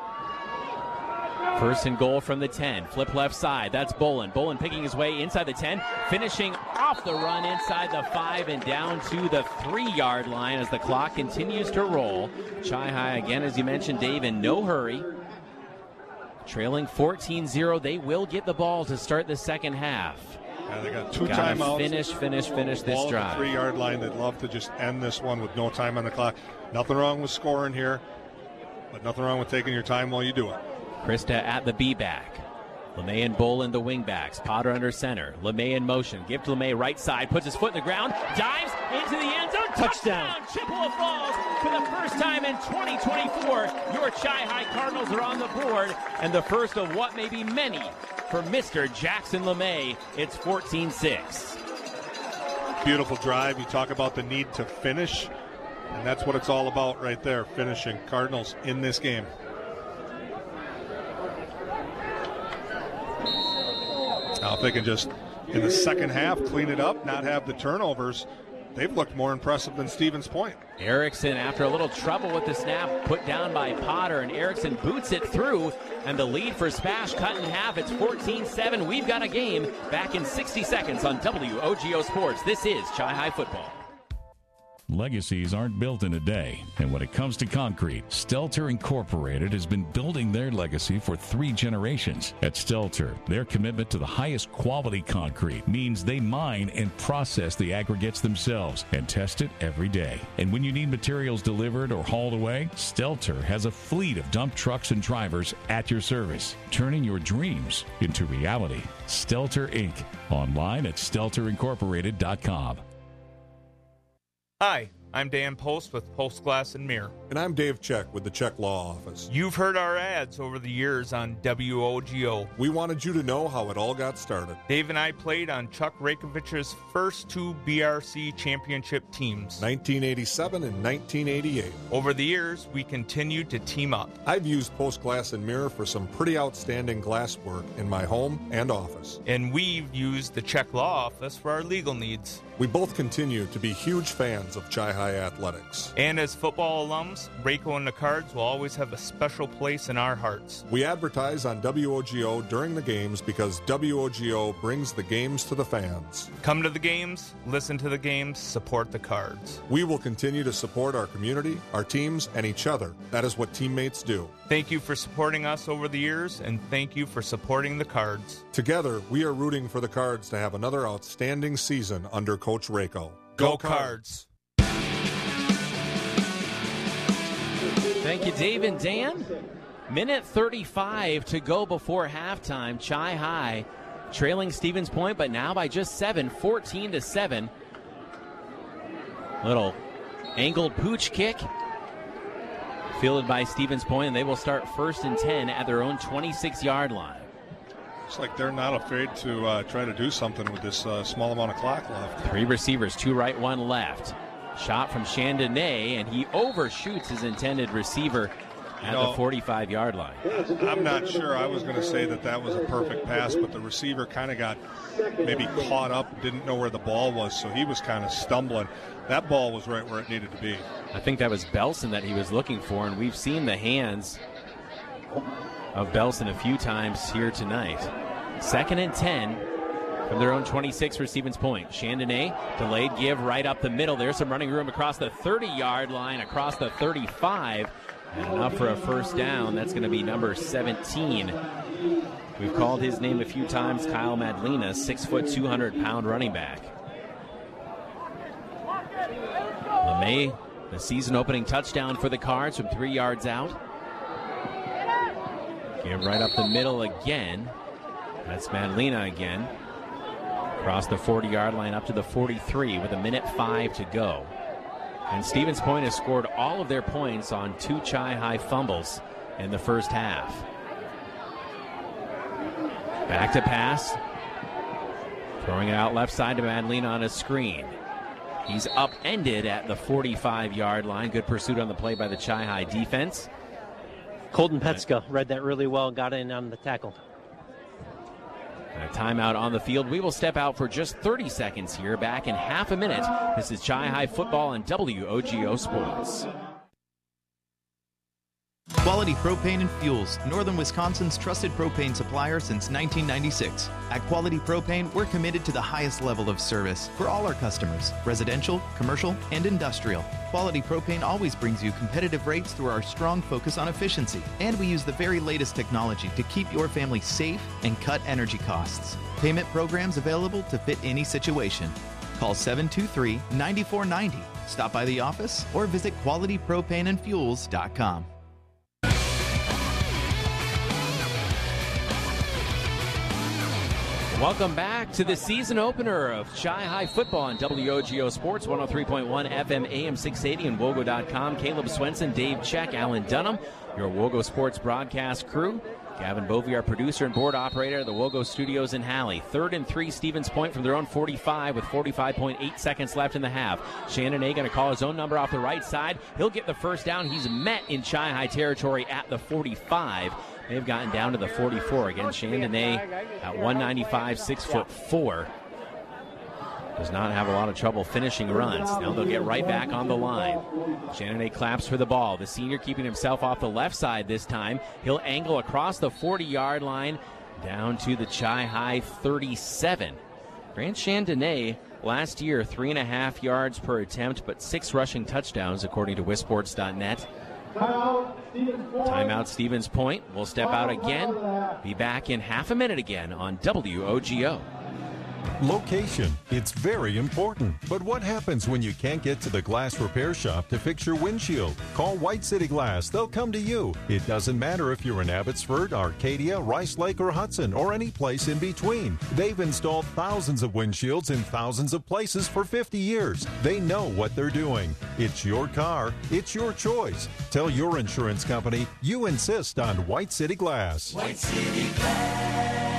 First and goal from the ten. Flip left side. That's Bolin. Bolin picking his way inside the ten. Finishing off the run inside the five and down to the three-yard line as the clock continues to roll. Chi High, again, as you mentioned, Dave, in no hurry. Trailing fourteen zero. They will get the ball to start the second half. Yeah, they got two Gotta timeouts. Finish, finish, finish this ball drive. At the three-yard line. They'd love to just end this one with no time on the clock. Nothing wrong with scoring here, but nothing wrong with taking your time while you do it. Krista at the B-back. LeMay and Bolin the wingbacks. Potter under center. LeMay in motion. Give to LeMay right side. Puts his foot in the ground. Dives into the end zone. Touchdown. Touchdown. Chippewa Falls for the first time in twenty twenty-four. Your Chi High Cardinals are on the board. And the first of what may be many for Mister Jackson LeMay. It's fourteen six. Beautiful drive. You talk about the need to finish. And that's what it's all about right there. Finishing. Cardinals in this game. Now, if they can just, in the second half, clean it up, not have the turnovers, they've looked more impressive than Stevens Point. Erickson, after a little trouble with the snap, put down by Potter, and Erickson boots it through, and the lead for Spash cut in half. It's fourteen seven. We've got a game back in sixty seconds on W O G O Sports. This is Chi High Football. Legacies aren't built in a day, and when it comes to concrete, Stelter Incorporated has been building their legacy for three generations. At Stelter, their commitment to the highest quality concrete means they mine and process the aggregates themselves and test it every day. And when you need materials delivered or hauled away, Stelter has a fleet of dump trucks and drivers at your service, turning your dreams into reality. Stelter Incorporated. Online at stelter incorporated dot com. Hi, I'm Dan Post with Post Glass and Mirror. And I'm Dave Check with the Check Law Office. You've heard our ads over the years on W O G O. We wanted you to know how it all got started. Dave and I played on Chuck Rakovich's first two B R C championship teams, nineteen eighty-seven and nineteen eighty-eight. Over the years, we continued to team up. I've used Post Glass and Mirror for some pretty outstanding glass work in my home and office. And we've used the Check Law Office for our legal needs. We both continue to be huge fans of Chi High athletics. And as football alums, Rayco and the Cards will always have a special place in our hearts. We advertise on W O G O during the games because W O G O brings the games to the fans. Come to the games, listen to the games, support the Cards. We will continue to support our community, our teams, and each other. That is what teammates do. Thank you for supporting us over the years, and thank you for supporting the Cards. Together, we are rooting for the Cards to have another outstanding season under Coach Rayco. Go Cards! Thank you, Dave and Dan. Minute thirty-five to go before halftime. Chi High trailing Stevens Point, but now by just seven, fourteen to seven. Little angled pooch kick fielded by Stevens Point, and they will start first and ten at their own twenty-six-yard line. Looks like they're not afraid to uh, try to do something with this uh, small amount of clock left. Three receivers, two right, one left. Shot from Chandonnet, and he overshoots his intended receiver at you know, the forty-five-yard line. I'm not sure. I was going to say that that was a perfect pass, but the receiver kind of got maybe caught up, didn't know where the ball was, so he was kind of stumbling. That ball was right where it needed to be. I think that was Belson that he was looking for, and we've seen the hands of Belson a few times here tonight. Second and ten from their own twenty-six for Stevens Point. Chandonnet, delayed give right up the middle. There's some running room across the thirty-yard line, across the thirty-five. And enough for a first down. That's going to be number seventeen. We've called his name a few times, Kyle Madlina, six foot, two hundred pound running back. LeMay, the season opening touchdown for the Cards from three yards out. Give right up the middle again That's Madlina again. Across the forty-yard line up to the forty-three with a minute five to go. And Stevens Point has scored all of their points on two Chi-High fumbles in the first half. Back to pass. Throwing it out left side to Madlina on a screen. He's upended at the forty-five-yard line. Good pursuit on the play by the Chi-High defense. Colton Petska read that really well, got in on the tackle. A timeout on the field. We will step out for just thirty seconds here. Back in half a minute. This is Chi-High football on W O G O Sports. Quality Propane and Fuels, Northern Wisconsin's trusted propane supplier since nineteen ninety-six. At Quality Propane, we're committed to the highest level of service for all our customers, residential, commercial, and industrial. Quality Propane always brings you competitive rates through our strong focus on efficiency, and we use the very latest technology to keep your family safe and cut energy costs. Payment programs available to fit any situation. Call seven two three, nine four nine zero, stop by the office, or visit quality propane and fuels dot com. Welcome back to the season opener of Chi-High football on W O G O Sports, one oh three point one F M, A M six eighty, and Wogo dot com. Caleb Swenson, Dave Check, Alan Dunham, your Wogo Sports broadcast crew. Gavin Bovey, our producer and board operator of the Wogo Studios in Halley. Third and three, Stevens Point from their own forty-five with forty-five point eight seconds left in the half. Shannon A going to call his own number off the right side. He'll get the first down. He's met in Chi-High territory at the forty-five. They've gotten down to the forty-four. Again, Chandonnet at one ninety-five, six foot four. Does not have a lot of trouble finishing runs. Now they'll get right back on the line. Chandonnet claps for the ball. The senior keeping himself off the left side this time. He'll angle across the forty-yard line down to the Chi-High thirty-seven. Grant Chandonnet last year, three and a half yards per attempt, but six rushing touchdowns, according to Wisports dot net. Timeout, Stevens Point. We'll step out again. Be back in half a minute again on W O G O. Location. It's very important. But what happens when you can't get to the glass repair shop to fix your windshield? Call White City Glass. They'll come to you. It doesn't matter if you're in Abbotsford, Arcadia, Rice Lake, or Hudson, or any place in between. They've installed thousands of windshields in thousands of places for fifty years. They know what they're doing. It's your car. It's your choice. Tell your insurance company you insist on White City Glass. White City Glass.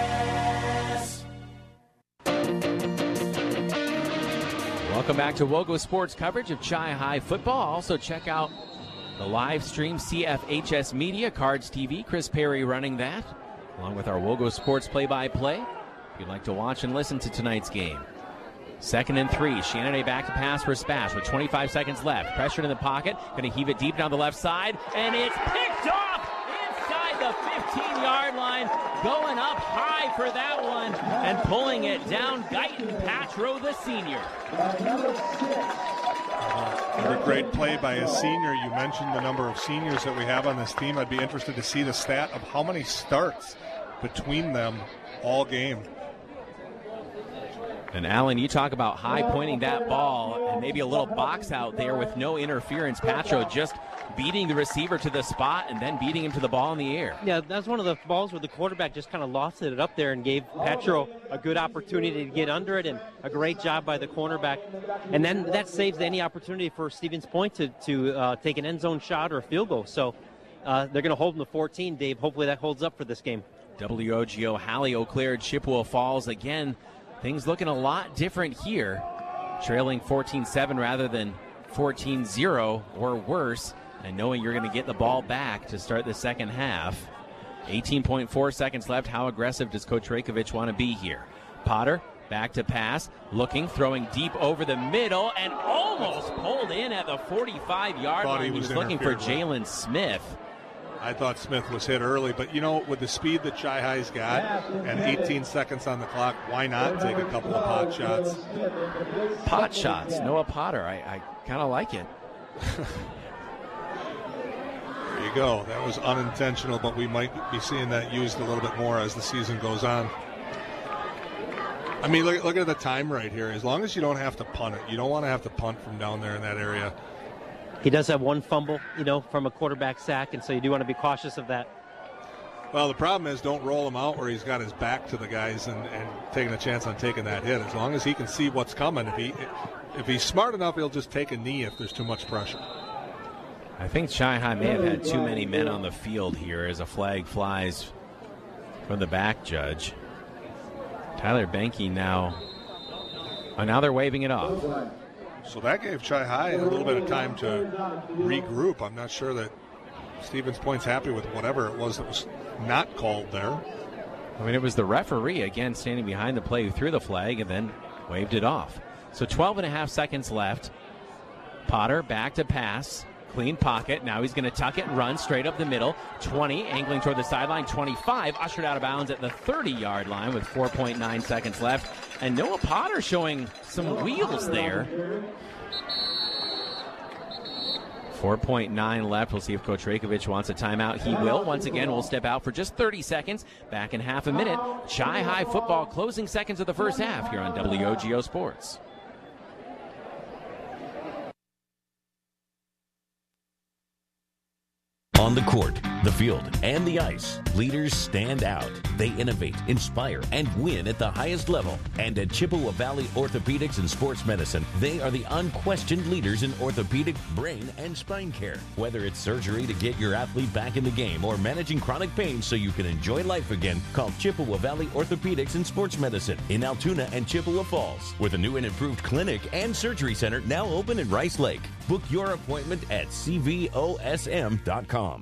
Welcome back to Wogo Sports coverage of Chi-High football. Also check out the live stream, C F H S Media, Cards T V. Chris Perry running that, along with our Wogo Sports play-by-play. If you'd like to watch and listen to tonight's game. Second and three. Chandonnet back to pass for Spash with twenty-five seconds left. Pressured in the pocket. Going to heave it deep down the left side. And it's picked off inside the fifteen-yard line. Going up high for that one. And pulling it down, Guyton Patro, the senior. Another great play by a senior. You mentioned the number of seniors that we have on this team. I'd be interested to see the stat of how many starts between them all game. And Alan, you talk about high pointing that ball and maybe a little box out there with no interference. Patro just beating the receiver to the spot and then beating him to the ball in the air. Yeah, that's one of the balls where the quarterback just kind of lost it up there and gave Patro a good opportunity to get under it, and a great job by the cornerback. And then that saves any opportunity for Stevens Point to, to uh, take an end zone shot or a field goal. So uh, they're going to hold them to fourteen, Dave. Hopefully that holds up for this game. W O G O, Halley, Eau Claire, Chippewa Falls. Again, things looking a lot different here. Trailing fourteen seven rather than fourteen zero or worse. And knowing you're going to get the ball back to start the second half. eighteen point four seconds left. How aggressive does Coach Rajkovic want to be here? Potter back to pass, looking, throwing deep over the middle, and almost pulled in at the forty-five-yard line. He was, he was looking for Jalen Smith. I thought Smith was hit early, but, you know, with the speed that Chi-High's got and eighteen seconds on the clock, why not take a couple of pot shots? Pot shots. Noah Potter. I, I kind of like it. There you go. That was unintentional, but we might be seeing that used a little bit more as the season goes on. I mean, look, look at the time right here. As long as you don't have to punt it, you don't want to have to punt from down there in that area. He does have one fumble, you know, from a quarterback sack, and so you do want to be cautious of that. Well, the problem is don't roll him out where he's got his back to the guys and, and taking a chance on taking that hit. As long as he can see what's coming, if he if he's smart enough, he'll just take a knee if there's too much pressure. I think Chi-High may have had too many men on the field here as a flag flies from the back judge. Tyler Benke now, oh, now they're waving it off. So that gave Chi-High a little bit of time to regroup. I'm not sure that Stevens Point's happy with whatever it was that was not called there. I mean, it was the referee, again, standing behind the play who threw the flag and then waved it off. So twelve and a half seconds left. Potter back to pass. Clean pocket. Now he's going to tuck it and run straight up the middle. twenty, angling toward the sideline. twenty-five, ushered out of bounds at the thirty-yard line with four point nine seconds left. And Noah Potter showing some wheels there. four point nine left. We'll see if Coach Rajkovic wants a timeout. He will. Once again, we'll step out for just thirty seconds. Back in half a minute. Chi-High football closing seconds of the first half here on W O G O Sports. On the court, the field, and the ice, leaders stand out. They innovate, inspire, and win at the highest level. And at Chippewa Valley Orthopedics and Sports Medicine, they are the unquestioned leaders in orthopedic, brain, and spine care. Whether it's surgery to get your athlete back in the game or managing chronic pain so you can enjoy life again, call Chippewa Valley Orthopedics and Sports Medicine in Altoona and Chippewa Falls, with a new and improved clinic and surgery center now open in Rice Lake. Book your appointment at C V O S M dot com.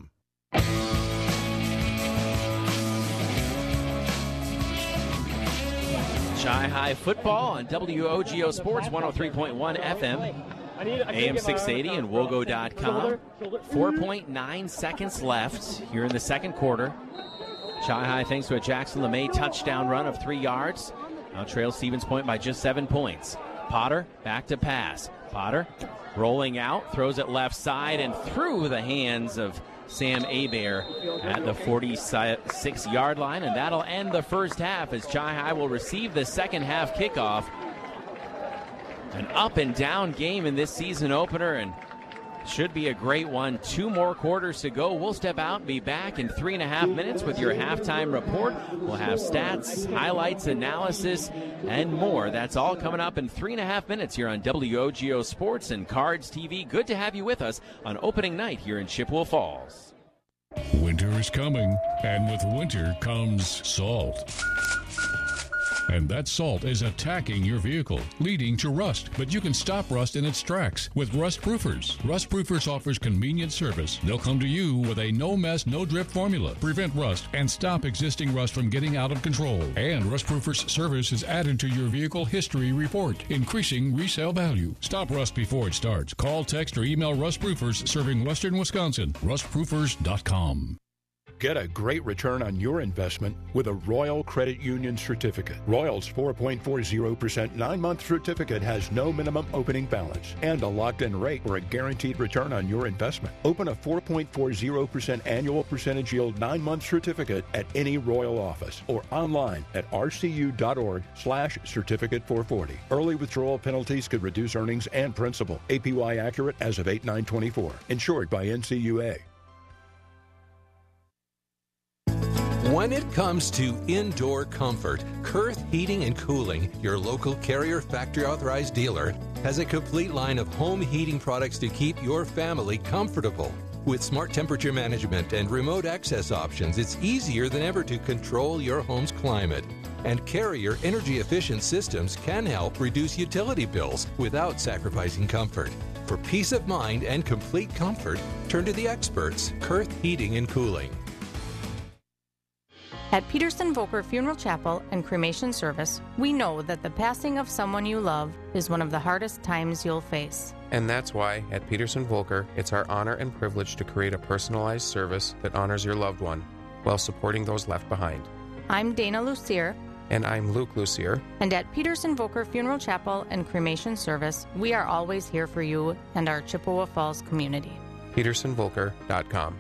Chi-High football on W O G O Sports one oh three point one F M, A M six eighty, and Wogo dot com. four point nine seconds left here in the second quarter. Chi-High, thanks to a Jackson LeMay touchdown run of three yards, now trails Stevens Point by just seven points. Potter back to pass. Potter rolling out, throws it left side and through the hands of Sam Abear at the forty-six-yard line, and that'll end the first half as Chi-High will receive the second half kickoff. An up and down game in this season opener, and should be a great one. Two more quarters to go. We'll step out and be back in three and a half minutes with your halftime report. We'll have stats, highlights, analysis, and more. That's all coming up in three and a half minutes here on W O G O Sports and Cards T V. Good to have you with us on opening night here in Chippewa Falls. Winter is coming, and with winter comes salt. And that salt is attacking your vehicle, leading to rust. But you can stop rust in its tracks with Rust Proofers. Rust Proofers offers convenient service. They'll come to you with a no-mess, no-drip formula. Prevent rust and stop existing rust from getting out of control. And Rust Proofers service is added to your vehicle history report, increasing resale value. Stop rust before it starts. Call, text, or email Rust Proofers, serving Western Wisconsin. rust proofers dot com. Get a great return on your investment with a Royal Credit Union certificate. Royal's four point four zero percent nine-month certificate has no minimum opening balance and a locked-in rate for a guaranteed return on your investment. Open a four point four zero percent annual percentage yield nine-month certificate at any Royal office or online at rcu.org slash certificate 440. Early withdrawal penalties could reduce earnings and principal. A P Y accurate as of eight nine twenty-four. Insured by N C U A. When it comes to indoor comfort, Kurth Heating and Cooling, your local Carrier factory authorized dealer, has a complete line of home heating products to keep your family comfortable. With smart temperature management and remote access options, it's easier than ever to control your home's climate. And Carrier energy-efficient systems can help reduce utility bills without sacrificing comfort. For peace of mind and complete comfort, turn to the experts, Kurth Heating and Cooling. At Peterson Volker Funeral Chapel and Cremation Service, we know that the passing of someone you love is one of the hardest times you'll face. And that's why, at Peterson Volker, it's our honor and privilege to create a personalized service that honors your loved one while supporting those left behind. I'm Dana Lucier. And I'm Luke Lucier. And at Peterson Volker Funeral Chapel and Cremation Service, we are always here for you and our Chippewa Falls community. peterson volker dot com.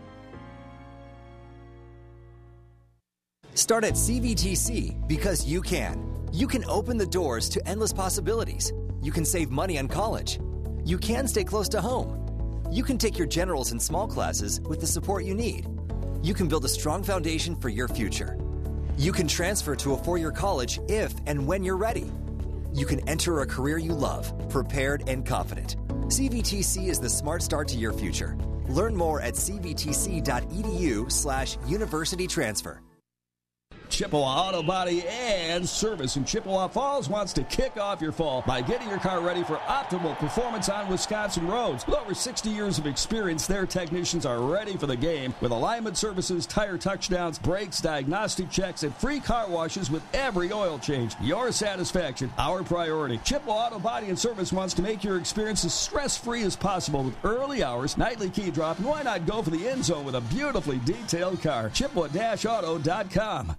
Start at C V T C because you can. You can open the doors to endless possibilities. You can save money on college. You can stay close to home. You can take your generals and small classes with the support you need. you can build a strong foundation for your future. You can transfer to a four-year college if and when you're ready. You can enter a career you love, prepared and confident. C V T C is the smart start to your future. Learn more at cvtc.edu slash university transfer. Chippewa Auto Body and Service in Chippewa Falls wants to kick off your fall by getting your car ready for optimal performance on Wisconsin roads. With over sixty years of experience, their technicians are ready for the game with alignment services, tire touchdowns, brakes, diagnostic checks, and free car washes with every oil change. Your satisfaction, our priority. Chippewa Auto Body and Service wants to make your experience as stress-free as possible with early hours, nightly key drop, and why not go for the end zone with a beautifully detailed car. Chippewa Auto dot com.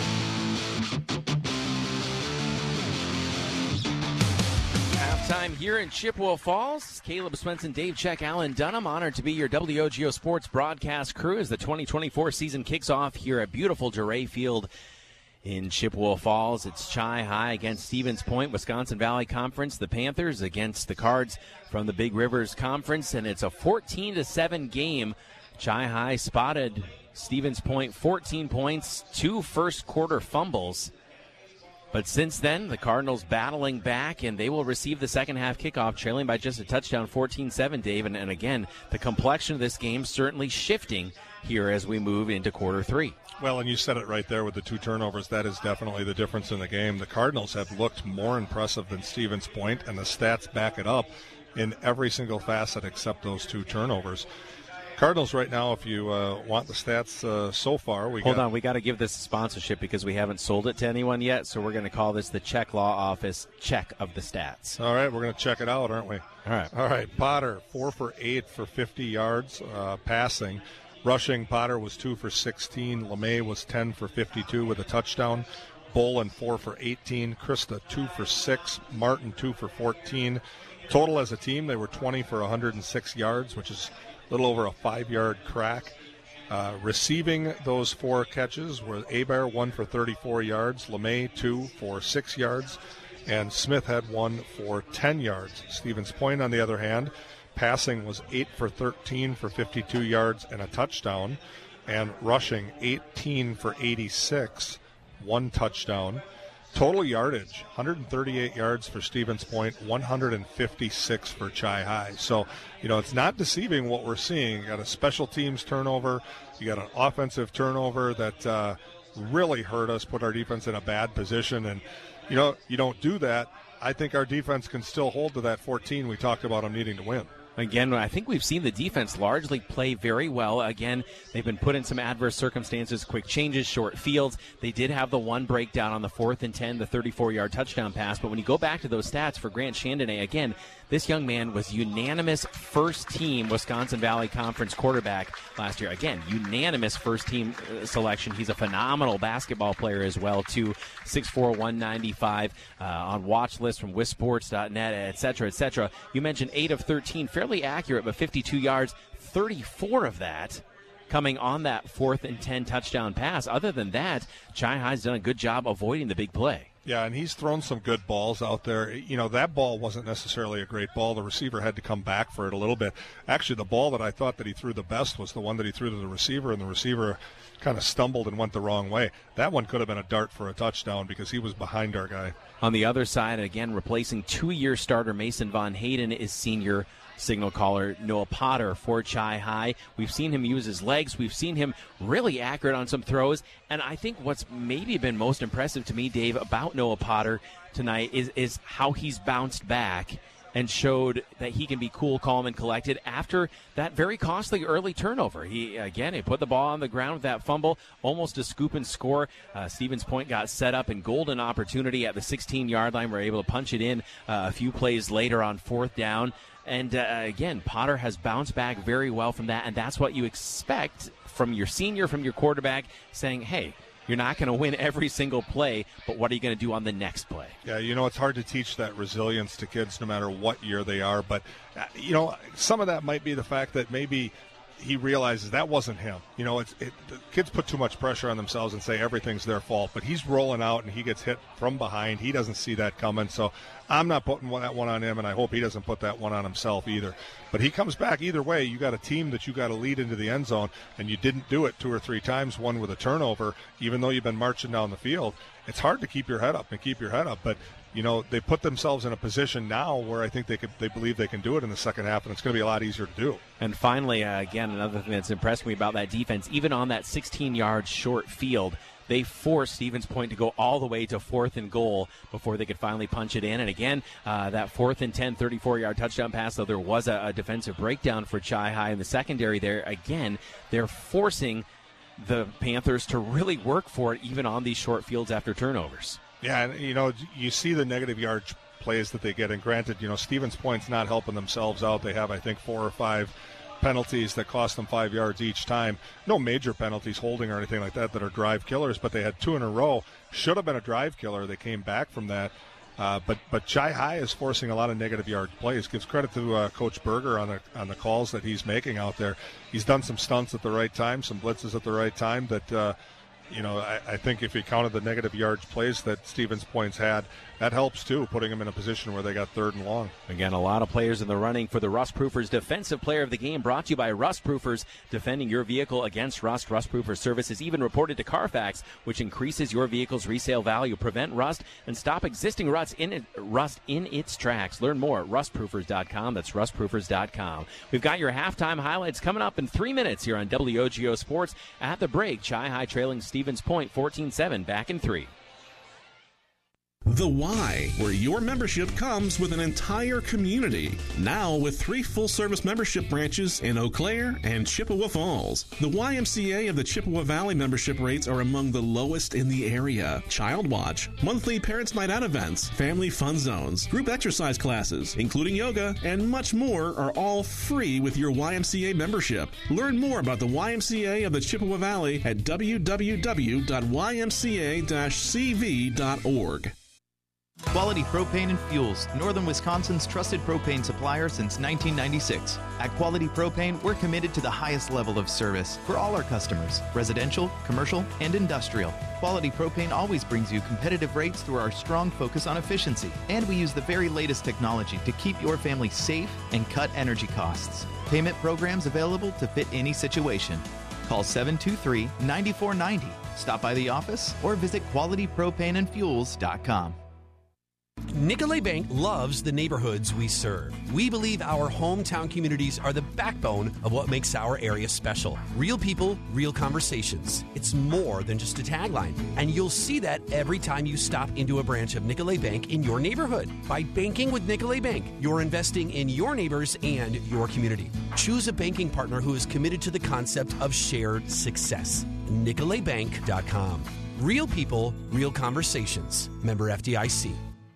Time here in Chippewa Falls. Caleb Swenson, Dave Check, Alan Dunham, honored to be your W O G O Sports broadcast crew as the twenty twenty-four season kicks off here at beautiful DeRay Field in Chippewa Falls. It's Chi High against Stevens Point, Wisconsin Valley Conference. The Panthers against the Cards from the Big Rivers Conference, and it's a fourteen to seven game. Chi High spotted Stevens Point fourteen points, two first quarter fumbles. But since then, the Cardinals battling back, and they will receive the second half kickoff, trailing by just a touchdown, fourteen seven, Dave. And, and again, the complexion of this game certainly shifting here as we move into quarter three. Well, and you said it right there with the two turnovers. That is definitely the difference in the game. The Cardinals have looked more impressive than Stevens Point, and the stats back it up in every single facet except those two turnovers. Cardinals right now, if you uh, want the stats uh, so far, we Hold got... on, we got to give this a sponsorship because we haven't sold it to anyone yet, so we're going to call this the Check Law Office Check of the Stats. All right, we're going to check it out, aren't we? All right. All right, Potter, four for eight for fifty yards uh, passing. Rushing, Potter was two for sixteen. LeMay was ten for fifty-two with a touchdown. Bolin, four for eighteen. Krista, two for six. Martin, two for fourteen. Total as a team, they were twenty for one hundred six yards, which is a little over a five-yard crack. Uh, receiving those four catches were Hebert, one for thirty-four yards, LeMay, two for six yards, and Smith had one for ten yards. Stevens Point, on the other hand, passing was eight for thirteen for fifty-two yards and a touchdown, and rushing eighteen for eighty-six, one touchdown. Total yardage, one hundred thirty-eight yards for Stevens Point, one hundred fifty-six for Chi High. So, you know, it's not deceiving what we're seeing. You got a special teams turnover. You got an offensive turnover that uh, really hurt us, put our defense in a bad position. And, you know, you don't do that. I think our defense can still hold to that fourteen we talked about them needing to win. Again, I think we've seen the defense largely play very well. Again, they've been put in some adverse circumstances, quick changes, short fields. They did have the one breakdown on the fourth and ten, the thirty-four-yard touchdown pass. But when you go back to those stats for Grant Chandonnet, again, this young man was unanimous first-team Wisconsin Valley Conference quarterback last year. Again, unanimous first-team selection. He's a phenomenal basketball player as well, too. six four, one ninety-five, uh, on watch list from wisports dot net, et cetera, et cetera. You mentioned eight of thirteen, fairly accurate, but fifty-two yards, thirty-four of that coming on that fourth and ten touchdown pass. Other than that, Chi High's done a good job avoiding the big play. Yeah, and he's thrown some good balls out there. You know, that ball wasn't necessarily a great ball. The receiver had to come back for it a little bit. Actually, the ball that I thought that he threw the best was the one that he threw to the receiver, and the receiver kind of stumbled and went the wrong way. That one could have been a dart for a touchdown because he was behind our guy. On the other side, again, replacing two-year starter Mason Von Hayden is senior signal caller Noah Potter for Chi High. We've seen him use his legs. We've seen him really accurate on some throws. And I think what's maybe been most impressive to me, Dave, about Noah Potter tonight is, is how he's bounced back and showed that he can be cool, calm, and collected after that very costly early turnover. He, again, he put the ball on the ground with that fumble, almost a scoop and score. Uh, Stevens Point got set up in golden opportunity at the sixteen-yard line. We're able to punch it in uh, a few plays later on fourth down. And, uh, again, Potter has bounced back very well from that, and that's what you expect from your senior, from your quarterback, saying, hey, you're not going to win every single play, but what are you going to do on the next play? Yeah, you know, it's hard to teach that resilience to kids no matter what year they are. But, uh, you know, some of that might be the fact that maybe he realizes that wasn't him. You know, it's it, the kids put too much pressure on themselves and say everything's their fault. But he's rolling out and he gets hit from behind. He doesn't see that coming. So I'm not putting that one on him, and I hope he doesn't put that one on himself either. But he comes back either way. You got a team that you got to lead into the end zone, and you didn't do it two or three times, one with a turnover, even though you've been marching down the field. It's hard to keep your head up and keep your head up, but you know, they put themselves in a position now where I think they could, they believe they can do it in the second half, and it's going to be a lot easier to do. And finally, uh, again, another thing that's impressed me about that defense, even on that sixteen-yard short field, they forced Stevens Point to go all the way to fourth and goal before they could finally punch it in. And again, uh, that fourth and ten, thirty-four-yard touchdown pass, though there was a, a defensive breakdown for Chi-Hi in the secondary there. Again, they're forcing the Panthers to really work for it, even on these short fields after turnovers. Yeah, and, you know, you see the negative yard plays that they get. And granted, you know, Stevens Point's not helping themselves out. They have, I think, four or five penalties that cost them five yards each time. No major penalties, holding or anything like that, that are drive killers, but they had two in a row. Should have been a drive killer. They came back from that. Uh, but but Chi-Hi is forcing a lot of negative yard plays. Gives credit to uh, Coach Berger on the on the calls that he's making out there. He's done some stunts at the right time, some blitzes at the right time that uh, – You know, I, I think if you counted the negative yards plays that Stevens Point's had, that helps too, putting them in a position where they got third and long. Again, a lot of players in the running for the Rustproofers Defensive Player of the Game, brought to you by Rustproofers, defending your vehicle against rust. Rustproofers service is even reported to Carfax, which increases your vehicle's resale value. Prevent rust and stop existing rust in it, rust in its tracks. Learn more at rustproofers dot com. That's rustproofers dot com. We've got your halftime highlights coming up in three minutes here on W O G O Sports. At the break, Chi-Hi trailing Stevens Point fourteen seven, back in three. The Y, where your membership comes with an entire community. Now with three full-service membership branches in Eau Claire and Chippewa Falls. The Y M C A of the Chippewa Valley membership rates are among the lowest in the area. Child Watch, monthly Parents Night Out events, family fun zones, group exercise classes, including yoga, and much more are all free with your Y M C A membership. Learn more about the Y M C A of the Chippewa Valley at w w w dot y m c a dash c v dot org. Quality Propane and Fuels, Northern Wisconsin's trusted propane supplier since nineteen ninety-six. At Quality Propane, we're committed to the highest level of service for all our customers, residential, commercial, and industrial. Quality Propane always brings you competitive rates through our strong focus on efficiency, and we use the very latest technology to keep your family safe and cut energy costs. Payment programs available to fit any situation. Call seven two three, nine four nine zero. Stop by the office or visit quality propane and fuels dot com. Nicolet Bank loves the neighborhoods we serve. We believe our hometown communities are the backbone of what makes our area special. Real people, real conversations. It's more than just a tagline. And you'll see that every time you stop into a branch of Nicolet Bank in your neighborhood. By banking with Nicolet Bank, you're investing in your neighbors and your community. Choose a banking partner who is committed to the concept of shared success. Nicolet Bank dot com. Real people, real conversations. Member F D I C.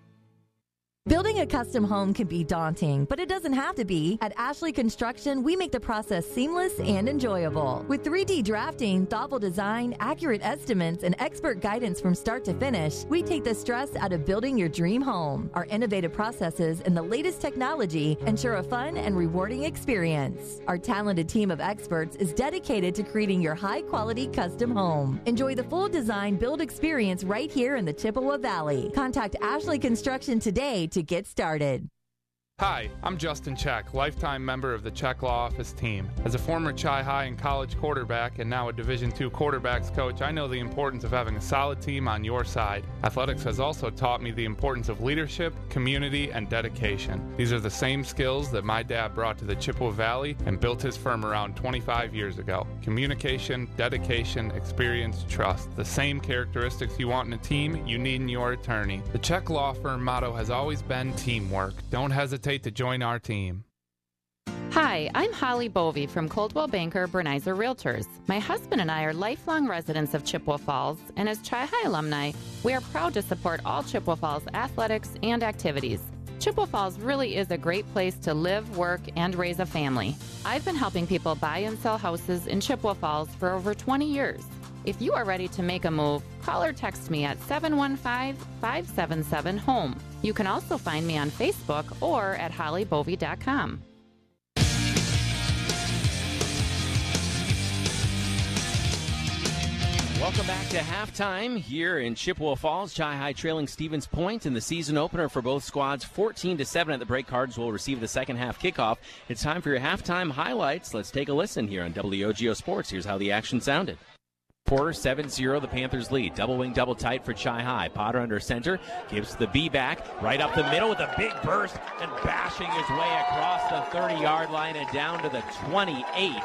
Building a custom home can be daunting, but it doesn't have to be. At Ashley Construction, we make the process seamless and enjoyable. With three D drafting, thoughtful design, accurate estimates, and expert guidance from start to finish, we take the stress out of building your dream home. Our innovative processes and the latest technology ensure a fun and rewarding experience. Our talented team of experts is dedicated to creating your high-quality custom home. Enjoy the full design build experience right here in the Chippewa Valley. Contact Ashley Construction today to get started. Hi, I'm Justin Check, lifetime member of the Check Law Office team. As a former Chi-Hi and college quarterback and now a Division two quarterbacks coach, I know the importance of having a solid team on your side. Athletics has also taught me the importance of leadership, community, and dedication. These are the same skills that my dad brought to the Chippewa Valley and built his firm around twenty-five years ago. Communication, dedication, experience, trust. The same characteristics you want in a team, you need in your attorney. The Check Law Firm motto has always been teamwork. Don't hesitate to join our team. Hi, I'm Holly Bovey from Coldwell Banker Bernizer Realtors. My husband and I are lifelong residents of Chippewa Falls, and as Chi-Hi alumni, we are proud to support all Chippewa Falls athletics and activities. Chippewa Falls really is a great place to live, work, and raise a family. I've been helping people buy and sell houses in Chippewa Falls for over twenty years. If you are ready to make a move, call or text me at seven one five, five seven seven, HOME. You can also find me on Facebook or at holly bovey dot com. Welcome back to halftime here in Chippewa Falls. Chi-High trailing Stevens Point in the season opener for both squads, fourteen to seven at the break. Cards will receive the second half kickoff. It's time for your halftime highlights. Let's take a listen here on W O G O Sports. Here's how the action sounded. Quarter, seven zero, the Panthers lead. Double wing, double tight for Chi-High. Potter under center, gives the B-back, right up the middle with a big burst and bashing his way across the thirty-yard line and down to the twenty-eight.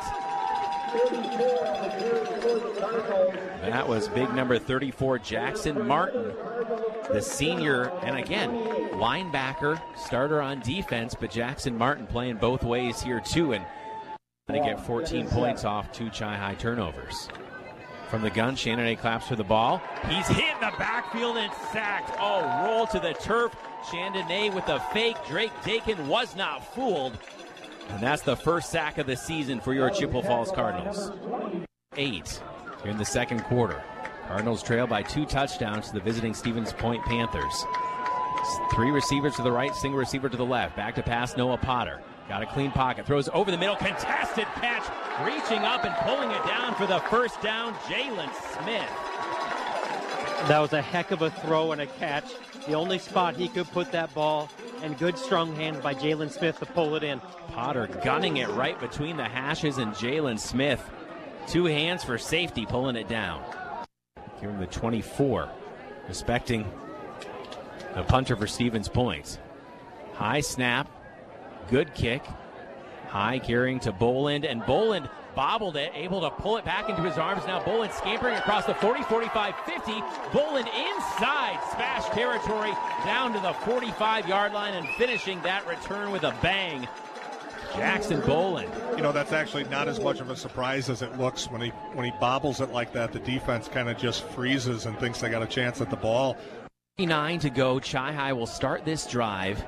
That was big number thirty-four, Jackson Martin, the senior, and again, linebacker, starter on defense, but Jackson Martin playing both ways here too, and they get fourteen points off two Chi-High turnovers. From the gun, Chandonnet claps for the ball. He's hit in the backfield and sacked. Oh, roll to the turf. Chandonnet with a fake. Drake Dakin was not fooled. And that's the first sack of the season for your Chippewa Falls Cardinals. Eight here in the second quarter. Cardinals trail by two touchdowns to the visiting Stevens Point Panthers. Three receivers to the right, single receiver to the left. Back to pass, Noah Potter. Got a clean pocket, throws over the middle, contested catch, reaching up and pulling it down for the first down, Jalen Smith. That was a heck of a throw and a catch. The only spot he could put that ball, and good strong hands by Jalen Smith to pull it in. Potter gunning it right between the hashes, and Jalen Smith, two hands for safety, pulling it down. Here in the twenty-four, respecting the punter for Stevens Point. High snap. Good kick. High carrying to Boland, and Boland bobbled it, able to pull it back into his arms. Now Boland scampering across the forty, forty-five, fifty. Boland inside smash territory down to the forty-five-yard line and finishing that return with a bang. Jackson Boland. You know, that's actually not as much of a surprise as it looks when he when he bobbles it like that. The defense kind of just freezes and thinks they got a chance at the ball. Nine to go. Chi-High will start this drive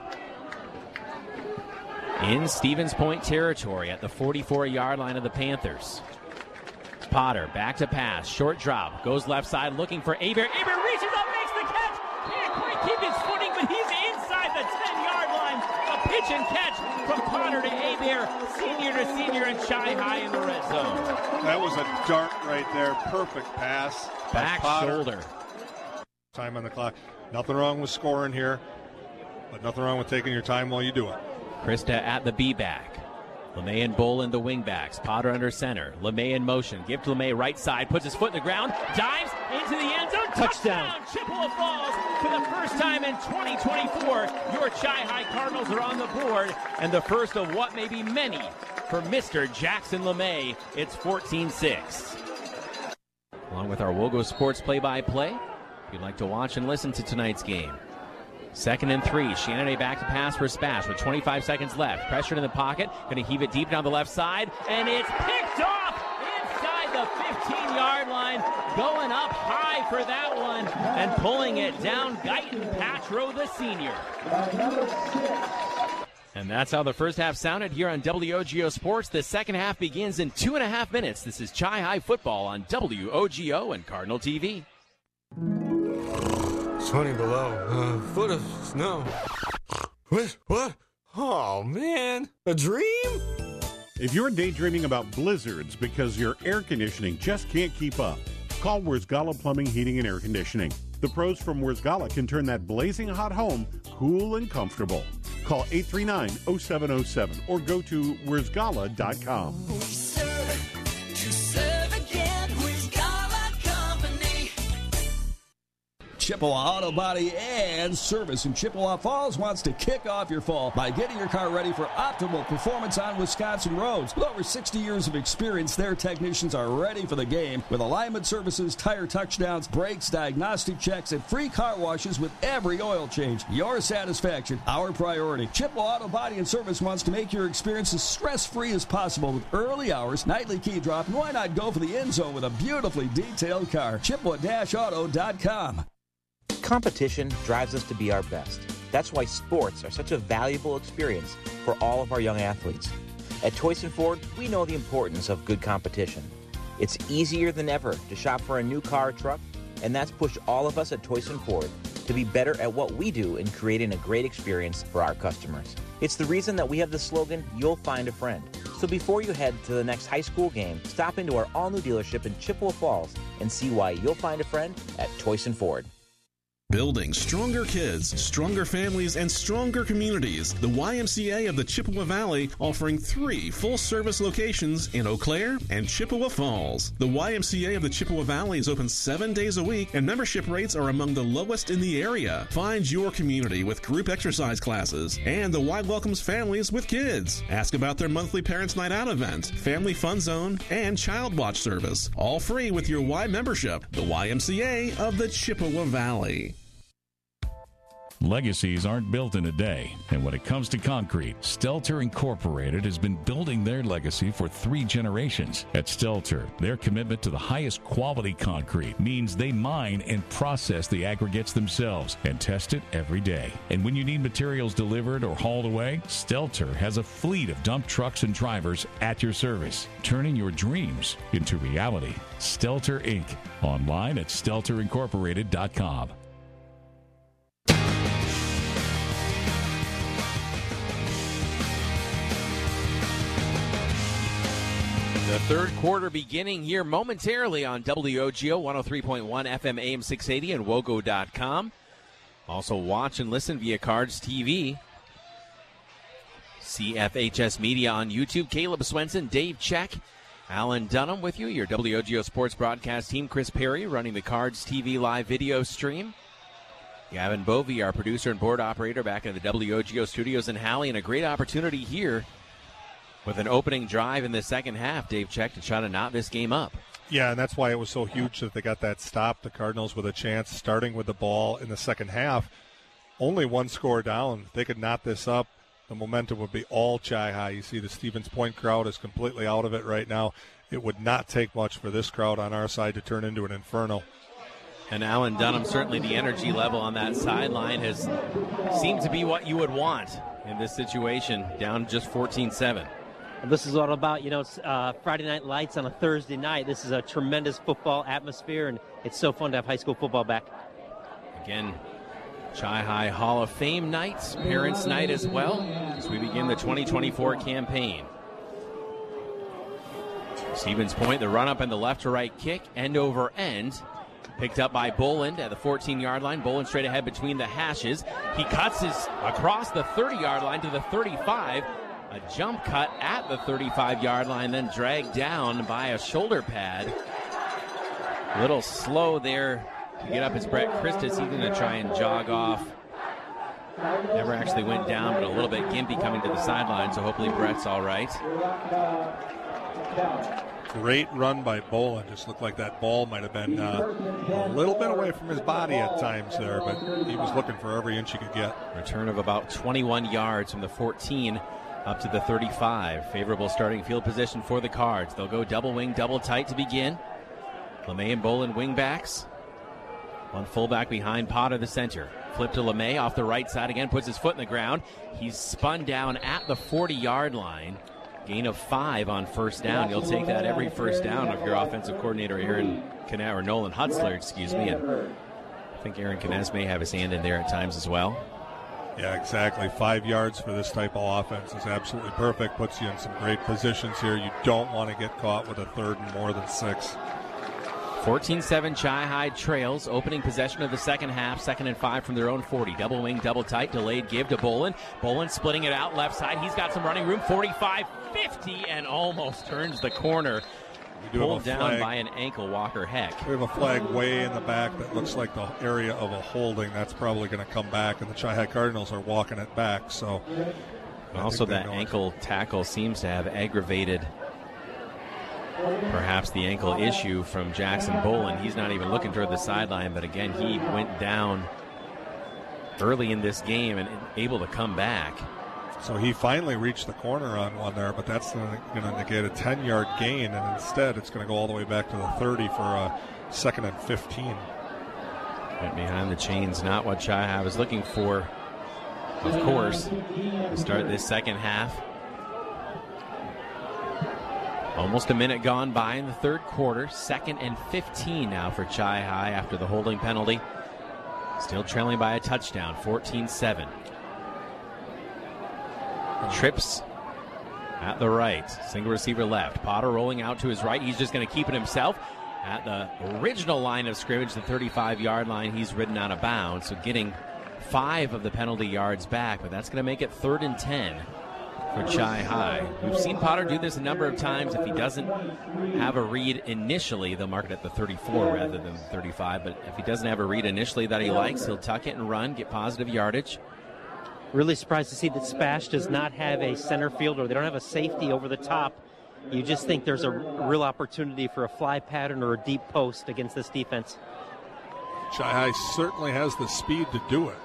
in Stevens Point territory at the forty-four-yard line of the Panthers. Potter back to pass, short drop, goes left side looking for Aber. Aber reaches up, makes the catch, can't quite keep his footing, but he's inside the ten-yard line. A pitch and catch from Potter to Aber, senior to senior, and Chi-High in the red zone. That was a dart right there, perfect pass. Back shoulder. Time on the clock. Nothing wrong with scoring here, but nothing wrong with taking your time while you do it. Krista at the B-back. LeMay and Boland the wing-backs. Potter under center. LeMay in motion. Give to LeMay right side. Puts his foot in the ground. Dives into the end zone. Touchdown. Touchdown. Chippewa Falls for the first time in twenty twenty-four. Your Chi-High Cardinals are on the board. And the first of what may be many for Mister Jackson LeMay. It's fourteen six. Along with our Wogo Sports play-by-play, if you'd like to watch and listen to tonight's game. Second and three. Chandonnet back to pass for Spash with twenty-five seconds left. Pressured in the pocket. Going to heave it deep down the left side. And it's picked off inside the fifteen-yard line. Going up high for that one. And pulling it down, Guyton Patro, the senior. And that's how the first half sounded here on W O G O Sports. The second half begins in two and a half minutes. This is Chi-High football on W O G O and Cardinal T V. twenty below. A uh, foot of snow. What? What? Oh, man. A dream? If you're daydreaming about blizzards because your air conditioning just can't keep up, call Wurzgala Plumbing, Heating, and Air Conditioning. The pros from Wurzgala can turn that blazing hot home cool and comfortable. Call eight three nine, oh seven oh seven or go to wurzgala dot com. Chippewa Auto Body and Service in Chippewa Falls wants to kick off your fall by getting your car ready for optimal performance on Wisconsin roads. With over sixty years of experience, their technicians are ready for the game with alignment services, tire touchdowns, brakes, diagnostic checks, and free car washes with every oil change. Your satisfaction, our priority. Chippewa Auto Body and Service wants to make your experience as stress-free as possible with early hours, nightly key drop, and why not go for the end zone with a beautifully detailed car. Chippewa Auto dot com. Competition drives us to be our best. That's why sports are such a valuable experience for all of our young athletes. At Toyson Ford, we know the importance of good competition. It's easier than ever to shop for a new car or truck, and that's pushed all of us at Toyson Ford to be better at what we do in creating a great experience for our customers. It's the reason that we have the slogan, "You'll find a friend." So before you head to the next high school game, stop into our all-new dealership in Chippewa Falls and see why you'll find a friend at Toyson Ford. Building stronger kids, stronger families, and stronger communities. The Y M C A of the Chippewa Valley offering three full-service locations in Eau Claire and Chippewa Falls. The Y M C A of the Chippewa Valley is open seven days a week, and membership rates are among the lowest in the area. Find your community with group exercise classes, and the Y welcomes families with kids. Ask about their monthly Parents' Night Out event, Family Fun Zone, and Child Watch service. All free with your Y membership. The Y M C A of the Chippewa Valley. Legacies aren't built in a day, and when it comes to concrete, Stelter Incorporated has been building their legacy for three generations. At Stelter, their commitment to the highest quality concrete means they mine and process the aggregates themselves and test it every day. And when you need materials delivered or hauled away, Stelter has a fleet of dump trucks and drivers at your service, turning your dreams into reality. Stelter Incorporated. Online at stelter incorporated dot com. The third quarter beginning here momentarily on W O G O one oh three point one F M A M six eighty and wogo dot com. Also watch and listen via Cards T V. C F H S Media on YouTube. Caleb Swenson, Dave Check, Alan Dunham with you. Your W O G O Sports broadcast team. Chris Perry running the Cards T V live video stream. Gavin Bovey, our producer and board operator, back in the W O G O studios in Halley, and a great opportunity here with an opening drive in the second half, Dave Check, to try to knot this game up. Yeah, and that's why it was so huge that they got that stop. The Cardinals with a chance starting with the ball in the second half. Only one score down. They could knot this up. The momentum would be all Chi-High. You see the Stevens Point crowd is completely out of it right now. It would not take much for this crowd on our side to turn into an inferno. And Alan Dunham, certainly the energy level on that sideline has seemed to be what you would want in this situation, down just fourteen seven. This is all about, you know, it's, uh, Friday Night Lights on a Thursday night. This is a tremendous football atmosphere, and it's so fun to have high school football back. Again, Chi-High Hall of Fame night, Parents' Night as well, as we begin the twenty twenty-four campaign. Stevens Point, the run-up and the left-to-right kick, end over end. Picked up by Boland at the fourteen-yard line. Boland straight ahead between the hashes. He cuts his across the thirty-yard line to the thirty-five. A jump cut at the thirty-five-yard line, then dragged down by a shoulder pad. A little slow there to get up. It's Brett Christus. He's going to try and jog off. Never actually went down, but a little bit gimpy coming to the sideline, so hopefully Brett's all right. Great run by Boland. Just looked like that ball might have been uh, a little bit away from his body at times there, but he was looking for every inch he could get. Return of about twenty-one yards from the fourteen up to the thirty-five. Favorable starting field position for the Cards. They'll go double wing, double tight to begin. LeMay and Boland wing backs. One fullback behind Potter, the center. Flip to LeMay off the right side again, puts his foot in the ground. He's spun down at the forty-yard line. Gain of five on first down. You'll take that every first down of your offensive coordinator, Aaron Knapp, or Nolan Hutzler, excuse me. And I think Aaron Knapp may have his hand in there at times as well. Yeah, exactly. Five yards for this type of offense is absolutely perfect. Puts you in some great positions here. You don't want to get caught with a third and more than six. fourteen seven Chi-High trails. Opening possession of the second half. Second and five from their own forty. Double wing, double tight. Delayed give to Boland. Boland splitting it out left side. He's got some running room. forty-five fifty and almost turns the corner. Pulled down flag by an ankle, Walker Heck. We have a flag way in the back that looks like the area of a holding. That's probably going to come back, and the Chi-High Cardinals are walking it back. So, also, that ankle tackle seems to have aggravated perhaps the ankle issue from Jackson Boland. He's not even looking toward the sideline, but again, he went down early in this game and able to come back. So he finally reached the corner on one there, but that's going to negate a ten-yard gain, and instead it's going to go all the way back to the thirty for a second and fifteen. Went behind the chains, not what Chi-High was looking for, of course, to start this second half. Almost a minute gone by in the third quarter. Second and fifteen now for Chi-High after the holding penalty. Still trailing by a touchdown, fourteen seven. Trips at the right. Single receiver left. Potter rolling out to his right. He's just going to keep it himself. At the original line of scrimmage, the thirty-five-yard line, he's ridden out of bounds. So getting five of the penalty yards back, but that's going to make it third and ten for Chi High. We've seen Potter do this a number of times. If he doesn't have a read initially, they'll mark it at the thirty-four rather than the thirty-five. But if he doesn't have a read initially that he likes, he'll tuck it and run, get positive yardage. Really surprised to see that Spash does not have a center fielder. They don't have a safety over the top. You just think there's a real opportunity for a fly pattern or a deep post against this defense. Chi High certainly has the speed to do it.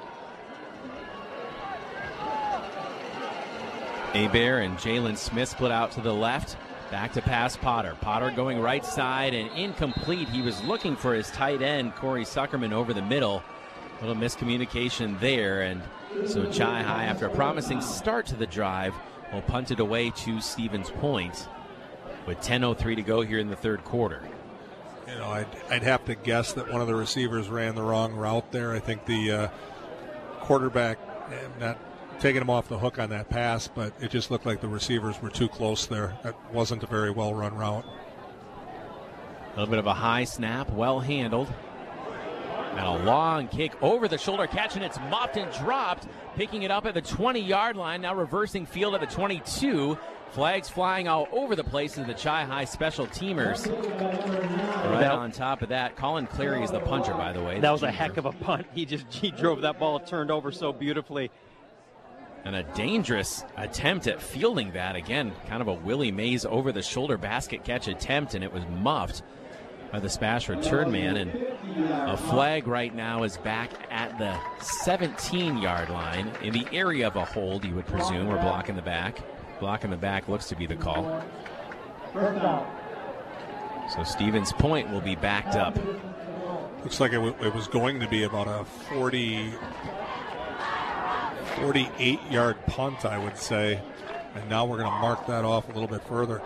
Hebert and Jalen Smith split out to the left. Back to pass Potter. Potter going right side and incomplete. He was looking for his tight end, Corey Suckerman, over the middle. A little miscommunication there. And so Chi High, after a promising start to the drive, will punt it away to Stevens Point with ten oh three to go here in the third quarter. You know, I'd, I'd have to guess that one of the receivers ran the wrong route there. I think the uh, quarterback, not taking him off the hook on that pass, but it just looked like the receivers were too close there. That wasn't a very well-run route. A little bit of a high snap, well handled. And a long kick over the shoulder catch, and it's muffed and dropped. Picking it up at the twenty-yard line, now reversing field at the twenty-two. Flags flying all over the place as the Chi High special teamers. Right that, on top of that, Colin Clary is the punter, by the way. That was a heck of a punt. He just he drove that ball, turned over so beautifully. And a dangerous attempt at fielding that. Again, kind of a Willie Mays over-the-shoulder basket catch attempt, and it was muffed by the Spash return man. And a flag right now is back at the seventeen-yard line in the area of a hold, you would presume, or block in the back. Block in the back looks to be the call. So Stevens Point will be backed up. Looks like it, w- it was going to be about a forty, forty-eight-yard punt, I would say. And now we're going to mark that off a little bit further.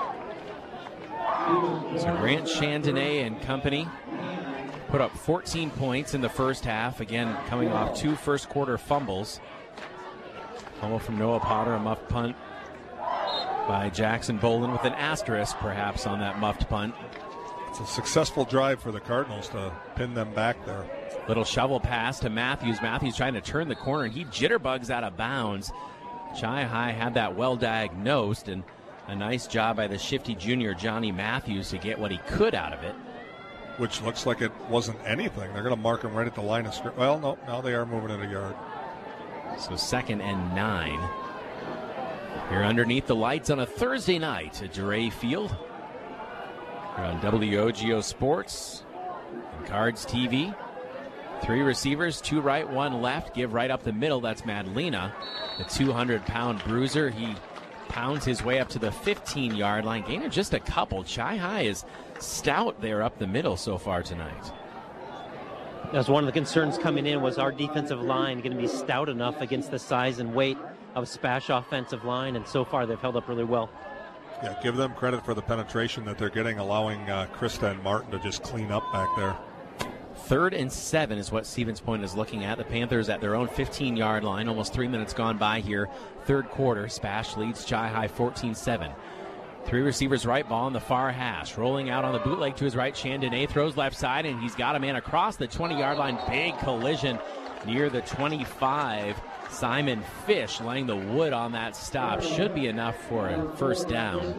So Grant Chandonnet and company put up fourteen points in the first half. Again, coming off two first quarter fumbles. Fumble from Noah Potter, a muffed punt by Jackson Bolin with an asterisk perhaps on that muffed punt. It's a successful drive for the Cardinals to pin them back there. Little shovel pass to Matthews. Matthews trying to turn the corner, and he jitterbugs out of bounds. Chi High had that well diagnosed, and a nice job by the shifty junior Johnny Matthews to get what he could out of it. Which looks like it wasn't anything. They're going to mark him right at the line of scrimmage. Well, no, now they are moving it a yard. So second and nine. Here underneath the lights on a Thursday night at DeRay Field. Here on W O G O Sports and Cards T V. Three receivers, two right, one left. Give right up the middle. That's Madlena, the two hundred pound bruiser. He pounds his way up to the fifteen-yard line. Gain of just a couple. Chi High is stout there up the middle so far tonight. That's one of the concerns coming in, was our defensive line going to be stout enough against the size and weight of Spash offensive line, and so far they've held up really well. Yeah, give them credit for the penetration that they're getting, allowing uh, Krista and Martin to just clean up back there. Third and seven is what Stevens Point is looking at. The Panthers at their own fifteen-yard line. Almost three minutes gone by here. Third quarter. Spash leads Chi High fourteen seven. Three receivers right, ball on the far hash. Rolling out on the bootleg to his right. Chandonnet throws left side, and he's got a man across the twenty-yard line. Big collision near the twenty-five. Simon Fish laying the wood on that stop. Should be enough for a first down.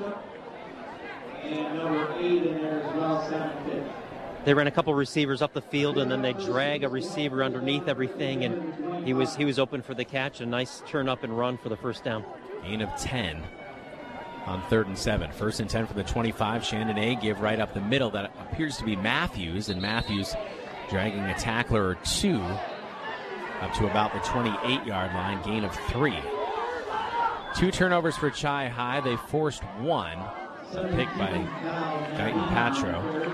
They ran a couple receivers up the field, and then they drag a receiver underneath everything, and he was he was open for the catch. A nice turn up and run for the first down. Gain of ten on third and seven. First and ten for the twenty-five. Chandonnet give right up the middle. That appears to be Matthews, and Matthews dragging a tackler or two up to about the twenty-eight-yard line. Gain of three. Two turnovers for Chi High. They forced one. A pick by Guyton Patro.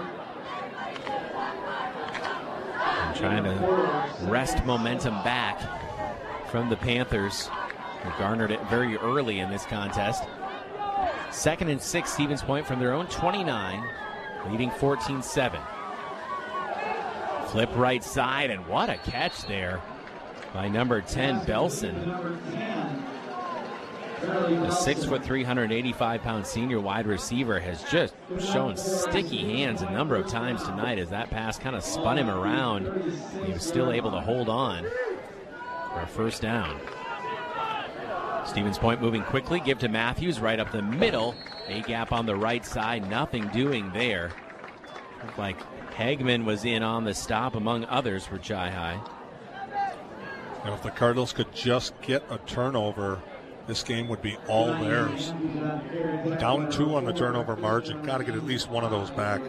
And trying to wrest momentum back from the Panthers, who garnered it very early in this contest. Second and six, Stevens Point from their own twenty-nine, leading fourteen seven. Flip right side, and what a catch there by number ten, Belson. The six foot, three hundred eighty-five pound senior wide receiver has just shown sticky hands a number of times tonight as that pass kind of spun him around. He was still able to hold on for a first down. Stevens Point moving quickly, give to Matthews right up the middle. A gap on the right side, nothing doing there. Looked like Hagman was in on the stop among others for Chi-Hi. And if the Cardinals could just get a turnover, this game would be all theirs. Down two on the turnover margin. Got to get at least one of those back.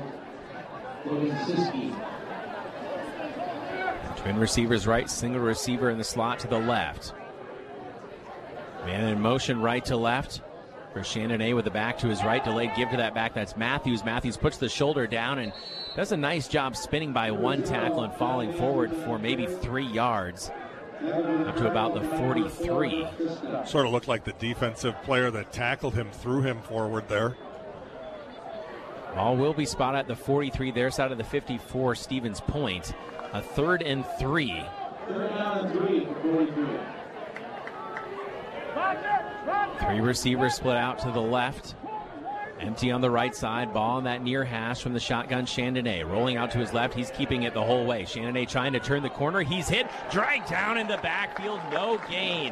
Twin receivers right, single receiver in the slot to the left. Man in motion right to left for Chandonnet with the back to his right. Delayed give to that back. That's Matthews. Matthews puts the shoulder down and does a nice job spinning by one tackle and falling forward for maybe three yards. Up to about the forty-three. Sort of looked like the defensive player that tackled him threw him forward there. Ball will be spotted at the forty-three, their side of the fifty-four, Stevens Point. A third and three. Three receivers split out to the left. Empty on the right side. Ball on that near hash from the shotgun, Chandonnet. Rolling out to his left. He's keeping it the whole way. Chandonnet trying to turn the corner. He's hit. Dragged down in the backfield. No gain.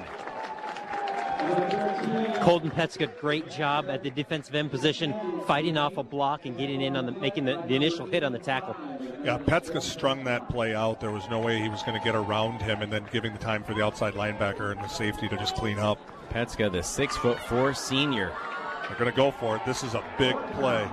Colton Petska, great job at the defensive end position, fighting off a block and getting in on the, making the, the initial hit on the tackle. Yeah, Petska strung that play out. There was no way he was going to get around him, and then giving the time for the outside linebacker and the safety to just clean up. Petska, the six foot four senior. They're going to go for it. This is a big play.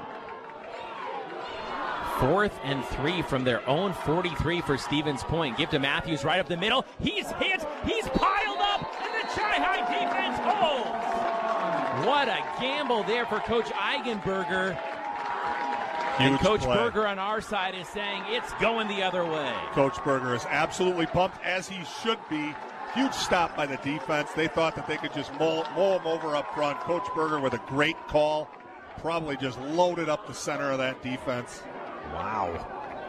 Fourth and three from their own forty-three for Stevens Point. Give to Matthews right up the middle. He's hit. He's piled up, and the Chi-Hi defense holds. What a gamble there for Coach Eigenberger. Huge and Coach play. Berger on our side is saying it's going the other way. Coach Berger is absolutely pumped, as he should be. Huge stop by the defense. They thought that they could just mow, mow him over up front. Coach Berger with a great call. Probably just loaded up the center of that defense. Wow.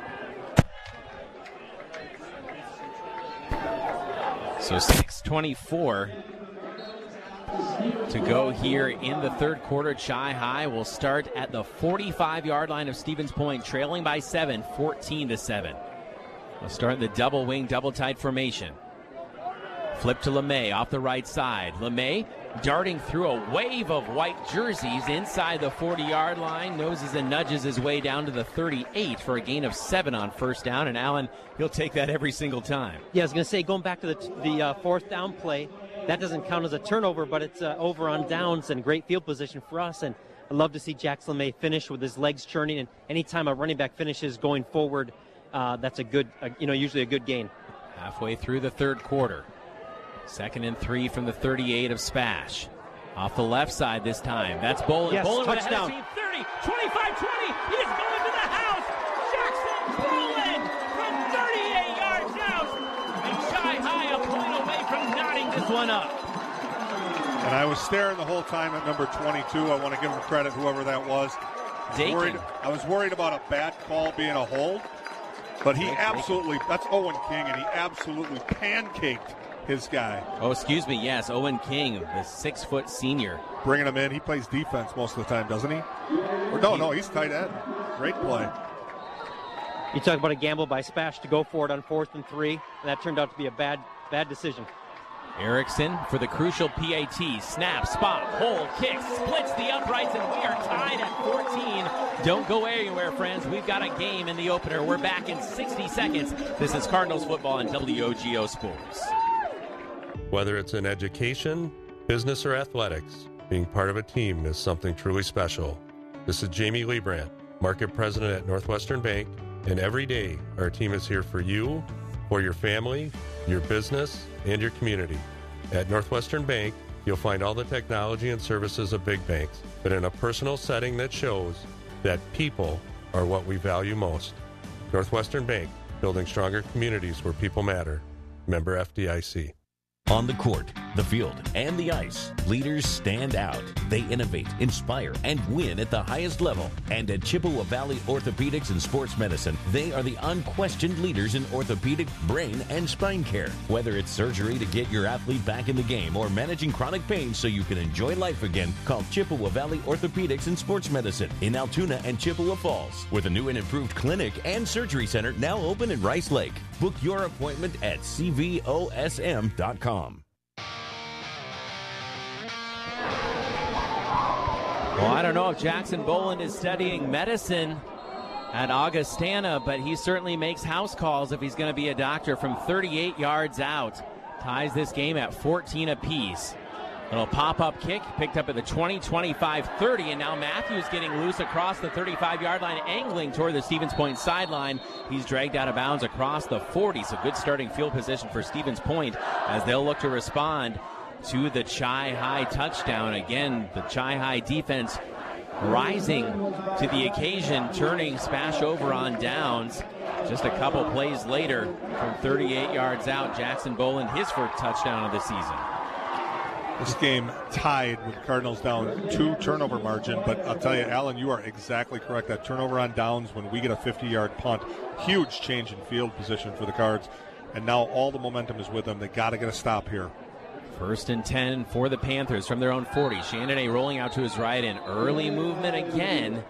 So six twenty-four to go here in the third quarter. Chi-Hi will start at the forty-five-yard line of Stevens Point, trailing by seven, fourteen to seven. We'll start in the double wing, double tight formation. Flip to LeMay off the right side. LeMay darting through a wave of white jerseys inside the forty-yard line. Noses and nudges his way down to the thirty-eight for a gain of seven on first down. And Allen, he'll take that every single time. Yeah, I was going to say, going back to the, the uh, fourth down play, that doesn't count as a turnover, but it's uh, over on downs and great field position for us. And I love to see Jackson LeMay finish with his legs churning. And anytime a running back finishes going forward, uh, that's a good, uh, you know, usually a good gain. Halfway through the third quarter. Second and three from the thirty-eight of Spash. Off the left side this time. That's Bolin. Yes, Bolin touchdown. With a thirty, twenty-five, twenty. He's going to the house. Jackson Bolin from thirty-eight yards out. And Chi-Hi a point away from knotting this one up. And I was staring the whole time at number twenty-two. I want to give him credit, whoever that was. I was, worried, I was worried about a bad call being a hold. But he absolutely, that's Owen King, and he absolutely pancaked his guy. Oh, excuse me, yes, Owen King, the six-foot senior. Bringing him in. He plays defense most of the time, doesn't he? Or no, no, he's tight end. Great play. You talk about a gamble by Spash to go for it on fourth and three, and that turned out to be a bad, bad decision. Erickson for the crucial P A T. Snap, spot, hold, kick, splits the uprights, and we are tied at fourteen. Don't go anywhere, friends. We've got a game in the opener. We're back in sixty seconds. This is Cardinals football on W O G O Sports. Whether it's in education, business, or athletics, being part of a team is something truly special. This is Jamie Liebrandt, Market President at Northwestern Bank, and every day our team is here for you, for your family, your business, and your community. At Northwestern Bank, you'll find all the technology and services of big banks, but in a personal setting that shows that people are what we value most. Northwestern Bank, building stronger communities where people matter. Member F D I C. On the court, the field, and the ice, leaders stand out. They innovate, inspire, and win at the highest level. And at Chippewa Valley Orthopedics and Sports Medicine, they are the unquestioned leaders in orthopedic, brain, and spine care. Whether it's surgery to get your athlete back in the game or managing chronic pain so you can enjoy life again, call Chippewa Valley Orthopedics and Sports Medicine in Altoona and Chippewa Falls, with a new and improved clinic and surgery center now open in Rice Lake. Book your appointment at c v o s m dot com. Well, I don't know if Jackson Boland is studying medicine at Augustana, but he certainly makes house calls if he's going to be a doctor from thirty-eight yards out. Ties this game at fourteen apiece. Little pop-up kick picked up at the twenty, twenty-five, thirty, and now Matthews getting loose across the thirty-five-yard line, angling toward the Stevens Point sideline. He's dragged out of bounds across the forty, so good starting field position for Stevens Point as they'll look to respond to the Chi-High touchdown. Again, the Chi-High defense rising to the occasion, turning Spash over on downs. Just a couple plays later, from thirty-eight yards out, Jackson Boland, his first touchdown of the season. This game tied with Cardinals down two turnover margin, but I'll tell you, Alan, you are exactly correct. That turnover on downs when we get a fifty-yard punt, huge change in field position for the Cards, and now all the momentum is with them. They got to get a stop here. First and ten for the Panthers from their own forty. Chandonnet rolling out to his right in early movement again.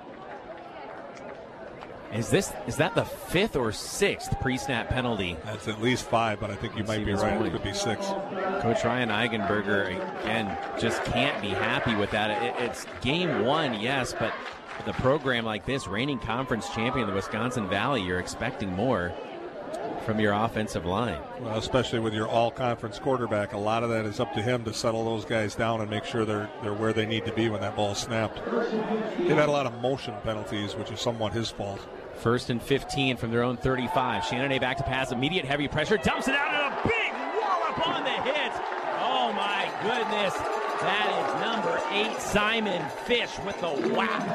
Is this is that the fifth or sixth pre-snap penalty? That's at least five, but I think you might be right. It could be six. Coach Ryan Eigenberger, again, just can't be happy with that. It, it's game one, yes, but with a program like this, reigning conference champion, the Wisconsin Valley, you're expecting more from your offensive line. Well, especially with your all-conference quarterback, a lot of that is up to him to settle those guys down and make sure they're they're where they need to be when that ball's snapped. They've had a lot of motion penalties, which is somewhat his fault. First and fifteen from their own thirty-five. Chandonnet back to pass, immediate heavy pressure, dumps it out, and a big wallop on the hit. Oh my goodness, that is number eight, Simon Fish, with the whack.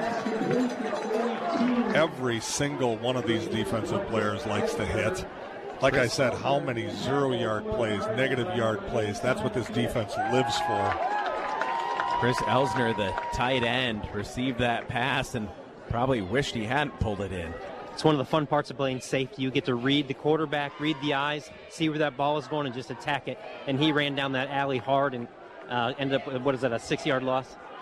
Every single one of these defensive players likes to hit. Like I said, how many zero-yard plays, negative yard plays, that's what this defense lives for. Chris Elsner, the tight end, received that pass and probably wished he hadn't pulled it in. It's one of the fun parts of playing safety. You get to read the quarterback, read the eyes, see where that ball is going, and just attack it. And he ran down that alley hard and uh, ended up with, what is that, a six-yard loss?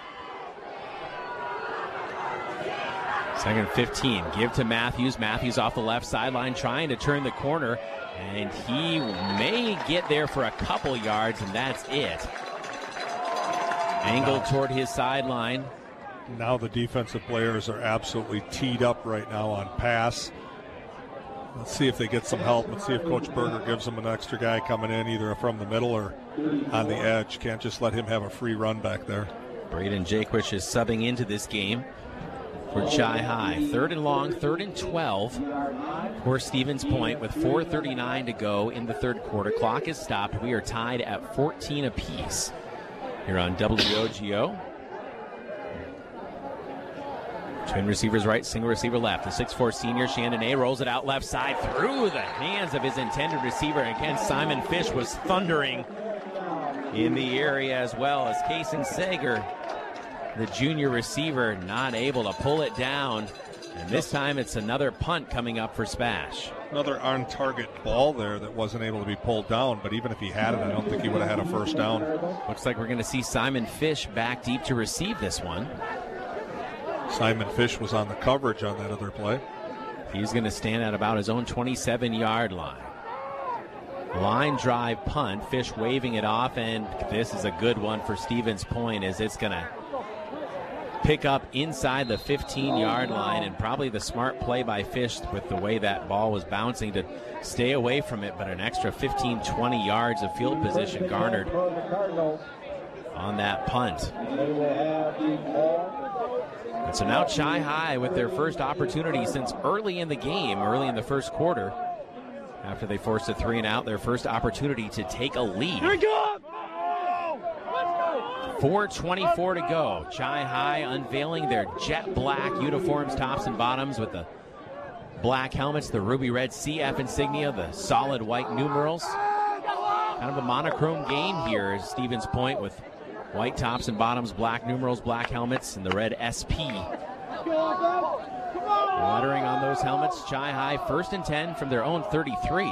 Second fifteen, give to Matthews. Matthews off the left sideline trying to turn the corner, and he may get there for a couple yards, and that's it. Angled toward his sideline. Now the defensive players are absolutely teed up right now on pass. Let's see if they get some help. Let's see if Coach Berger gives them an extra guy coming in, either from the middle or on the edge. Can't just let him have a free run back there. Braden Jaquish is subbing into this game for Chi-High. Third and long, third and twelve for Stevens Point with four thirty-nine to go in the third quarter. Clock is stopped. We are tied at fourteen apiece here on W O G O. Twin receivers right, single receiver left. The six four senior Chandonnet rolls it out left side through the hands of his intended receiver. Again, Simon Fish was thundering in the area as well as Kason Sager, the junior receiver, not able to pull it down. And this time it's another punt coming up for Spash. Another on-target ball there that wasn't able to be pulled down, but even if he had it, I don't think he would have had a first down. Looks like we're going to see Simon Fish back deep to receive this one. Simon Fish was on the coverage on that other play. He's going to stand at about his own twenty-seven-yard line. Line drive punt, Fish waving it off, and this is a good one for Stevens Point as it's going to pick up inside the fifteen-yard line, and probably the smart play by Fish with the way that ball was bouncing to stay away from it, but an extra fifteen, twenty yards of field position garnered on that punt. And so now Chi-High with their first opportunity since early in the game, early in the first quarter, after they forced a three and out, their first opportunity to take a lead. four twenty-four to go. Chi-High unveiling their jet black uniforms, tops and bottoms, with the black helmets, the ruby red C F insignia, the solid white numerals. Kind of a monochrome game here is Stevens Point with white tops and bottoms, black numerals, black helmets, and the red S P. Lettering on those helmets. Chi High first and ten from their own thirty-three.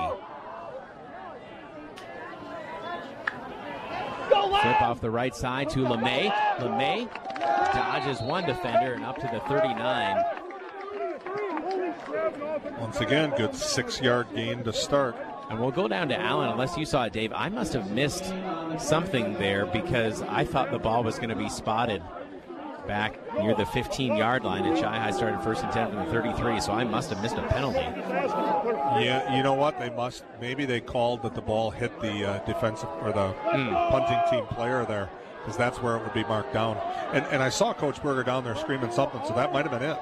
Flip off the right side to LeMay. LeMay dodges one defender and up to the thirty-nine. Once again, good six-yard gain to start. And we'll go down to Allen, unless you saw it, Dave. I must have missed something there because I thought the ball was going to be spotted back near the fifteen-yard line, and Chi High started first and ten from the thirty-three, so I must have missed a penalty. Yeah, you know what? They must. Maybe they called that the ball hit the uh, defensive or the mm. punting team player there, because that's where it would be marked down. And and I saw Coach Berger down there screaming something, so that might have been it.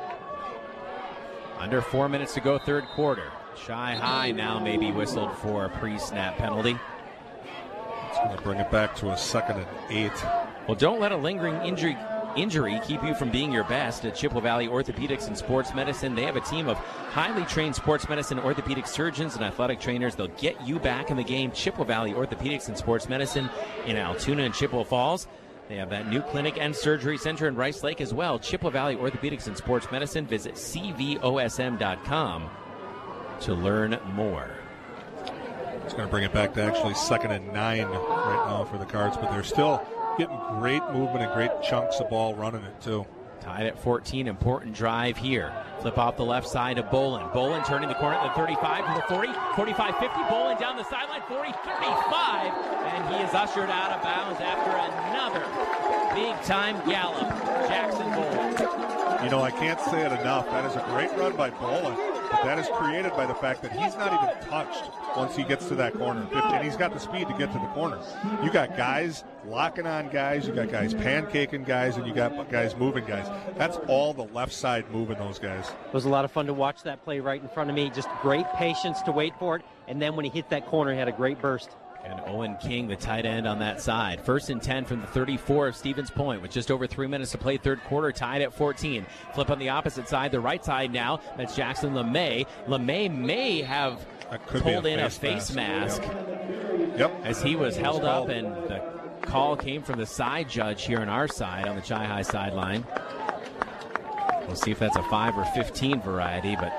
Under four minutes to go, third quarter. Chi High now maybe whistled for a pre-snap penalty. It's going to bring it back to a second and eight. Well, don't let a lingering injury injury keep you from being your best. At Chippewa Valley Orthopedics and Sports Medicine, they have a team of highly trained sports medicine, orthopedic surgeons, and athletic trainers. They'll get you back in the game. Chippewa Valley Orthopedics and Sports Medicine in Altoona and Chippewa Falls. They have that new clinic and surgery center in Rice Lake as well. Chippewa Valley Orthopedics and Sports Medicine. Visit C V O S M dot com to learn more. It's going to bring it back to actually second and nine right now for the Cards, but they're still getting great movement and great chunks of ball running it too. Tied at fourteen, important drive here. Flip off the left side to Bolin. Bolin turning the corner at the thirty-five to the forty, forty-five fifty. Bolin down the sideline, forty, thirty-five, and he is ushered out of bounds after another big-time gallop. Jackson Bolin. You know, I can't say it enough. That is a great run by Bolin, but that is created by the fact that he's not even touched once he gets to that corner. And he's got the speed to get to the corner. You got guys locking on guys, you got guys pancaking guys, and you got guys moving guys. That's all the left side moving those guys. It was a lot of fun to watch that play right in front of me. Just great patience to wait for it. And then when he hit that corner, he had a great burst. And Owen King, the tight end on that side. First and ten from the thirty-four of Stevens Point with just over three minutes to play third quarter, tied at fourteen. Flip on the opposite side, the right side now. That's Jackson LeMay. LeMay may have pulled in a face mask. mask. Yep. As he was held up, and the call came from the side judge here on our side, on the Chi High sideline. We'll see if that's a five or fifteen variety, but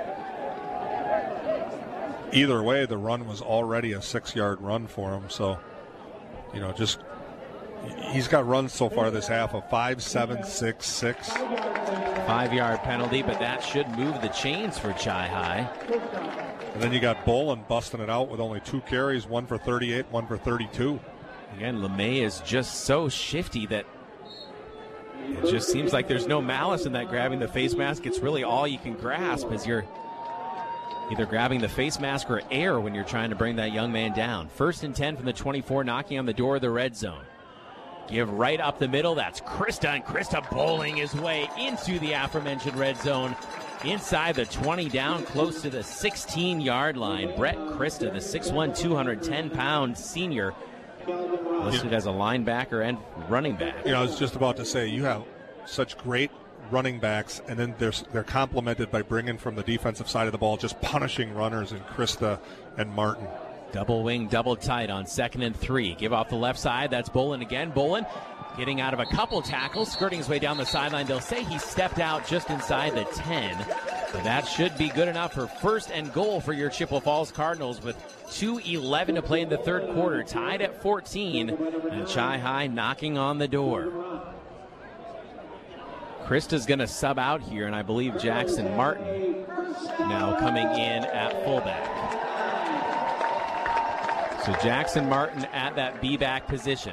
either way, the run was already a six-yard run for him. So, you know, just he's got runs so far this half of five, seven, six, six. Five-yard penalty, but that should move the chains for Chi High. And then you got Bolin busting it out with only two carries, one for thirty-eight, one for thirty-two. Again, LeMay is just so shifty that it just seems like there's no malice in that grabbing the face mask. It's really all you can grasp as you're either grabbing the face mask or air when you're trying to bring that young man down. First and ten from the twenty-four, knocking on the door of the red zone. Give right up the middle. That's Krista, and Krista bowling his way into the aforementioned red zone. Inside the twenty, down close to the sixteen-yard line. Brett Krista, the six one, two hundred ten pound senior, listed as a linebacker and running back. You know, I was just about to say, you have such great running backs, and then they're, they're complemented by bringing from the defensive side of the ball, just punishing runners in Krista and Martin. Double wing, double tight on second and three. Give off the left side. That's Bolin again. Bolin getting out of a couple tackles, skirting his way down the sideline. They'll say he stepped out just inside the ten. But that should be good enough for first and goal for your Chippewa Falls Cardinals with two eleven to play in the third quarter. Tied at fourteen, and Chi High knocking on the door. Krista's going to sub out here, and I believe Jackson Martin now coming in at fullback. So Jackson Martin at that B-back position.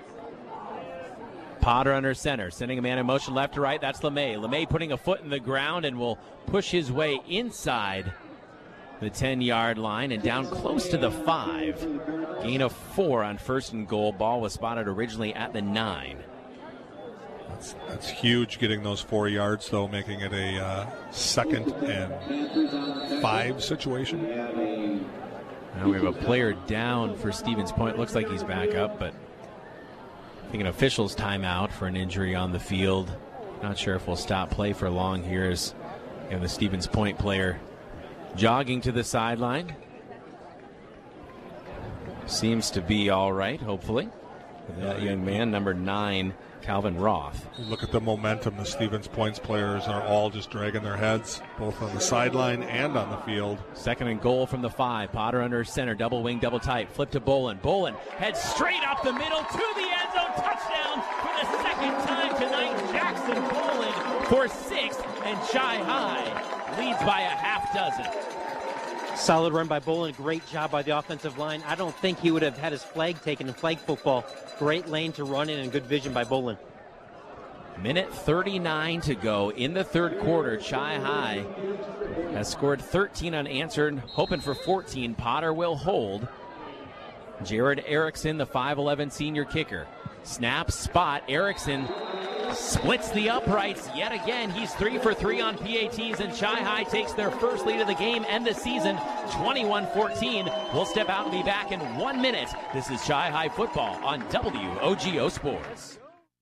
Potter under center, sending a man in motion left to right. That's LeMay. LeMay putting a foot in the ground and will push his way inside the ten-yard line and down close to the five. Gain of four on first and goal. Ball was spotted originally at the nine. That's, that's huge, getting those four yards, though, making it a uh, second and five situation. Now we have a player down for Stevens Point. Looks like he's back up, but I think an official's timeout for an injury on the field. Not sure if we'll stop play for long here as you know, the Stevens Point player jogging to the sideline. Seems to be all right, hopefully. That young man, number nine, Calvin Roth. You look at the momentum. The Stevens Points players are all just dragging their heads, both on the sideline and on the field. Second and goal from the five. Potter under center, double wing, double tight. Flip to Bolin. Bolin heads straight up the middle to the end zone. Touchdown for the second time tonight. Jackson Bolin for six, and Chi High leads by a half dozen. Solid run by Bolin. Great job by the offensive line. I don't think he would have had his flag taken in flag football. Great lane to run in and good vision by Bolin. Minute thirty-nine to go in the third quarter. Chi High has scored thirteen unanswered, hoping for fourteen. Potter will hold. Jared Erickson, the five eleven senior kicker. Snap, spot. Erickson splits the uprights yet again. He's three for three on P A Ts, and Chi High takes their first lead of the game and the season, twenty-one fourteen. We'll step out and be back in one minute. This is Chi High football on W O G O Sports.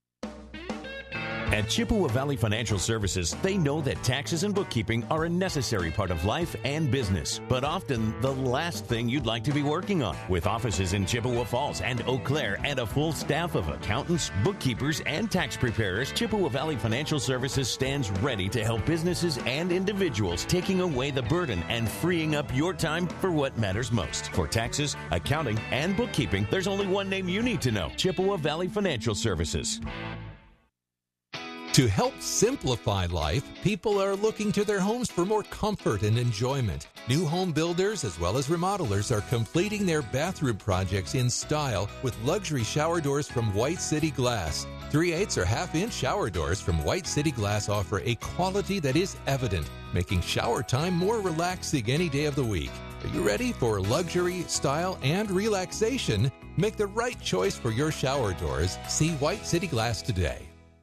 At Chippewa Valley Financial Services, they know that taxes and bookkeeping are a necessary part of life and business, but often the last thing you'd like to be working on. With offices in Chippewa Falls and Eau Claire and a full staff of accountants, bookkeepers, and tax preparers, Chippewa Valley Financial Services stands ready to help businesses and individuals, taking away the burden and freeing up your time for what matters most. For taxes, accounting, and bookkeeping, there's only one name you need to know: Chippewa Valley Financial Services. To help simplify life, people are looking to their homes for more comfort and enjoyment. New home builders as well as remodelers are completing their bathroom projects in style with luxury shower doors from White City Glass. three eighths or half-inch shower doors from White City Glass offer a quality that is evident, making shower time more relaxing any day of the week. Are you ready for luxury, style, and relaxation? Make the right choice for your shower doors. See White City Glass today.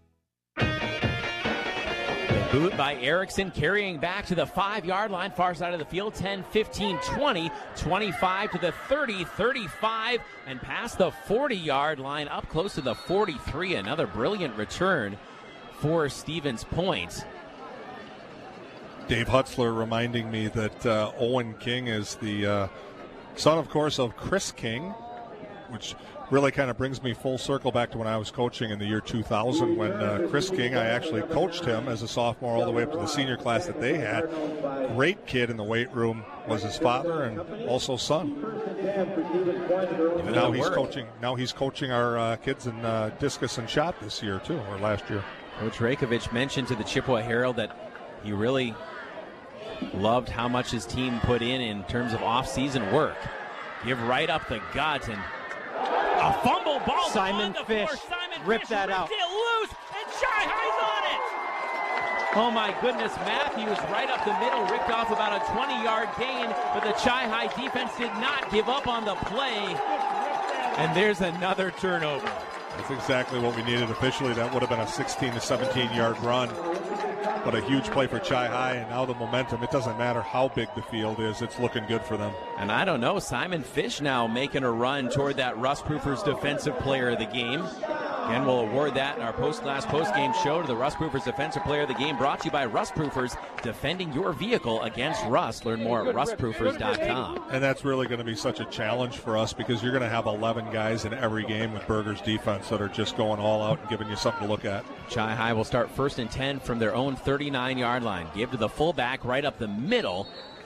Boot by Erickson, carrying back to the five-yard line, far side of the field, ten, fifteen, twenty, twenty-five to the thirty, thirty-five, and past the forty-yard line, up close to the forty-three. Another brilliant return for Stevens Point. Dave Hutzler reminding me that uh, Owen King is the uh, son, of course, of Chris King, which really kind of brings me full circle back to when I was coaching in the year two thousand when uh, Chris King, I actually coached him as a sophomore all the way up to the senior class that they had. Great kid in the weight room was his father and also son. And now he's coaching. Now he's coaching our uh, kids in uh, discus and shot this year too, or last year. Coach Rajkovic mentioned to the Chippewa Herald that he really loved how much his team put in in terms of off-season work. Give right up the gut, and a fumble ball. Simon Fish Simon ripped Fish that out. It loose, and Chi High's on it. Oh my goodness, Matthews right up the middle, ripped off about a twenty-yard gain, but the Chi High defense did not give up on the play. And there's another turnover. That's exactly what we needed officially. That would have been a sixteen to seventeen yard run. But a huge play for Chi High, and now the momentum. It doesn't matter how big the field is. It's looking good for them. And I don't know, Simon Fish now making a run toward that Rustproofers Defensive Player of the Game. Again, we'll award that in our post-class post-game show to the Rustproofers Defensive Player of the Game, brought to you by Rustproofers, defending your vehicle against rust. Learn more at rustproofers dot com. And that's really going to be such a challenge for us because you're going to have eleven guys in every game with Berger's defense that are just going all out and giving you something to look at. Chi High will start first and ten from their own thirty-nine yard line. Give to the fullback right up the middle.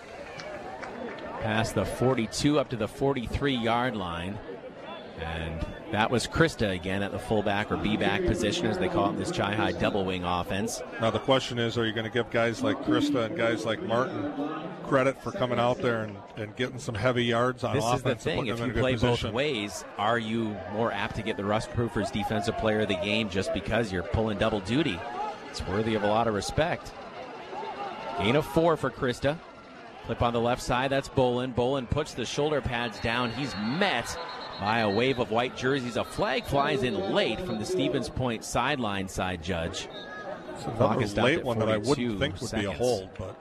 Past the forty-two up to the forty-three yard line. And that was Krista again at the fullback or B-back position, as they call it in this Chi High double wing offense. Now the question is, are you going to give guys like Krista and guys like Martin credit for coming out there and, and getting some heavy yards on this offense? This is the thing. If you play both ways, are you more apt to get the Rustproofers Defensive Player of the Game just because you're pulling double duty? It's worthy of a lot of respect. Gain of four for Krista. Flip on the left side, that's Bolin. Bolin puts the shoulder pads down. He's met by a wave of white jerseys. A flag flies in late from the Stevens Point sideline side judge. It's another late one that I wouldn't think would seconds. be a hold, but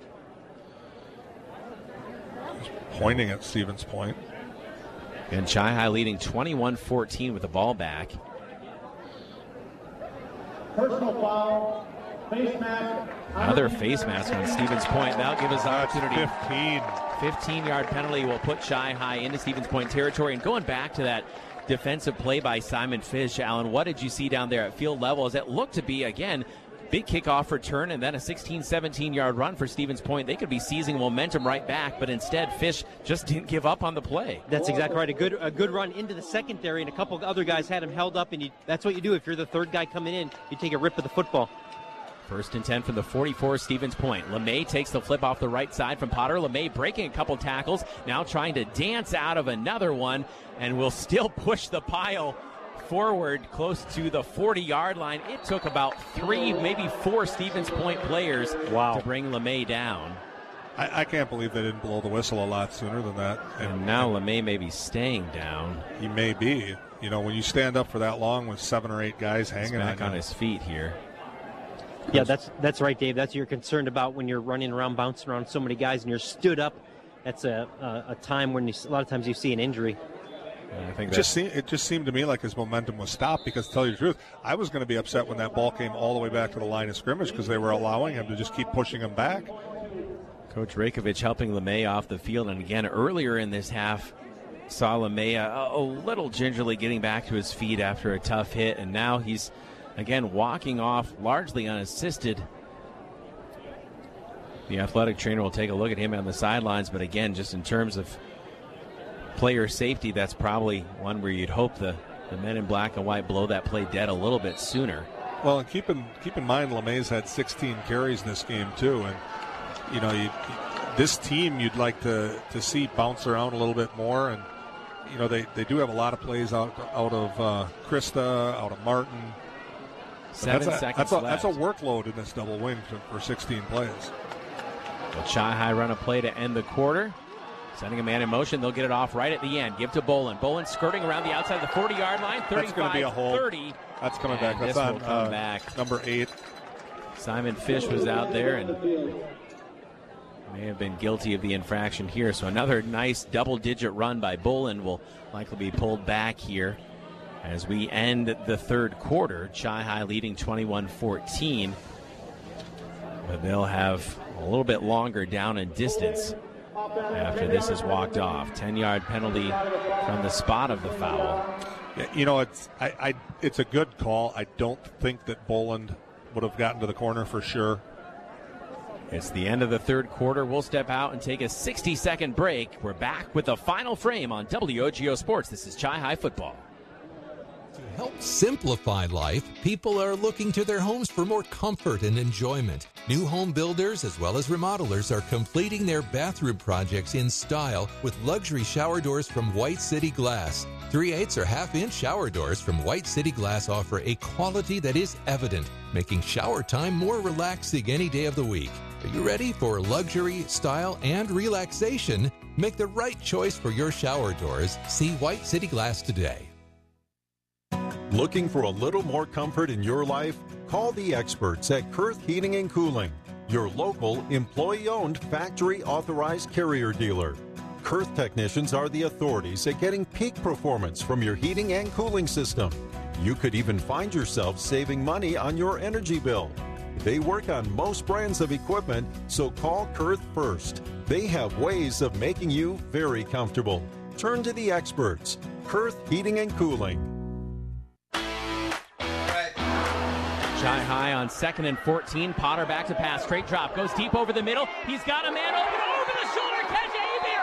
he's pointing at Stevens Point. And Chi High leading twenty-one fourteen with the ball back. Personal foul, face mask. Another face mask on Stevens Point. That'll give us an opportunity. fifteen. fifteen-yard penalty will put Chi-Hi into Stevens Point territory. And going back to that defensive play by Simon Fish, Alan, what did you see down there at field level? As it looked to be, again, big kickoff return and then a sixteen, seventeen-yard run for Stevens Point. They could be seizing momentum right back, but instead Fish just didn't give up on the play. That's exactly right. A good a good run into the secondary, and a couple of other guys had him held up, and you, that's what you do if you're the third guy coming in. You take a rip of the football. First and ten from the forty-four, Stevens Point. LeMay takes the flip off the right side from Potter. LeMay breaking a couple tackles, now trying to dance out of another one, and will still push the pile forward close to the forty-yard line. It took about three, maybe four Stevens Point players wow. to bring LeMay down. I, I can't believe they didn't blow the whistle a lot sooner than that. And, and now and LeMay may be staying down. He may be. You know, when you stand up for that long with seven or eight guys hanging He's back on, on his feet here. Yeah, that's that's right, Dave. That's what you're concerned about when you're running around, bouncing around so many guys, and you're stood up. That's a a, a time when you, a lot of times you see an injury. I think it just, seemed, it just seemed to me like his momentum was stopped because, to tell you the truth, I was going to be upset when that ball came all the way back to the line of scrimmage because they were allowing him to just keep pushing him back. Coach Rajkovic helping LeMay off the field. And again, earlier in this half, saw LeMay a, a little gingerly getting back to his feet after a tough hit. And now he's, again, walking off largely unassisted. The athletic trainer will take a look at him on the sidelines. But again, just in terms of player safety, that's probably one where you'd hope the, the men in black and white blow that play dead a little bit sooner. Well, and keep in keep in mind, LeMay's had sixteen carries this game too, and you know, you, this team you'd like to, to see bounce around a little bit more, and you know they, they do have a lot of plays out out of uh, Krista, out of Martin. Seven that's a, seconds that's a, left. That's a workload in this double wing for, for sixteen plays. Well, Chi-Hi run a play to end the quarter. Sending a man in motion, they'll get it off right at the end. Give to Bolin. Bolin skirting around the outside of the forty-yard line. thirty-five thirty. That's coming back. That's this on will come uh, back. Number eight. Simon Fish was out there and may have been guilty of the infraction here. So another nice double-digit run by Bolin will likely be pulled back here as we end the third quarter. Chi-Hi leading twenty-one fourteen. But they'll have a little bit longer down in distance after this is walked off. ten-yard penalty from the spot of the foul. Yeah, you know, it's I, I it's a good call. I don't think that Boland would have gotten to the corner for sure. It's the end of the third quarter. We'll step out and take a sixty-second break. We're back with the final frame on W O G O Sports. This is Chi-Hi Football. To help simplify life, people are looking to their homes for more comfort and enjoyment. New home builders as well as remodelers are completing their bathroom projects in style with luxury shower doors from White City Glass. three eighths or half-inch shower doors from White City Glass offer a quality that is evident, making shower time more relaxing any day of the week. Are you ready for luxury, style, and relaxation? Make the right choice for your shower doors. See White City Glass today. Looking for a little more comfort in your life? Call the experts at Kurth Heating and Cooling, your local, employee-owned, factory-authorized carrier dealer. Kurth technicians are the authorities at getting peak performance from your heating and cooling system. You could even find yourself saving money on your energy bill. They work on most brands of equipment, so call Kurth first. They have ways of making you very comfortable. Turn to the experts. Kurth Heating and Cooling. Chi-Hi on second and fourteen. Potter back to pass. Straight drop. Goes deep over the middle. He's got a man open over the shoulder. Catch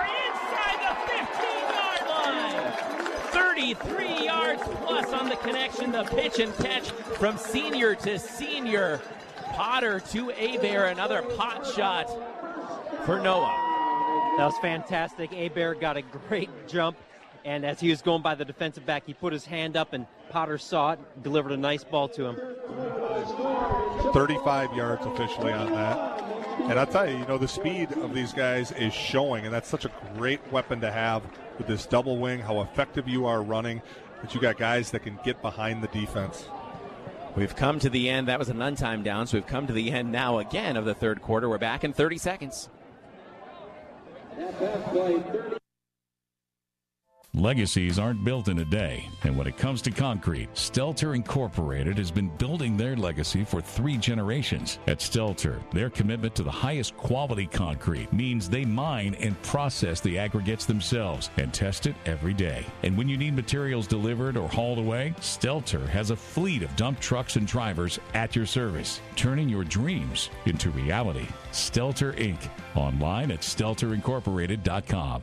Abear inside the fifteen-yard line. thirty-three yards plus on the connection. The pitch and catch from senior to senior. Potter to Abear. Another pot shot for Noah. That was fantastic. Abear got a great jump. And as he was going by the defensive back, he put his hand up, and Potter saw it, delivered a nice ball to him. thirty-five yards officially on that. And I'll tell you, you know, the speed of these guys is showing, and that's such a great weapon to have with this double wing, how effective you are running, that you got guys that can get behind the defense. We've come to the end. That was an untimed down, so we've come to the end now again of the third quarter. We're back in thirty seconds. Legacies aren't built in a day, and when it comes to concrete, Stelter Incorporated has been building their legacy for three generations. At Stelter, their commitment to the highest quality concrete means they mine and process the aggregates themselves and test it every day. And when you need materials delivered or hauled away, Stelter has a fleet of dump trucks and drivers at your service, turning your dreams into reality. Stelter Incorporated. Online at stelter incorporated dot com.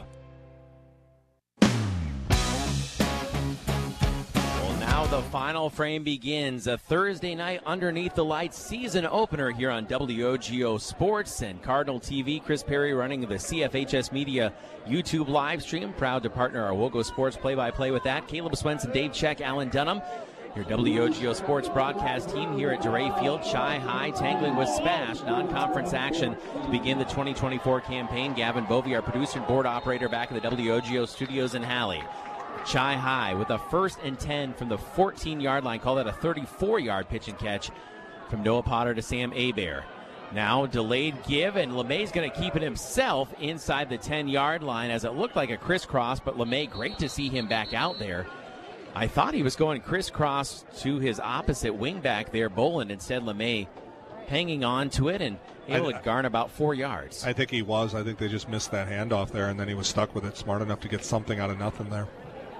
Now the final frame begins. A Thursday night underneath the lights season opener here on W O G O Sports and Cardinal T V. Chris Perry running the C F H S Media YouTube live stream. Proud to partner our Wogo Sports play-by-play with that. Caleb Swenson, Dave Check, Alan Dunham. Your W O G O Sports broadcast team here at DeRay Field. Chi High tangling with Spash. Non-conference action to begin the twenty twenty-four campaign. Gavin Bovey, our producer and board operator, back in the W O G O studios in Halley. Chi High with a first and ten from the fourteen-yard line. Call that a thirty-four-yard pitch and catch from Noah Potter to Sam Abear. Now delayed give, and LeMay's going to keep it himself inside the ten-yard line as it looked like a crisscross, but LeMay, great to see him back out there. I thought he was going crisscross to his opposite wingback there, Boland. Instead, LeMay hanging on to it and able to garner about four yards. I think he was. I think they just missed that handoff there, and then he was stuck with it, smart enough to get something out of nothing there.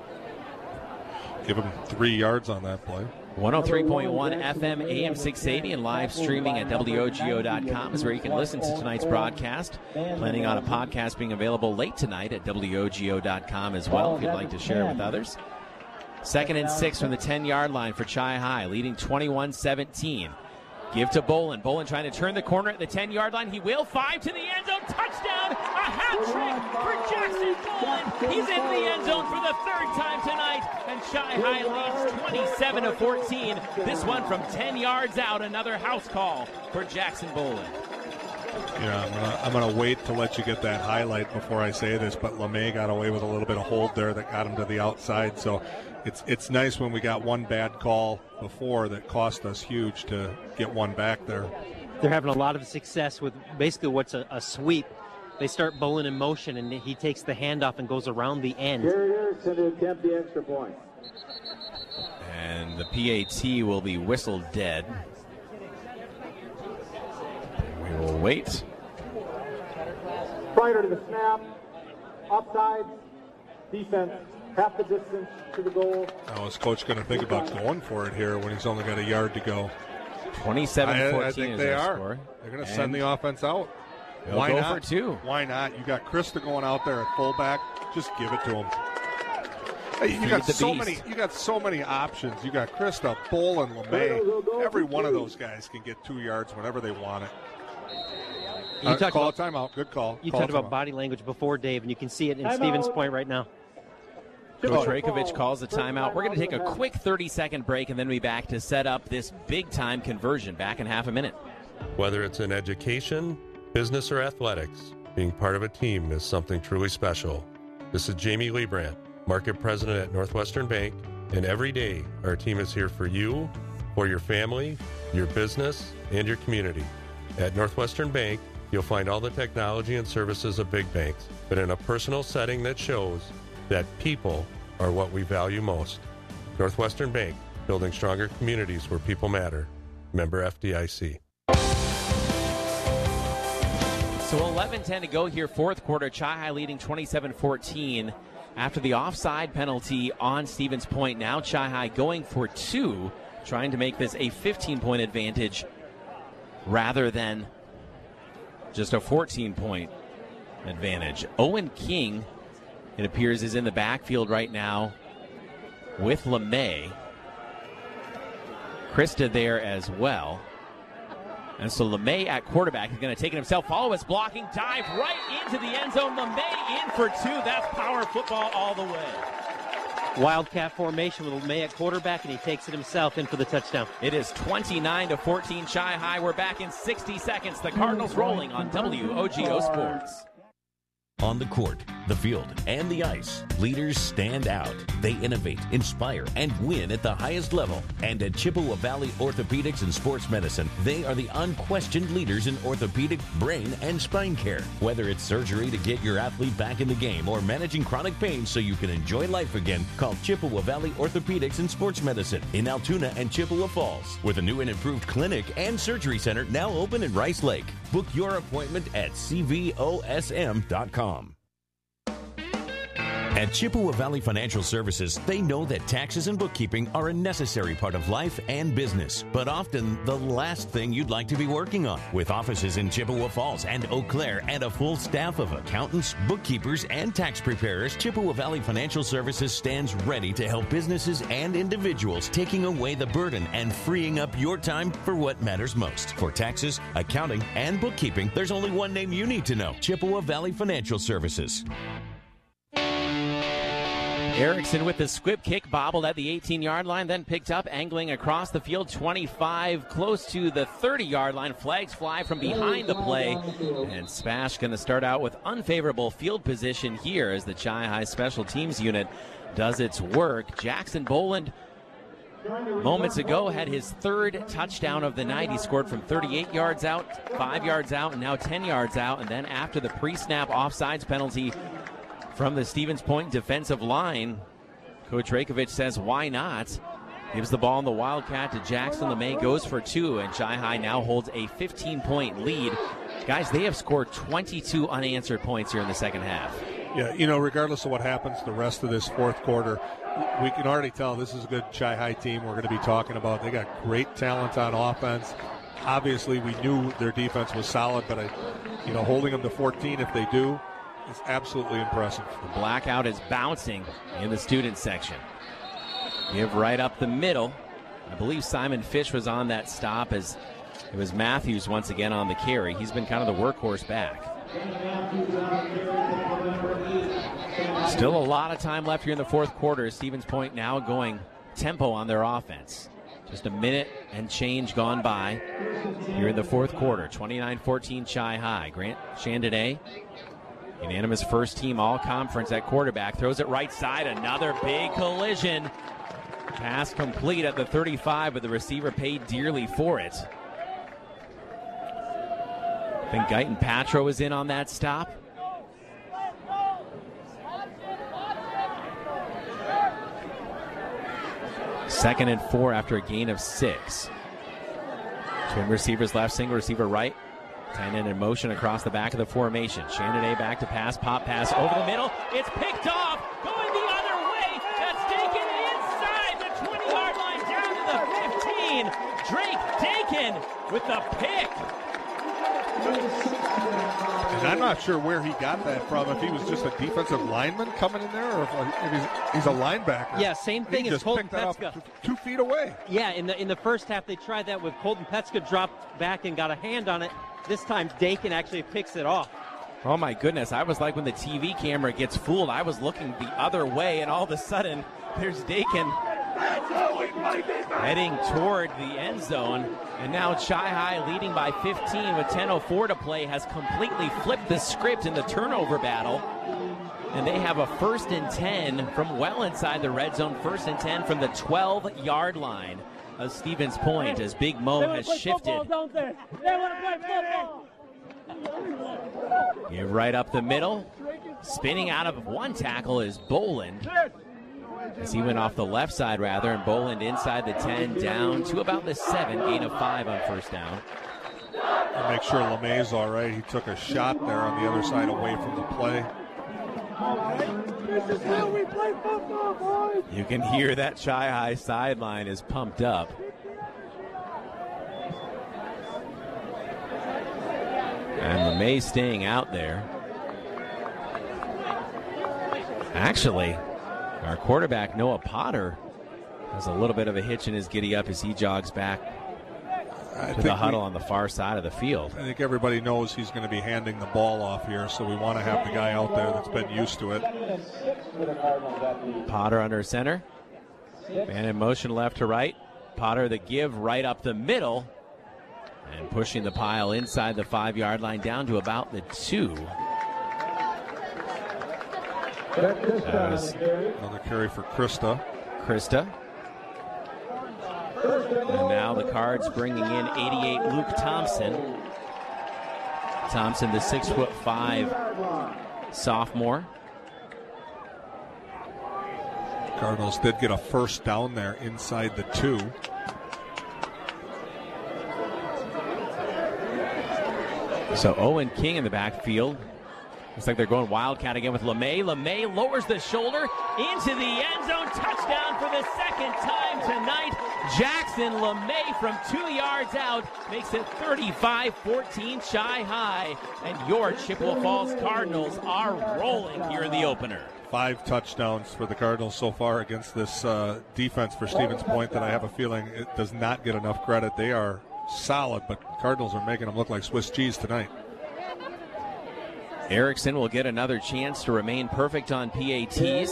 Give him three yards on that play. one oh three point one F M, A M six eighty, and live streaming at W O G O dot com is where you can listen to tonight's broadcast. Planning on a podcast being available late tonight at W O G O dot com as well if you'd like to share it with others. Second and six from the ten-yard line for Chi High, leading twenty-one seventeen. Give to Boland. Boland trying to turn the corner at the ten-yard line. He will. Five to the end zone. Touchdown. A hat trick for Jackson Boland. He's in the end zone for the third time tonight. And Chi High leads twenty-seven to fourteen. This one from ten yards out. Another house call for Jackson Boland. Yeah, I'm gonna, I'm gonna wait to let you get that highlight before I say this, but LeMay got away with a little bit of hold there that got him to the outside. So it's it's nice when we got one bad call before that cost us huge to get one back there. They're having a lot of success with basically what's a, a sweep. They start Boland in motion, and he takes the handoff and goes around the end. Carriers to attempt the extra point. And the P A T will be whistled dead. We will wait. Prior to the snap, offsides, defense, half the distance to the goal. Now is Coach going to think about going for it here when he's only got a yard to go? twenty-seven fourteen I, I think is they our are. Score. They're going to send the offense out. Why go not? for two? Why not? You got Krista going out there at fullback. Just give it to him. Hey, you Feed got the so beast. many. You got so many options. You got Krista, Bull, and LeMay. Every one of those guys can get two yards whenever they want it. You Uh, talked call about, a timeout. Good call. You Call talked a about timeout. body language before, Dave, and you can see it in Timeout. Stevens Point right now. Coach Raykovich calls the timeout. We're going to take a quick thirty-second break and then be back to set up this big-time conversion. Back in half a minute. Whether it's in education, business, or athletics, being part of a team is something truly special. This is Jamie Liebrandt, Market President at Northwestern Bank, and every day our team is here for you, for your family, your business, and your community. At Northwestern Bank, you'll find all the technology and services of big banks, but in a personal setting that shows that people are what we value most. Northwestern Bank, building stronger communities where people matter. Member F D I C. So eleven ten to go here, fourth quarter. Chi High leading twenty-seven fourteen after the offside penalty on Stevens Point. Now Chi High going for two, trying to make this a fifteen-point advantage rather than just a fourteen-point advantage. Owen King, it appears, is in the backfield right now with LeMay. Krista there as well. And so LeMay at quarterback is going to take it himself. Follow his blocking, dive right into the end zone. LeMay in for two. That's power football all the way. Wildcat formation with LeMay at quarterback, and he takes it himself in for the touchdown. It is twenty-nine to fourteen Chi High. We're back in sixty seconds. The Cardinals rolling on W O G O Sports. On the court, the field, and the ice, leaders stand out. They innovate, inspire, and win at the highest level. And at Chippewa Valley Orthopedics and Sports Medicine, they are the unquestioned leaders in orthopedic, brain, and spine care. Whether it's surgery to get your athlete back in the game or managing chronic pain so you can enjoy life again, call Chippewa Valley Orthopedics and Sports Medicine in Altoona and Chippewa Falls, with a new and improved clinic and surgery center now open in Rice Lake. Book your appointment at C V O S M dot com. At Chippewa Valley Financial Services, they know that taxes and bookkeeping are a necessary part of life and business, but often the last thing you'd like to be working on. With offices in Chippewa Falls and Eau Claire and a full staff of accountants, bookkeepers, and tax preparers, Chippewa Valley Financial Services stands ready to help businesses and individuals, taking away the burden and freeing up your time for what matters most. For taxes, accounting, and bookkeeping, there's only one name you need to know: Chippewa Valley Financial Services. Erickson with the squib kick, bobbled at the eighteen-yard line, then picked up, angling across the field, twenty-five, close to the thirty-yard line. Flags fly from behind the play, and Spash going to start out with unfavorable field position here as the Chi-High Special Teams unit does its work. Jackson Boland, moments ago, had his third touchdown of the night. He scored from thirty-eight yards out, five yards out, and now ten yards out. And then after the pre-snap offsides penalty from the Stevens Point defensive line, Coach Rakovich says, why not? Gives the ball in the Wildcat to Jackson. LeMay goes for two, and Chi-High now holds a fifteen-point lead. Guys, they have scored twenty-two unanswered points here in the second half. Yeah, you know, regardless of what happens the rest of this fourth quarter, we can already tell this is a good Chi-High team we're going to be talking about. They got great talent on offense. Obviously, we knew their defense was solid, but, I, you know, holding them to fourteen if they do, it's absolutely impressive. The blackout is bouncing in the student section. Give right up the middle. I believe Simon Fish was on that stop as it was Matthews once again on the carry. He's been kind of the workhorse back. Still a lot of time left here in the fourth quarter. Stevens Point now going tempo on their offense. Just a minute and change gone by here in the fourth quarter. twenty-nine fourteen Chi-High. Grant Chandonnet, unanimous first team all-conference at quarterback, throws it right side. Another big collision. Pass complete at the thirty-five, but the receiver paid dearly for it. I think Guyton Patro was in on that stop. Second and four after a gain of six. Twin receivers left, single receiver right. Tight end in motion across the back of the formation. Chandonnet back to pass, pop pass over the middle. It's picked off, going the other way. That's taken inside the twenty-yard line, down to the fifteen. Drake Dakin with the pick. And I'm not sure where he got that from, if he was just a defensive lineman coming in there or if, if he's, he's a linebacker. Yeah, same thing he as just Colton picked that Petska. up two feet away. Yeah, in the in the first half they tried that with Colton Petska, dropped back and got a hand on it. This time Dakin actually picks it off. Oh my goodness, I was like when the T V camera gets fooled, I was looking the other way and all of a sudden there's Dakin heading toward the end zone. And now Chi-High leading by fifteen with ten oh four to play has completely flipped the script in the turnover battle. And they have a first and ten from well inside the red zone. First and ten from the twelve-yard line of Stevens Point as Big Mo has shifted. Give right up the middle. Spinning out of one tackle is Boland. As he went off the left side, rather, and Boland inside the ten, down to about the seven, gain of five on first down. And make sure LeMay's all right. He took a shot there on the other side away from the play. This is how we play football, boys. You can hear that Chi-High sideline is pumped up. And LeMay staying out there. Actually, our quarterback, Noah Potter, has a little bit of a hitch in his giddy up as he jogs back I to the huddle we, on the far side of the field. I think everybody knows he's going to be handing the ball off here, so we want to have the guy out there that's been used to it. Potter under center. Man in motion left to right. Potter the give right up the middle. And pushing the pile inside the five-yard line down to about the two. Another carry for Krista. Krista. And now the Cards bringing in eighty-eight Luke Thompson. Thompson, the six foot five sophomore. Cardinals did get a first down there inside the two. So Owen King in the backfield. Looks like they're going Wildcat again with LeMay. LeMay lowers the shoulder into the end zone. Touchdown for the second time tonight. Jackson LeMay from two yards out makes it thirty-five fourteen Chi High. And your Chippewa Falls Cardinals are rolling here in the opener. Five touchdowns for the Cardinals so far against this uh, defense for Stevens Point that I have a feeling it does not get enough credit. They are solid, but Cardinals are making them look like Swiss cheese tonight. Erickson will get another chance to remain perfect on P A Ts.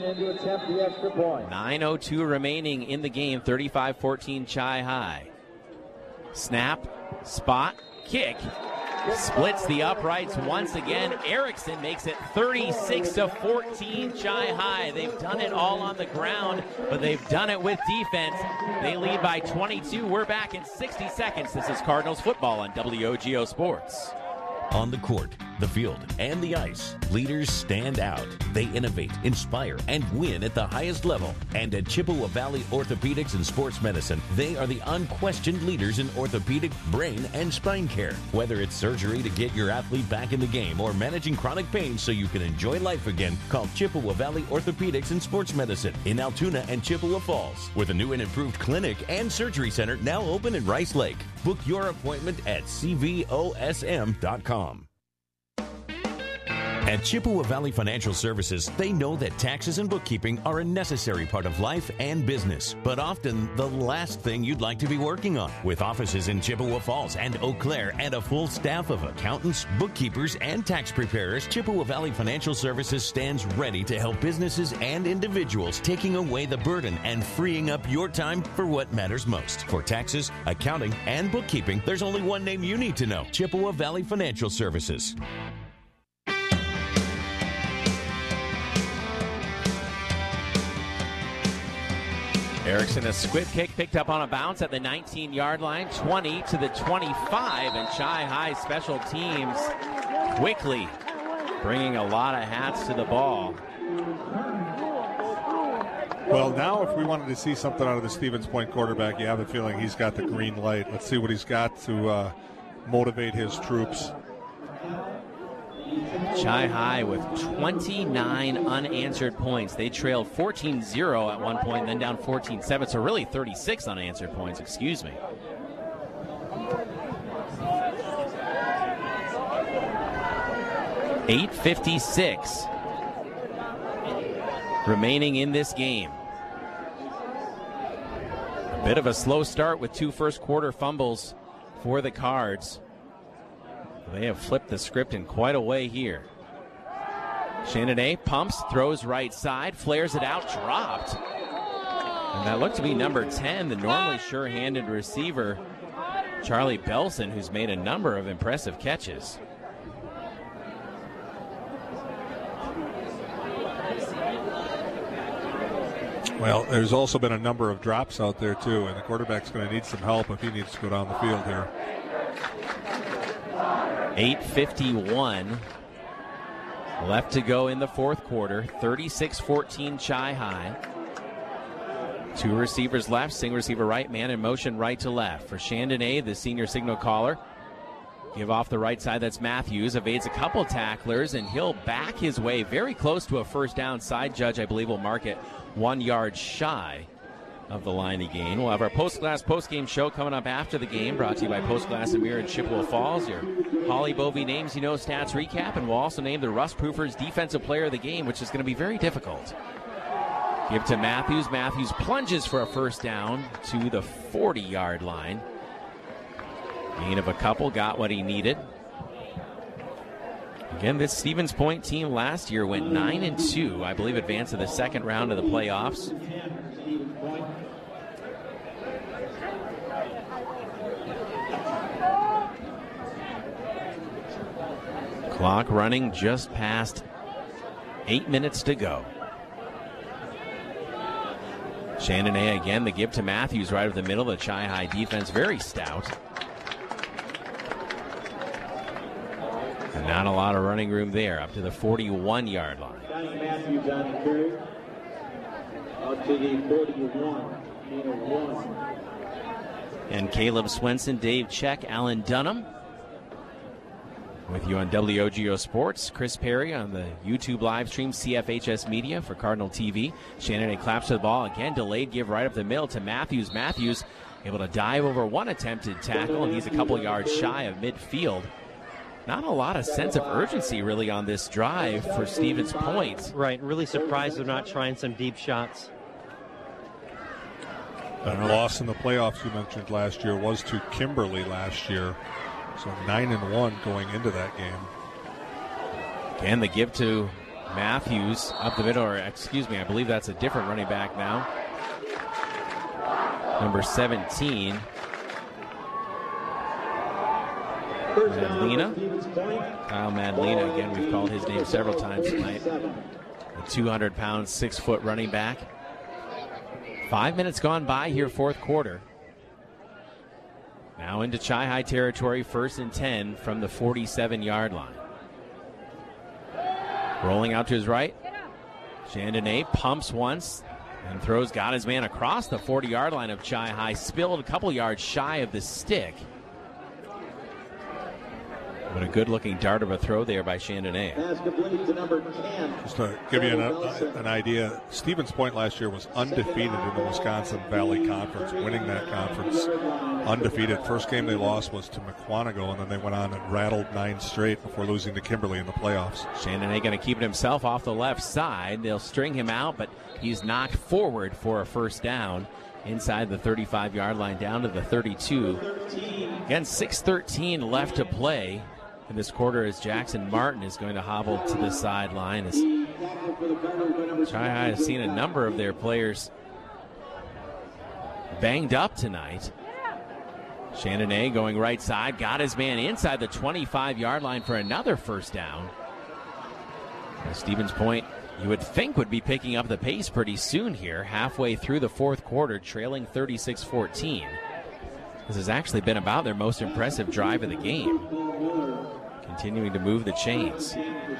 nine oh two remaining in the game, thirty-five fourteen Chi High. Snap, spot, kick. Splits the uprights once again. Erickson makes it thirty-six to fourteen Chi High. They've done it all on the ground, but they've done it with defense. They lead by twenty-two. We're back in sixty seconds. This is Cardinals football on W O G O Sports. On the court, the field, and the ice, leaders stand out. They innovate, inspire, and win at the highest level. And at Chippewa Valley Orthopedics and Sports Medicine, they are the unquestioned leaders in orthopedic, brain, and spine care. Whether it's surgery to get your athlete back in the game or managing chronic pain so you can enjoy life again, call Chippewa Valley Orthopedics and Sports Medicine in Altoona and Chippewa Falls, with a new and improved clinic and surgery center now open in Rice Lake. Book your appointment at C V O S M dot com. At Chippewa Valley Financial Services, they know that taxes and bookkeeping are a necessary part of life and business, but often the last thing you'd like to be working on. With offices in Chippewa Falls and Eau Claire and a full staff of accountants, bookkeepers, and tax preparers, Chippewa Valley Financial Services stands ready to help businesses and individuals, taking away the burden and freeing up your time for what matters most. For taxes, accounting, and bookkeeping, there's only one name you need to know: Chippewa Valley Financial Services. Erickson, a squib kick picked up on a bounce at the nineteen-yard line, twenty to the twenty-five, and Chi High special teams quickly bringing a lot of hats to the ball. Well, now if we wanted to see something out of the Stevens Point quarterback, you have a feeling he's got the green light. Let's see what he's got to uh, motivate his troops. Chi High with twenty-nine unanswered points. They trailed fourteen zero at one point, then down fourteen seven, so really thirty-six unanswered points, excuse me. eight fifty-six remaining in this game. A bit of a slow start with two first quarter fumbles for the Cards. They have flipped the script in quite a way here. Chandonnet pumps, throws right side, flares it out, dropped. And that looked to be number ten, the normally sure-handed receiver, Charlie Belson, who's made a number of impressive catches. Well, there's also been a number of drops out there, too, and the quarterback's going to need some help if he needs to go down the field here. eight fifty-one left to go in the fourth quarter. thirty-six fourteen Chi High. Two receivers left, single receiver right, man in motion right to left. For Chandonnet, the senior signal caller, give off the right side, that's Matthews, evades a couple tacklers, and he'll back his way very close to a first down. Side judge, I believe, will mark it one yard shy of the line he gained. We'll have our post-glass post-game show coming up after the game, brought to you by Post-Glass and Mirror in Chippewa Falls. Your Holly Bovey names you know stats recap, and we'll also name the Rust Proofers Defensive Player of the Game, which is going to be very difficult. Give to Matthews. Matthews plunges for a first down to the forty-yard line. Gain of a couple, got what he needed. Again, this Stevens Point team last year went nine and two, I believe, advanced to the second round of the playoffs. Clock running just past Eight minutes to go. Chandonnet again, the give to Matthews right over the middle. The Chi-High defense very stout. And not a lot of running room there, up to the forty-one-yard line. Matthews on the carry. Up to the forty-one. And Caleb Swenson, Dave Check, Alan Dunham. With you on W O G O Sports. Chris Perry on the YouTube live stream, C F H S Media for Cardinal T V. Chandonnet claps to the ball. Again, delayed give right up the middle to Matthews. Matthews able to dive over one attempted tackle, and he's a couple yards shy of midfield. Not a lot of sense of urgency, really, on this drive for Stevens Point. Right, really surprised they're not trying some deep shots. That loss in the playoffs you mentioned last year was to Kimberly last year. So nine and one going into that game. Again, the give to Matthews up the middle, or excuse me, I believe that's a different running back now. Number seventeen. Madlina. Kyle Madlina, again, we've called his name several times tonight. The two hundred pound, six foot running back. Five minutes gone by here, fourth quarter. Now into Chi-High territory, first and ten from the forty-seven-yard line. Rolling out to his right. Chandonnet pumps once and throws, got his man across the forty-yard line of Chi-High, spilled a couple yards shy of the stick. But a good-looking dart of a throw there by Chandonnet. Just to give you an, uh, an idea, Stevens Point last year was undefeated in the Wisconsin Valley Conference, winning that conference undefeated. First game they lost was to McQuantico, and then they went on and rattled nine straight before losing to Kimberly in the playoffs. Chandonnet going to keep it himself off the left side. They'll string him out, but he's knocked forward for a first down inside the thirty-five-yard line down to the thirty-two. Again, six thirteen left to play in this quarter as Jackson Martin is going to hobble to the sideline. As Chi-High has seen a number of their players banged up tonight. Chandonnet going right side, got his man inside the twenty-five-yard line for another first down. And Stevens Point, you would think, would be picking up the pace pretty soon here, halfway through the fourth quarter, trailing thirty-six fourteen. This has actually been about their most impressive drive of the game, continuing to move the chains.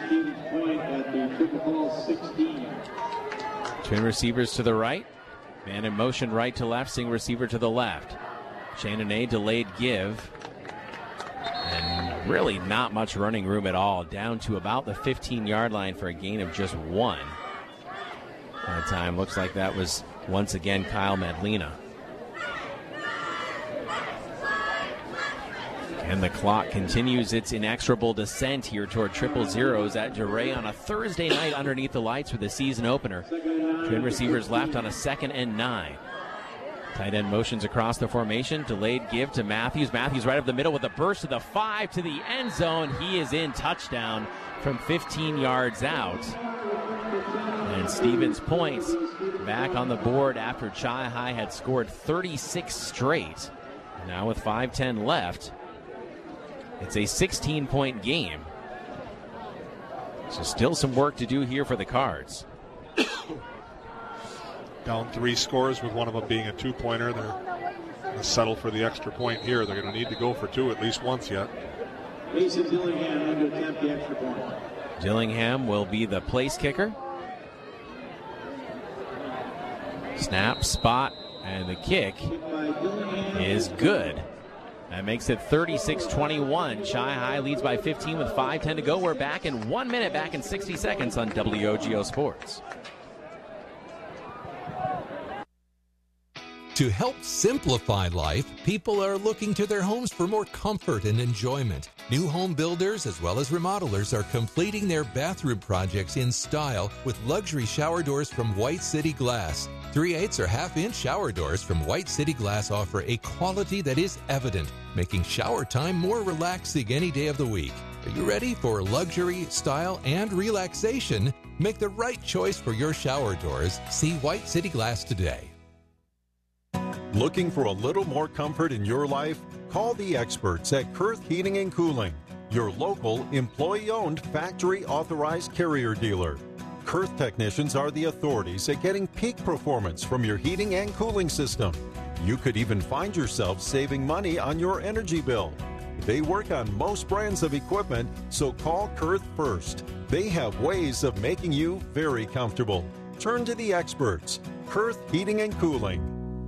Twin receivers to the right, man in motion right to left, single receiver to the left. Chandonnet delayed give, and really not much running room at all, down to about the fifteen-yard line for a gain of just one. That time looks like that was once again Kyle Madlina. And the clock continues its inexorable descent here toward triple zeros at DeRay on a Thursday night underneath the lights for the season opener. Twin receivers left on a second and nine. Tight end motions across the formation. Delayed give to Matthews. Matthews right up the middle with a burst to the five to the end zone. He is in, touchdown from fifteen yards out. And Stevens Point back on the board after Chi-High had scored thirty-six straight. Now with five ten left, it's a sixteen-point game. So still some work to do here for the Cards. Down three scores with one of them being a two-pointer. They're going to settle for the extra point here. They're going to need to go for two at least once yet. Mason Dillingham under attempt the extra point. Dillingham will be the place kicker. Snap, spot, and the kick is good. That makes it thirty-six twenty-one. Chi-High leads by fifteen with five ten to go. We're back in one minute, back in sixty seconds on W O G O Sports. To help simplify life, people are looking to their homes for more comfort and enjoyment. New home builders as well as remodelers are completing their bathroom projects in style with luxury shower doors from White City Glass. three eighths or half-inch shower doors from White City Glass offer a quality that is evident, making shower time more relaxing any day of the week. Are you ready for luxury, style, and relaxation? Make the right choice for your shower doors. See White City Glass today. Looking for a little more comfort in your life? Call the experts at Kurth Heating and Cooling, your local employee-owned factory-authorized Carrier dealer. Kurth technicians are the authorities at getting peak performance from your heating and cooling system. You could even find yourself saving money on your energy bill. They work on most brands of equipment, so call Kurth first. They have ways of making you very comfortable. Turn to the experts. Kurth Heating and Cooling.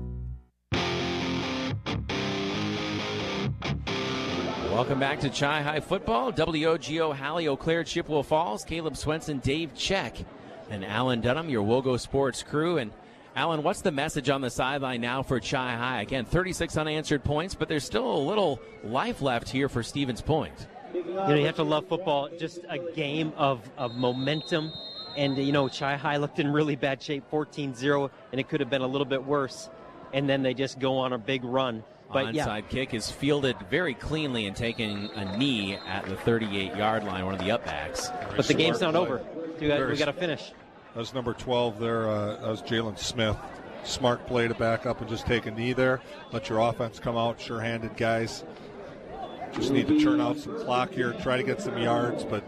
Welcome back to Chi High Football. W O G O, Hallie, Eau Claire, Chippewa Falls, Caleb Swenson, Dave Check, and Alan Dunham, your Wogo Sports crew. And Alan, what's the message on the sideline now for Chi High? Again, thirty-six unanswered points, but there's still a little life left here for Stevens Point. You know, you have to love football. Just a game of, of momentum. And, you know, Chi High looked in really bad shape, fourteen zero, and it could have been a little bit worse. And then they just go on a big run. But Onside yeah. kick is fielded very cleanly and taking a knee at the thirty-eight-yard line, one of the upbacks. But the game's not over. We got, we got to finish. That was number twelve there. Uh, that was Jalen Smith. Smart play to back up and just take a knee there. Let your offense come out. Sure-handed guys. Just need to churn out some clock here. Try to get some yards, but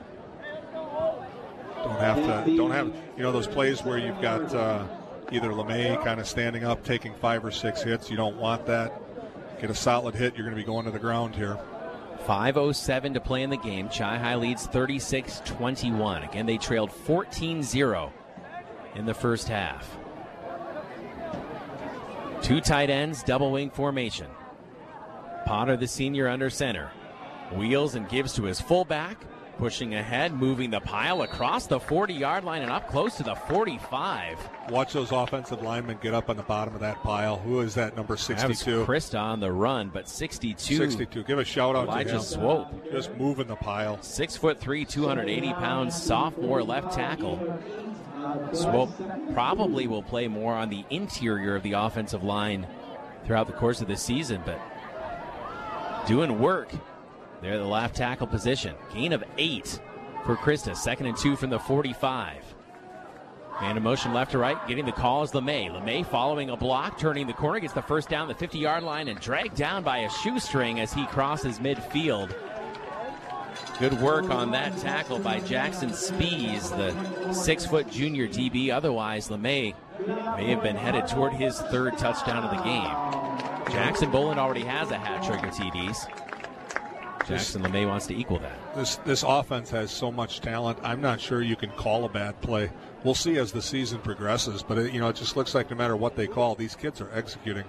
don't have to. Don't have you know those plays where you've got uh, either LeMay kind of standing up, taking five or six hits. You don't want that. Get a solid hit, you're going to be going to the ground here. five oh seven to play in the game. Chi High leads thirty-six twenty-one. Again, they trailed fourteen zero in the first half. Two tight ends, double wing formation. Potter, the senior, under center. Wheels and gives to his fullback. Pushing ahead, moving the pile across the forty-yard line and up close to the forty-five. Watch those offensive linemen get up on the bottom of that pile. Who is that, number sixty-two? That was Krista on the run, but sixty-two. sixty-two. Give a shout out Elijah to him. Swope. Just moving the pile. Six foot three, two hundred eighty pounds, sophomore left tackle. Swope probably will play more on the interior of the offensive line throughout the course of the season, but doing work. They're the left tackle position. Gain of eight for Krista. Second and two from the forty-five. Man in motion left to right. Getting the call is LeMay. LeMay following a block, turning the corner, gets the first down the fifty-yard line and dragged down by a shoestring as he crosses midfield. Good work on that tackle by Jackson Spees, the six-foot junior D B. Otherwise, LeMay may have been headed toward his third touchdown of the game. Jackson Boland already has a hat trick of T Ds. Jackson LeMay wants to equal that. This this offense has so much talent. I'm not sure you can call a bad play. We'll see as the season progresses, but it, you know, it just looks like no matter what they call, these kids are executing.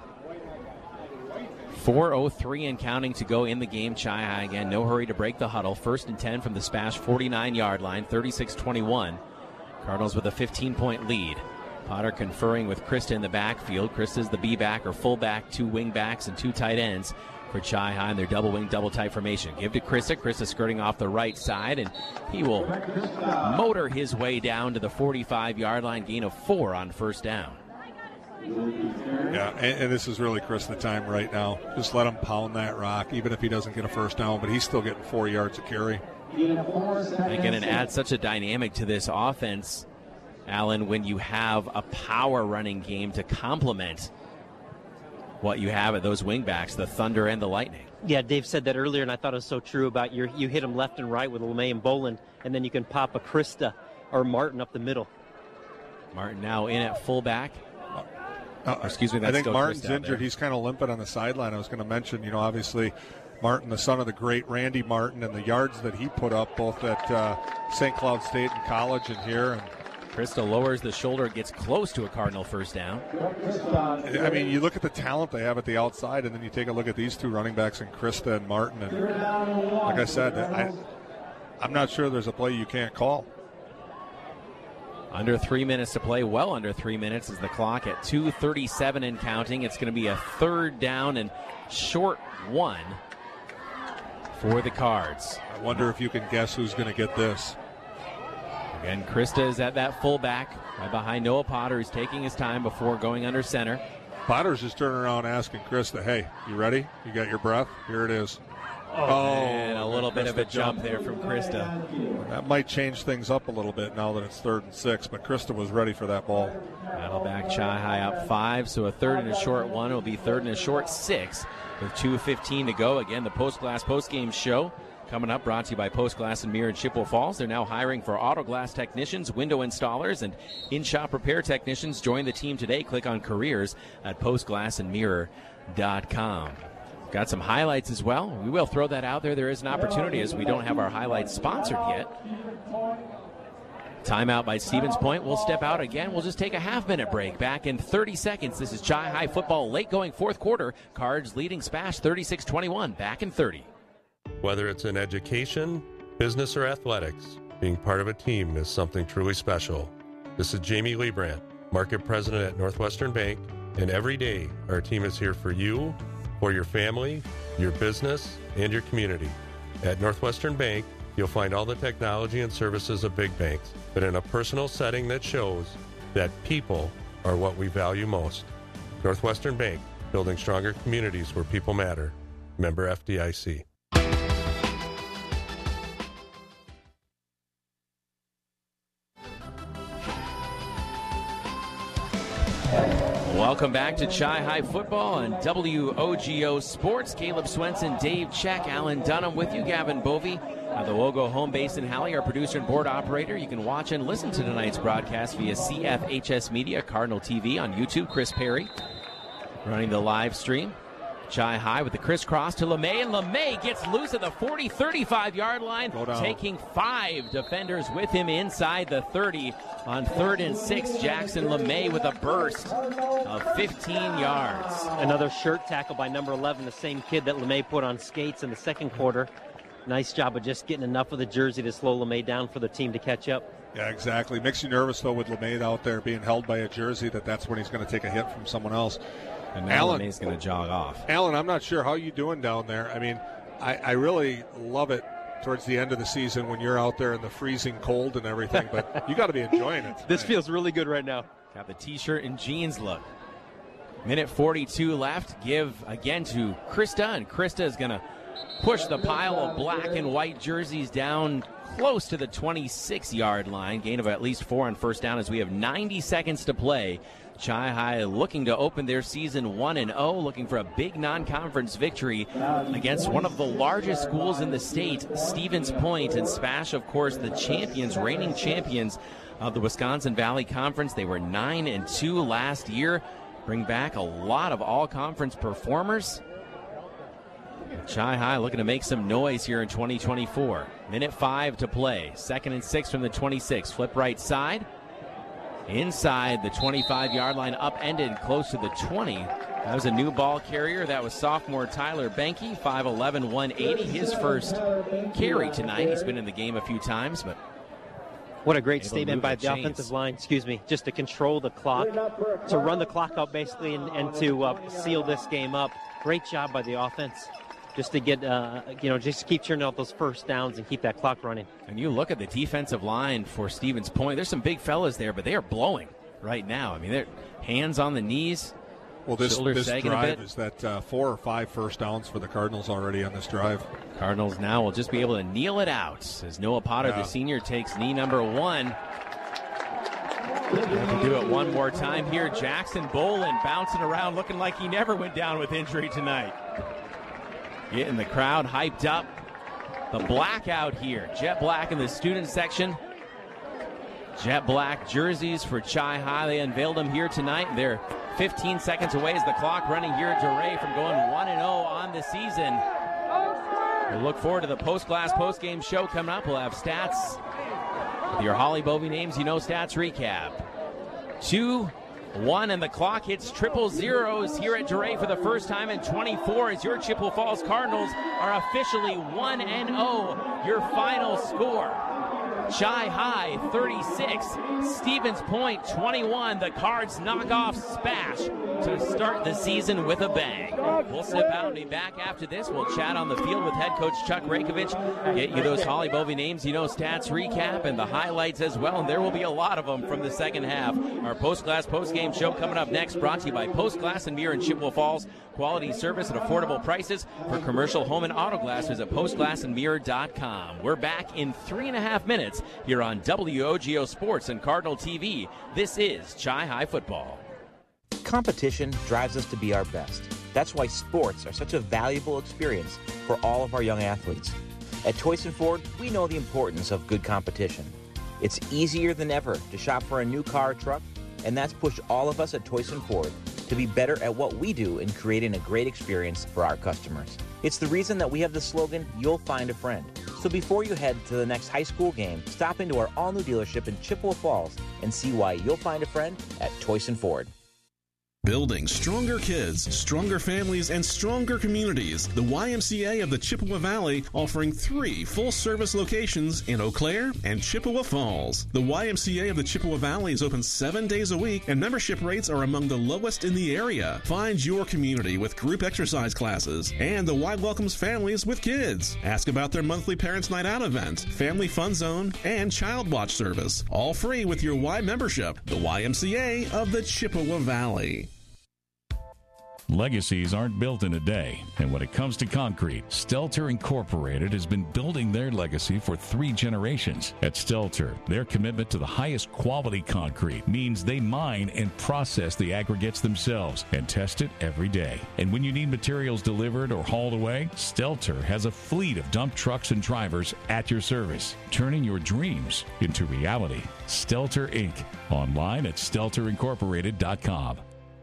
four oh three and counting to go in the game. Chi High again, no hurry to break the huddle. First and ten from the Spash forty-nine-yard line, thirty-six twenty-one. Cardinals with a fifteen-point lead. Potter conferring with Krista in the backfield. Krista's the B-back or fullback, two wing-backs and two tight ends for Chi High in their double wing, double tight formation. Give to Krista. Krista skirting off the right side, and he will motor his way down to the forty-five-yard line, gain of four on first down. Yeah, and, and this is really Krista time right now. Just let him pound that rock, even if he doesn't get a first down, but he's still getting four yards of carry. Again, and add such a dynamic to this offense, Alan, when you have a power running game to complement what you have at those wingbacks, the Thunder and the Lightning. Yeah, Dave said that earlier, and I thought it was so true about your, you hit them left and right with LeMay and Boland, and then you can pop a Krista or Martin up the middle. Martin now in at fullback. Uh, or excuse me, that's I think still Martin's Krista out injured. there. He's kind of limping on the sideline. I was going to mention, you know, obviously Martin, the son of the great Randy Martin, and the yards that he put up both at uh, Saint Cloud State and college and here. And Krista lowers the shoulder, gets close to a Cardinal first down. I mean, you look at the talent they have at the outside, and then you take a look at these two running backs in Krista and Martin. And like I said, I, I'm not sure there's a play you can't call. Under three minutes to play, well under three minutes is the clock at two thirty-seven and counting. It's going to be a third down and short one for the Cards. I wonder if you can guess who's going to get this. Again, Krista is at that fullback right behind Noah Potter, who's taking his time before going under center. Potter's just turning around asking Krista, hey, you ready? You got your breath? Here it is. Oh, and a little bit of a jump there from Krista. That might change things up a little bit now that it's third and six, but Krista was ready for that ball. Battleback Chi High up five, so a third and a short one. It will be third and a short six with two fifteen to go. Again, the Post Glass post-game show coming up, brought to you by Post Glass and Mirror in Chippewa Falls. They're now hiring for auto glass technicians, window installers, and in-shop repair technicians. Join the team today. Click on careers at post glass and mirror dot com. Got some highlights as well. We will throw that out there. There is an opportunity as we don't have our highlights sponsored yet. Timeout by Stevens Point. We'll step out again. We'll just take a half-minute break. Back in thirty seconds. This is Chi High football, late-going fourth quarter. Cards leading Spash thirty-six twenty-one. Back in thirty. Whether it's in education, business, or athletics, being part of a team is something truly special. This is Jamie Liebrandt, Market President at Northwestern Bank, and every day our team is here for you, for your family, your business, and your community. At Northwestern Bank, you'll find all the technology and services of big banks, but in a personal setting that shows that people are what we value most. Northwestern Bank, building stronger communities where people matter. Member F D I C. Welcome back to Chi High Football on W O G O Sports. Caleb Swenson, Dave Check, Alan Dunham with you, Gavin Bovey. Uh, the Wogo home base in Halley, our producer and board operator. You can watch and listen to tonight's broadcast via C F H S Media, Cardinal T V on YouTube. Chris Perry running the live stream. Chi High with the crisscross to LeMay, and LeMay gets loose at the forty, thirty-five-yard line, taking five defenders with him inside the thirty. On third and six, Jackson LeMay with a burst of fifteen yards. Another shirt tackle by number eleven, the same kid that LeMay put on skates in the second quarter. Nice job of just getting enough of the jersey to slow LeMay down for the team to catch up. Yeah, exactly. Makes you nervous, though, with LeMay out there being held by a jersey, that that's when he's going to take a hit from someone else. And now Alan, LeMay's going to jog off. Alan, I'm not sure how you doing down there. I mean, I, I really love it towards the end of the season when you're out there in the freezing cold and everything, but you got to be enjoying it tonight. This feels really good right now. Got the T-shirt and jeans look. Minute forty-two left. Give again to Krista, and Krista is going to push the pile of black and white jerseys down close to the twenty-six-yard line. Gain of at least four on first down as we have ninety seconds to play. Chi High looking to open their season one and oh, looking for a big non-conference victory against one of the largest schools in the state, Stevens Point. And Spash, of course, the champions, reigning champions of the Wisconsin Valley Conference. They were nine and two last year. Bring back a lot of all-conference performers. Chi High looking to make some noise here in twenty twenty-four. Minute five to play. Second and six from the twenty-six. Flip right side. Inside the twenty-five-yard line, upended close to the twenty. That was a new ball carrier. That was sophomore Tyler Benke, five eleven, one eighty. His first carry tonight. He's been in the game a few times, but what a great statement by the chains. offensive line, excuse me, just to control the clock, to run the clock out basically and, and to uh, seal this game up. Great job by the offense. Just to get, uh, you know, just keep churning out those first downs and keep that clock running. And you look at the defensive line for Stevens Point. There's some big fellas there, but they are blowing right now. I mean, they're hands on the knees. Well, this, this sagging drive a bit. is that uh, four or five first downs for the Cardinals already on this drive. Cardinals now will just be able to kneel it out as Noah Potter, yeah. the senior, takes knee number one. They can do it one more time here. Jackson Bolin bouncing around, looking like he never went down with injury tonight. Getting the crowd hyped up. The blackout here. Jet black in the student section. Jet black jerseys for Chi High. They unveiled them here tonight. They're fifteen seconds away as the clock running here at DeRay from going one and oh on the season. We'll look forward to the post-class post-game show coming up. We'll have stats with your Holly Bovey names, you know, stats recap. Two One, and the clock hits triple zeros here at DeRay for the first time in twenty-four as your Chippewa Falls Cardinals are officially one and oh. Your final score, Chi High thirty-six, Stevens Point twenty-one. The Cards knock off Spash to start the season with a bang. We'll step out and be back after this. We'll chat on the field with head coach Chuck Rakovich, get you those Holly Bovey names, you know, stats recap and the highlights as well, and there will be a lot of them from the second half. Our post-class post-game show coming up next, brought to you by Post Glass and Mirror in Chippewa Falls. Quality service at affordable prices for commercial home and auto glass. Visit post glass and mirror dot com. We're back in three and a half minutes here on W O G O Sports and Cardinal T V. This is Chi High Football. Competition drives us to be our best. That's why sports are such a valuable experience for all of our young athletes. At Toyson Ford, we know the importance of good competition. It's easier than ever to shop for a new car or truck, and that's pushed all of us at Toyson Ford to be better at what we do in creating a great experience for our customers. It's the reason that we have the slogan, "You'll find a friend." So before you head to the next high school game, stop into our all-new dealership in Chippewa Falls and see why you'll find a friend at Toyson Ford. Building stronger kids, stronger families, and stronger communities. The Y M C A of the Chippewa Valley offering three full-service locations in Eau Claire and Chippewa Falls. The Y M C A of the Chippewa Valley is open seven days a week, and membership rates are among the lowest in the area. Find your community with group exercise classes, and the Y welcomes families with kids. Ask about their monthly Parents' Night Out event, Family Fun Zone, and Child Watch service. All free with your Y membership. The Y M C A of the Chippewa Valley. Legacies aren't built in a day, and when it comes to concrete, Stelter Incorporated has been building their legacy for three generations. At Stelter, their commitment to the highest quality concrete means they mine and process the aggregates themselves and test it every day. And when you need materials delivered or hauled away, Stelter has a fleet of dump trucks and drivers at your service, turning your dreams into reality. Stelter Incorporated. Online at stelter incorporated dot com.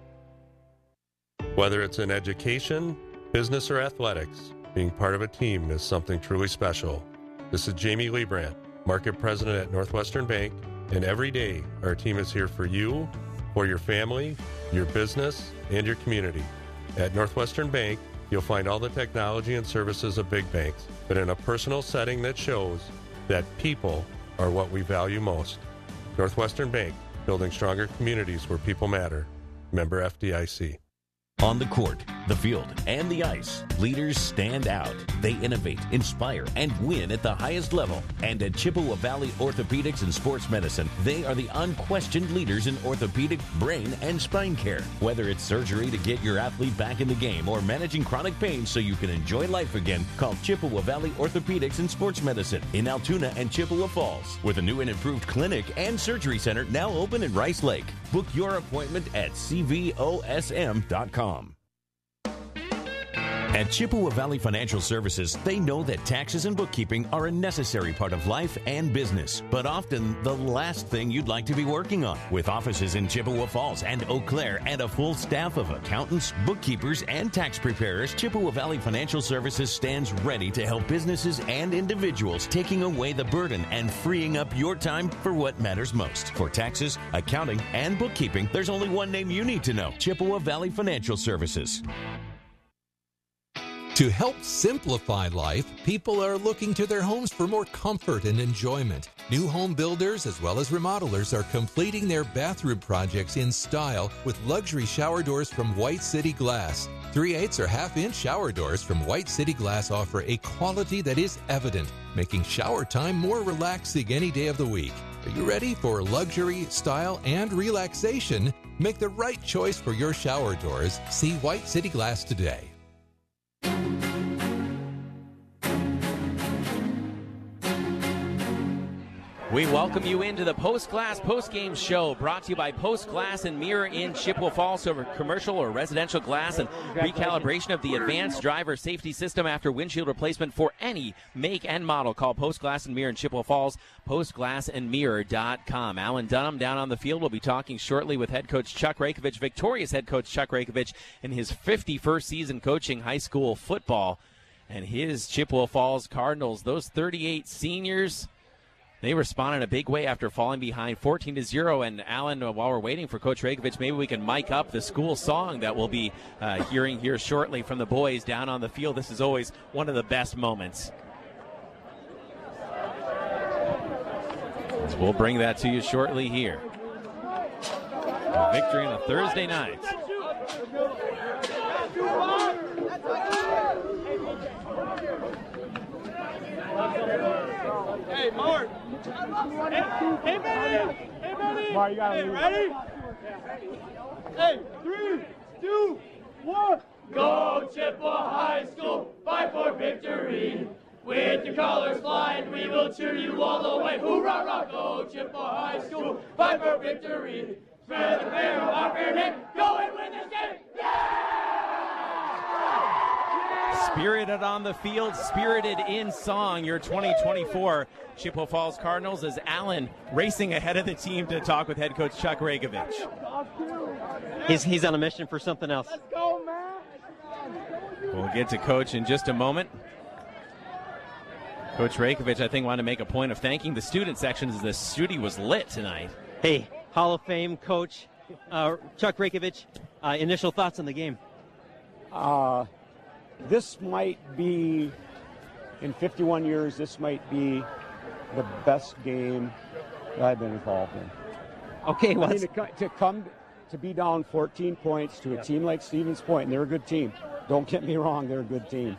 Whether it's in education, business, or athletics, being part of a team is something truly special. This is Jamie Liebrandt, Market President at Northwestern Bank, and every day our team is here for you, for your family, your business, and your community. At Northwestern Bank, you'll find all the technology and services of big banks, but in a personal setting that shows that people are what we value most. Northwestern Bank, building stronger communities where people matter. Member F D I C. On the court, the field, and the ice, leaders stand out. They innovate, inspire, and win at the highest level. And at Chippewa Valley Orthopedics and Sports Medicine, they are the unquestioned leaders in orthopedic, brain, and spine care. Whether it's surgery to get your athlete back in the game or managing chronic pain so you can enjoy life again, call Chippewa Valley Orthopedics and Sports Medicine in Altoona and Chippewa Falls, with a new and improved clinic and surgery center now open in Rice Lake. Book your appointment at c v o s m dot com. At Chippewa Valley Financial Services, they know that taxes and bookkeeping are a necessary part of life and business, but often the last thing you'd like to be working on. With offices in Chippewa Falls and Eau Claire and a full staff of accountants, bookkeepers, and tax preparers, Chippewa Valley Financial Services stands ready to help businesses and individuals, taking away the burden and freeing up your time for what matters most. For taxes, accounting, and bookkeeping, there's only one name you need to know: Chippewa Valley Financial Services. To help simplify life, people are looking to their homes for more comfort and enjoyment. New home builders as well as remodelers are completing their bathroom projects in style with luxury shower doors from White City Glass. three eighths or half-inch shower doors from White City Glass offer a quality that is evident, making shower time more relaxing any day of the week. Are you ready for luxury, style, and relaxation? Make the right choice for your shower doors. See White City Glass today. We welcome you into the Post Glass Post-Game Show, brought to you by Post Glass and Mirror in Chippewa Falls. So for commercial or residential glass and recalibration of the advanced driver safety system after windshield replacement for any make and model. Call Post Glass and Mirror in Chippewa Falls, post glass and mirror dot com. Alan Dunham down on the field. We'll be talking shortly with head coach Chuck Rakovich, victorious head coach Chuck Rakovich in his fifty-first season coaching high school football. And his Chippewa Falls Cardinals, those thirty-eight seniors, they responded in a big way after falling behind fourteen to zero. And Alan, while we're waiting for Coach Rakovich, maybe we can mic up the school song that we'll be uh, hearing here shortly from the boys down on the field. This is always one of the best moments. So we'll bring that to you shortly here. A victory on a Thursday night. Hey, Mark. Hey, hey, Benny. Hey, Benny. Mark, you got hey, ready? Hey, three, two, one. Go Chippewa High School, fight for victory. With your colors flying, we will cheer you all the way. Hoorah, rah, go Chippewa High School, fight for victory. Spread the banner of our fair name, go and win this game. Yeah! Spirited on the field, spirited in song, your twenty twenty-four Chippewa Falls Cardinals, as Allen racing ahead of the team to talk with head coach Chuck Rakovich. He's, he's on a mission for something else. Let's go, man. We'll get to Coach in just a moment. Coach Rakovich, I think, wanted to make a point of thanking the student section as the studio was lit tonight. Hey, Hall of Fame coach uh, Chuck Rakovich, uh, initial thoughts on the game? Uh, this might be, in fifty-one years, this might be the best game that I've been involved in. Okay, well, I mean, to, co- to come to be down fourteen points to a yeah. team like Stevens Point, and they're a good team. Don't get me wrong, they're a good team.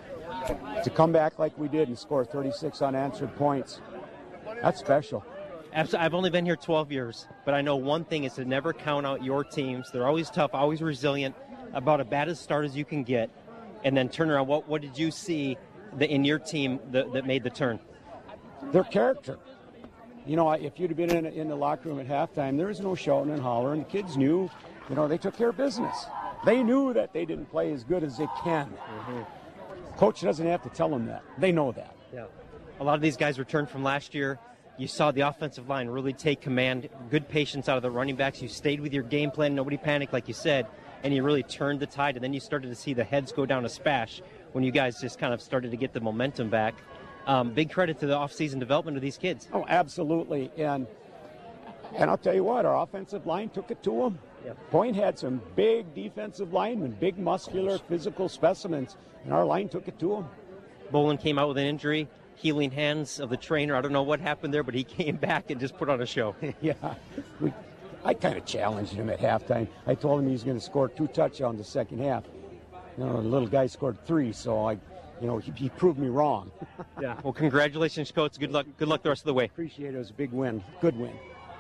To come back like we did and score thirty-six unanswered points, that's special. Absolutely. I've only been here twelve years, but I know one thing is to never count out your teams. They're always tough, always resilient, about as bad a start as you can get, and then turn around. What what did you see the, in your team that, that made the turn? Their character. You know, if you'd have been in, in the locker room at halftime, there was no shouting and hollering. The kids knew, you know, they took care of business. They knew that they didn't play as good as they can. Mm-hmm. Coach doesn't have to tell them that. They know that. Yeah. A lot of these guys returned from last year. You saw the offensive line really take command, good patience out of the running backs. You stayed with your game plan. Nobody panicked, like you said, and you really turned the tide. And then you started to see the heads go down a spash when you guys just kind of started to get the momentum back. Um, big credit to the off-season development of these kids. Oh, absolutely. And and I'll tell you what, our offensive line took it to them. Yeah. Point had some big defensive linemen, big muscular, physical specimens, and our line took it to them. Bolin came out with an injury, healing hands of the trainer. I don't know what happened there, but he came back and just put on a show. yeah. We, I kind of challenged him at halftime. I told him he was going to score two touchdowns the second half. You know, the little guy scored three, so I, you know, he, he proved me wrong. yeah. Well, congratulations, Coach. Good luck. Good luck the rest of the way. Appreciate it. It was a big win. Good win.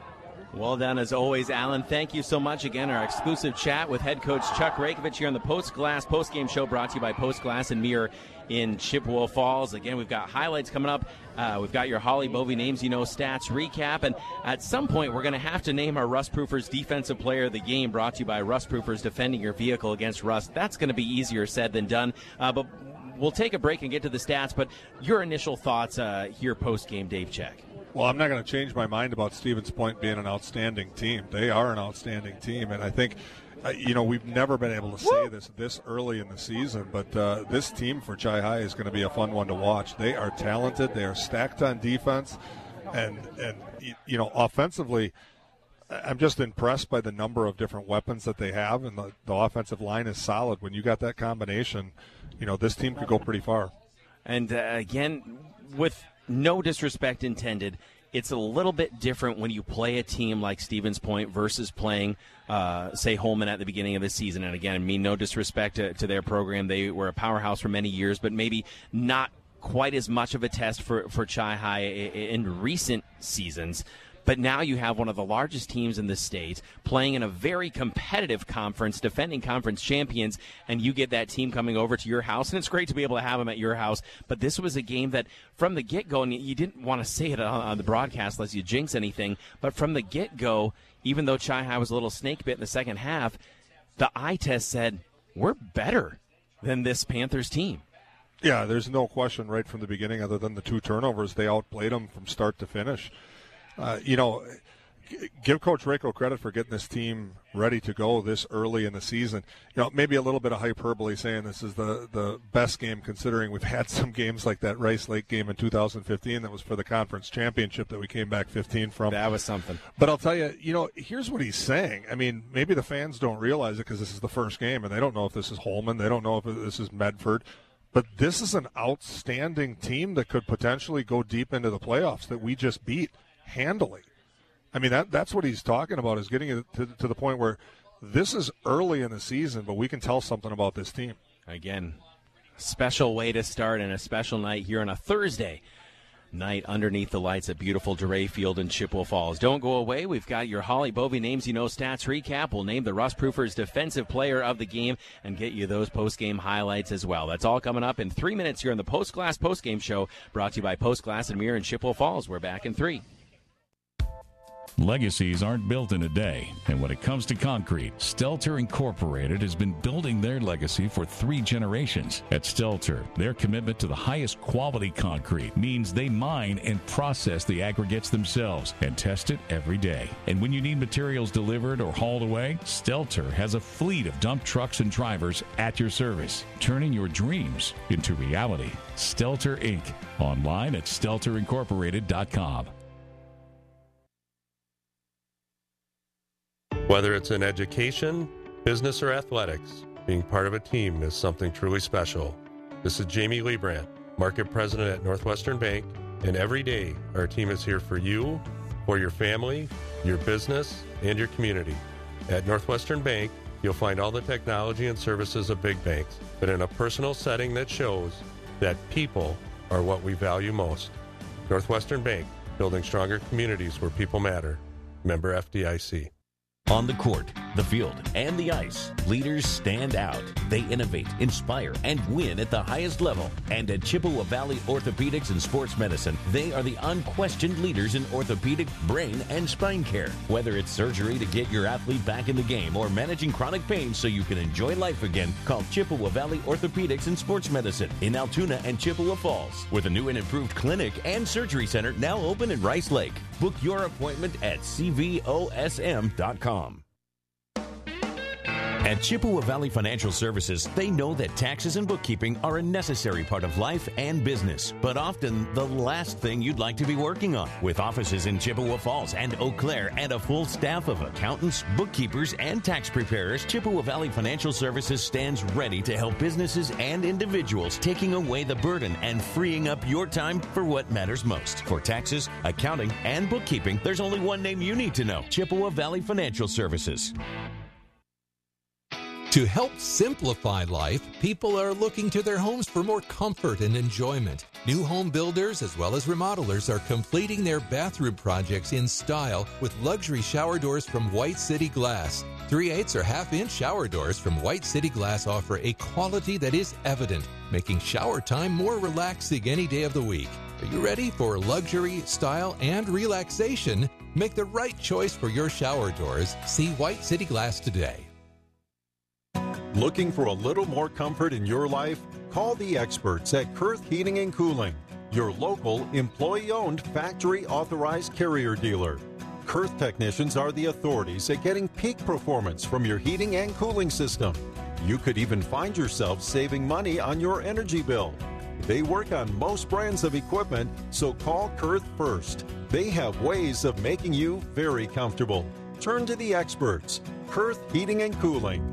Well done as always, Alan. Thank you so much. Again, our exclusive chat with head coach Chuck Rakovich here on the Post Glass post-game show brought to you by Post Glass and Mirror in Chippewa Falls. Again, we've got highlights coming up. Uh, we've got your Holly Bovey Names You Know stats recap. And at some point, we're going to have to name our Rust Proofers Defensive Player of the Game, brought to you by Rust Proofers, defending your vehicle against rust. That's going to be easier said than done. Uh, but we'll take a break and get to the stats. But your initial thoughts uh, here post-game, Dave Check. Well, I'm not going to change my mind about Stevens Point being an outstanding team. They are an outstanding team, and I think, uh, you know, we've never been able to say this this early in the season, but uh, this team for Chi High is going to be a fun one to watch. They are talented. They are stacked on defense, and, and you know, offensively, I'm just impressed by the number of different weapons that they have, and the, the offensive line is solid. When you got that combination, you know, this team could go pretty far. And, uh, again, with – no disrespect intended, it's a little bit different when you play a team like Stevens Point versus playing, uh, say, Holman at the beginning of the season. And again, I mean, no disrespect to, to their program. They were a powerhouse for many years, but maybe not quite as much of a test for, for Chi High in recent seasons. But now you have one of the largest teams in the state playing in a very competitive conference, defending conference champions, and you get that team coming over to your house. And it's great to be able to have them at your house. But this was a game that from the get-go, and you didn't want to say it on, on the broadcast lest you jinx anything, but from the get-go, even though Chi High was a little snake bit in the second half, the eye test said, we're better than this Panthers team. Yeah, there's no question right from the beginning other than the two turnovers. They outplayed them from start to finish. Uh, you know, give Coach Rako credit for getting this team ready to go this early in the season. You know, maybe a little bit of hyperbole saying this is the, the best game considering we've had some games like that Rice Lake game in two thousand fifteen that was for the conference championship that we came back fifteen from. That was something. But I'll tell you, you know, here's what he's saying. I mean, maybe the fans don't realize it because this is the first game and they don't know if this is Holman. They don't know if this is Medford. But this is an outstanding team that could potentially go deep into the playoffs that we just beat handily. I mean, that that's what he's talking about, is getting it to, to the point where this is early in the season, but we can tell something about this team. Again, special way to start and a special night here on a Thursday night underneath the lights at beautiful DeRay Field in Chippewa Falls. Don't go away. We've got your Holly Bovey Names You Know stats recap. We'll name the Rust Proofers Defensive Player of the Game and get you those post-game highlights as well. That's all coming up in three minutes here on the Post Glass Post-Game Show, brought to you by Post Glass and Mirror in Chippewa Falls. We're back in three. Legacies aren't built in a day, and when it comes to concrete, Stelter Incorporated has been building their legacy for three generations. At Stelter, their commitment to the highest quality concrete means they mine and process the aggregates themselves and test it every day. And when you need materials delivered or hauled away, Stelter has a fleet of dump trucks and drivers at your service, turning your dreams into reality. Stelter Incorporated. Online at stelter incorporated dot com. Whether it's in education, business, or athletics, being part of a team is something truly special. This is Jamie Liebrandt, Market President at Northwestern Bank, and every day our team is here for you, for your family, your business, and your community. At Northwestern Bank, you'll find all the technology and services of big banks, but in a personal setting that shows that people are what we value most. Northwestern Bank, building stronger communities where people matter. Member F D I C. On the court, the field, and the ice, leaders stand out. They innovate, inspire, and win at the highest level. And at Chippewa Valley Orthopedics and Sports Medicine, they are the unquestioned leaders in orthopedic, brain, and spine care. Whether it's surgery to get your athlete back in the game or managing chronic pain so you can enjoy life again, call Chippewa Valley Orthopedics and Sports Medicine in Altoona and Chippewa Falls, with a new and improved clinic and surgery center now open in Rice Lake. Book your appointment at c v o s m dot com. At Chippewa Valley Financial Services, they know that taxes and bookkeeping are a necessary part of life and business, but often the last thing you'd like to be working on. With offices in Chippewa Falls and Eau Claire and a full staff of accountants, bookkeepers, and tax preparers, Chippewa Valley Financial Services stands ready to help businesses and individuals, taking away the burden and freeing up your time for what matters most. For taxes, accounting, and bookkeeping, there's only one name you need to know: Chippewa Valley Financial Services. To help simplify life, people are looking to their homes for more comfort and enjoyment. New home builders as well as remodelers are completing their bathroom projects in style with luxury shower doors from White City Glass. three eighths or half-inch shower doors from White City Glass offer a quality that is evident, making shower time more relaxing any day of the week. Are you ready for luxury, style, and relaxation? Make the right choice for your shower doors. See White City Glass today. Looking for a little more comfort in your life? Call the experts at Kurth Heating and Cooling, your local employee-owned factory-authorized carrier dealer. Kurth technicians are the authorities at getting peak performance from your heating and cooling system. You could even find yourself saving money on your energy bill. They work on most brands of equipment, so call Kurth first. They have ways of making you very comfortable. Turn to the experts. Kurth Heating and Cooling.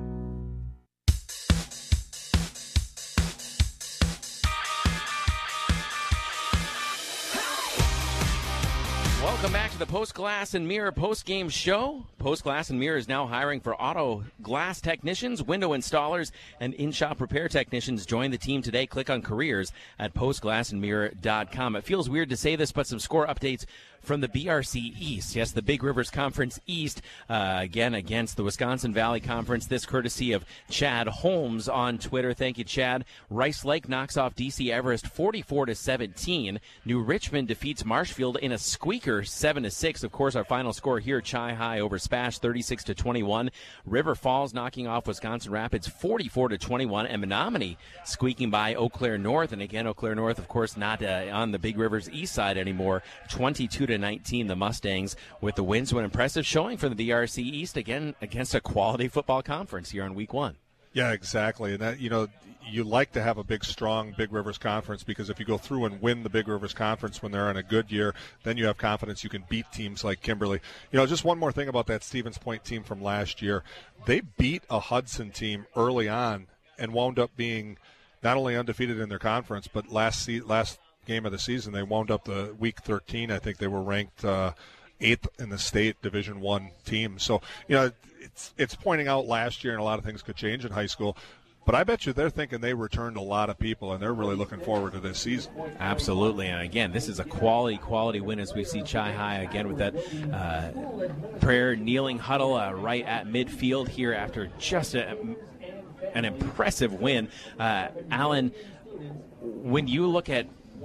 Welcome back to the Post Glass and Mirror post-game show. Post Glass and Mirror is now hiring for auto glass technicians, window installers, and in-shop repair technicians. Join the team today. Click on careers at post glass and mirror dot com. It feels weird to say this, but some score updates from the B R C East. Yes, the Big Rivers Conference East, uh, again against the Wisconsin Valley Conference. This courtesy of Chad Holmes on Twitter. Thank you, Chad. Rice Lake knocks off D C Everest forty-four to seventeen. New Richmond defeats Marshfield in a squeaker seven to six. Of course, our final score here, Chi High over Spash thirty-six to twenty-one. River Falls knocking off Wisconsin Rapids forty-four to twenty-one. And Menominee squeaking by Eau Claire North. And again, Eau Claire North, of course, not uh, on the Big Rivers East side anymore. twenty-two to nineteen, the Mustangs with the win. So an impressive showing for the B R C East, again, against a quality football conference here on week one. Yeah, exactly. And that, you know, you like to have a big, strong Big Rivers Conference, because if you go through and win the Big Rivers Conference when they're in a good year, then you have confidence you can beat teams like Kimberly. You know, just one more thing about that Stevens Point team from last year. They beat a Hudson team early on and wound up being not only undefeated in their conference, but last se- last game of the season, they wound up the week thirteen. I think they were ranked uh, eighth in the state Division One team. So, you know, it's it's pointing out last year, and a lot of things could change in high school. But I bet you they're thinking they returned a lot of people, and they're really looking forward to this season. Absolutely. And again, this is a quality, quality win as we see Chi High again with that uh, prayer kneeling huddle uh, right at midfield here after just a, an impressive win. Uh, Alan, when you look at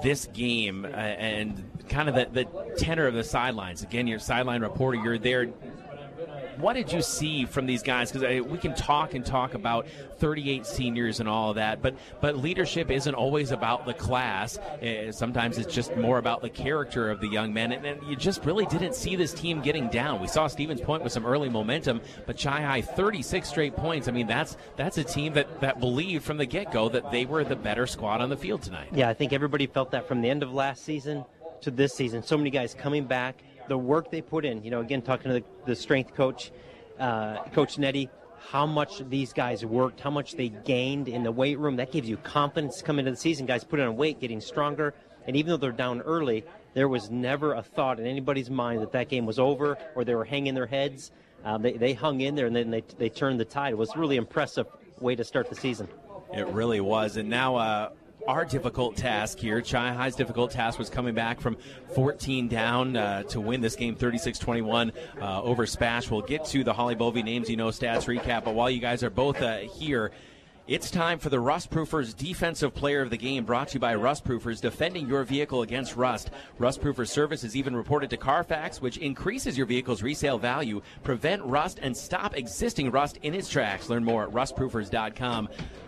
this game uh, and kind of the, the tenor of the sidelines. Again, you're a sideline reporter. You're there. What did you see from these guys? Because we can talk and talk about thirty-eight seniors and all of that, but but leadership isn't always about the class. Uh, sometimes it's just more about the character of the young men, and, and you just really didn't see this team getting down. We saw Stevens Point with some early momentum, but Chi-High thirty-six straight points. I mean, that's that's a team that, that believed from the get-go that they were the better squad on the field tonight. Yeah, I think everybody felt that from the end of last season to this season. So many guys coming back. The work they put in, you know, again, talking to the, the strength coach, uh, Coach Nettie, how much these guys worked, how much they gained in the weight room. That gives you confidence coming into the season. Guys put on weight, getting stronger. And even though they're down early, there was never a thought in anybody's mind that that game was over or they were hanging their heads. Um, they, they hung in there, and then they, they turned the tide. It was a really impressive way to start the season. It really was. And now uh, our difficult task here, Chi-High's difficult task was coming back from fourteen down uh, to win this game thirty-six twenty-one uh, over Spash. We'll get to the Holly Bovey names, you know, stats recap. But while you guys are both uh, here, it's time for the Rust Proofers Defensive Player of the Game, brought to you by Rust Proofers, defending your vehicle against rust. Rust Proofers service is even reported to Carfax, which increases your vehicle's resale value, prevent rust, and stop existing rust in its tracks. Learn more at rust proofers dot com.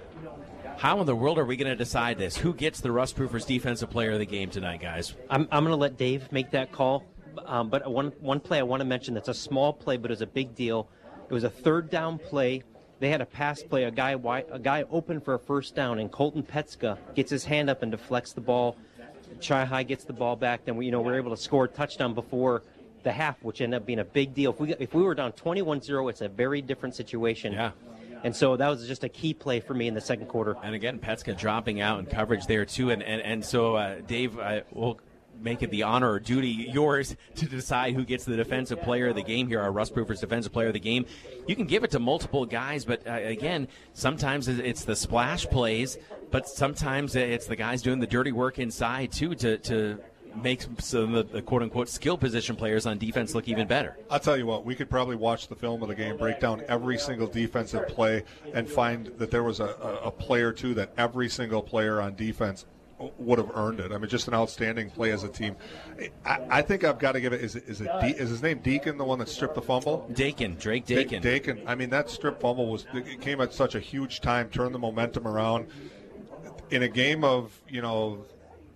How in the world are we going to decide this? Who gets the Rust Proofers Defensive Player of the Game tonight, guys? I'm, I'm going to let Dave make that call. Um, but one one play I want to mention that's a small play, but it was a big deal. It was a third down play. They had a pass play, a guy a guy open for a first down, and Colton Petska gets his hand up and deflects the ball. Chi-High gets the ball back. Then we, you know, we're able to score a touchdown before the half, which ended up being a big deal. If we if we were down twenty-one zero, it's a very different situation. Yeah. And so that was just a key play for me in the second quarter. And again, Petska dropping out in coverage there too. And and, and so, uh, Dave, uh, we'll make it the honor or duty yours to decide who gets the defensive player of the game here, our Rust Proofers defensive player of the game. You can give it to multiple guys, but uh, again, sometimes it's the splash plays, but sometimes it's the guys doing the dirty work inside too to to makes some of the, the quote-unquote skill position players on defense look even better. I'll tell you what, we could probably watch the film of the game, break down every single defensive play, and find that there was a, a, a play or two that every single player on defense would have earned it. I mean, just an outstanding play as a team. I, I think I've got to give it, is, it, is, it De, is his name Deacon, the one that stripped the fumble? Dakin, Drake Dakin. Da- Dakin. I mean, that strip fumble was it came at such a huge time, turned the momentum around. In a game of, you know,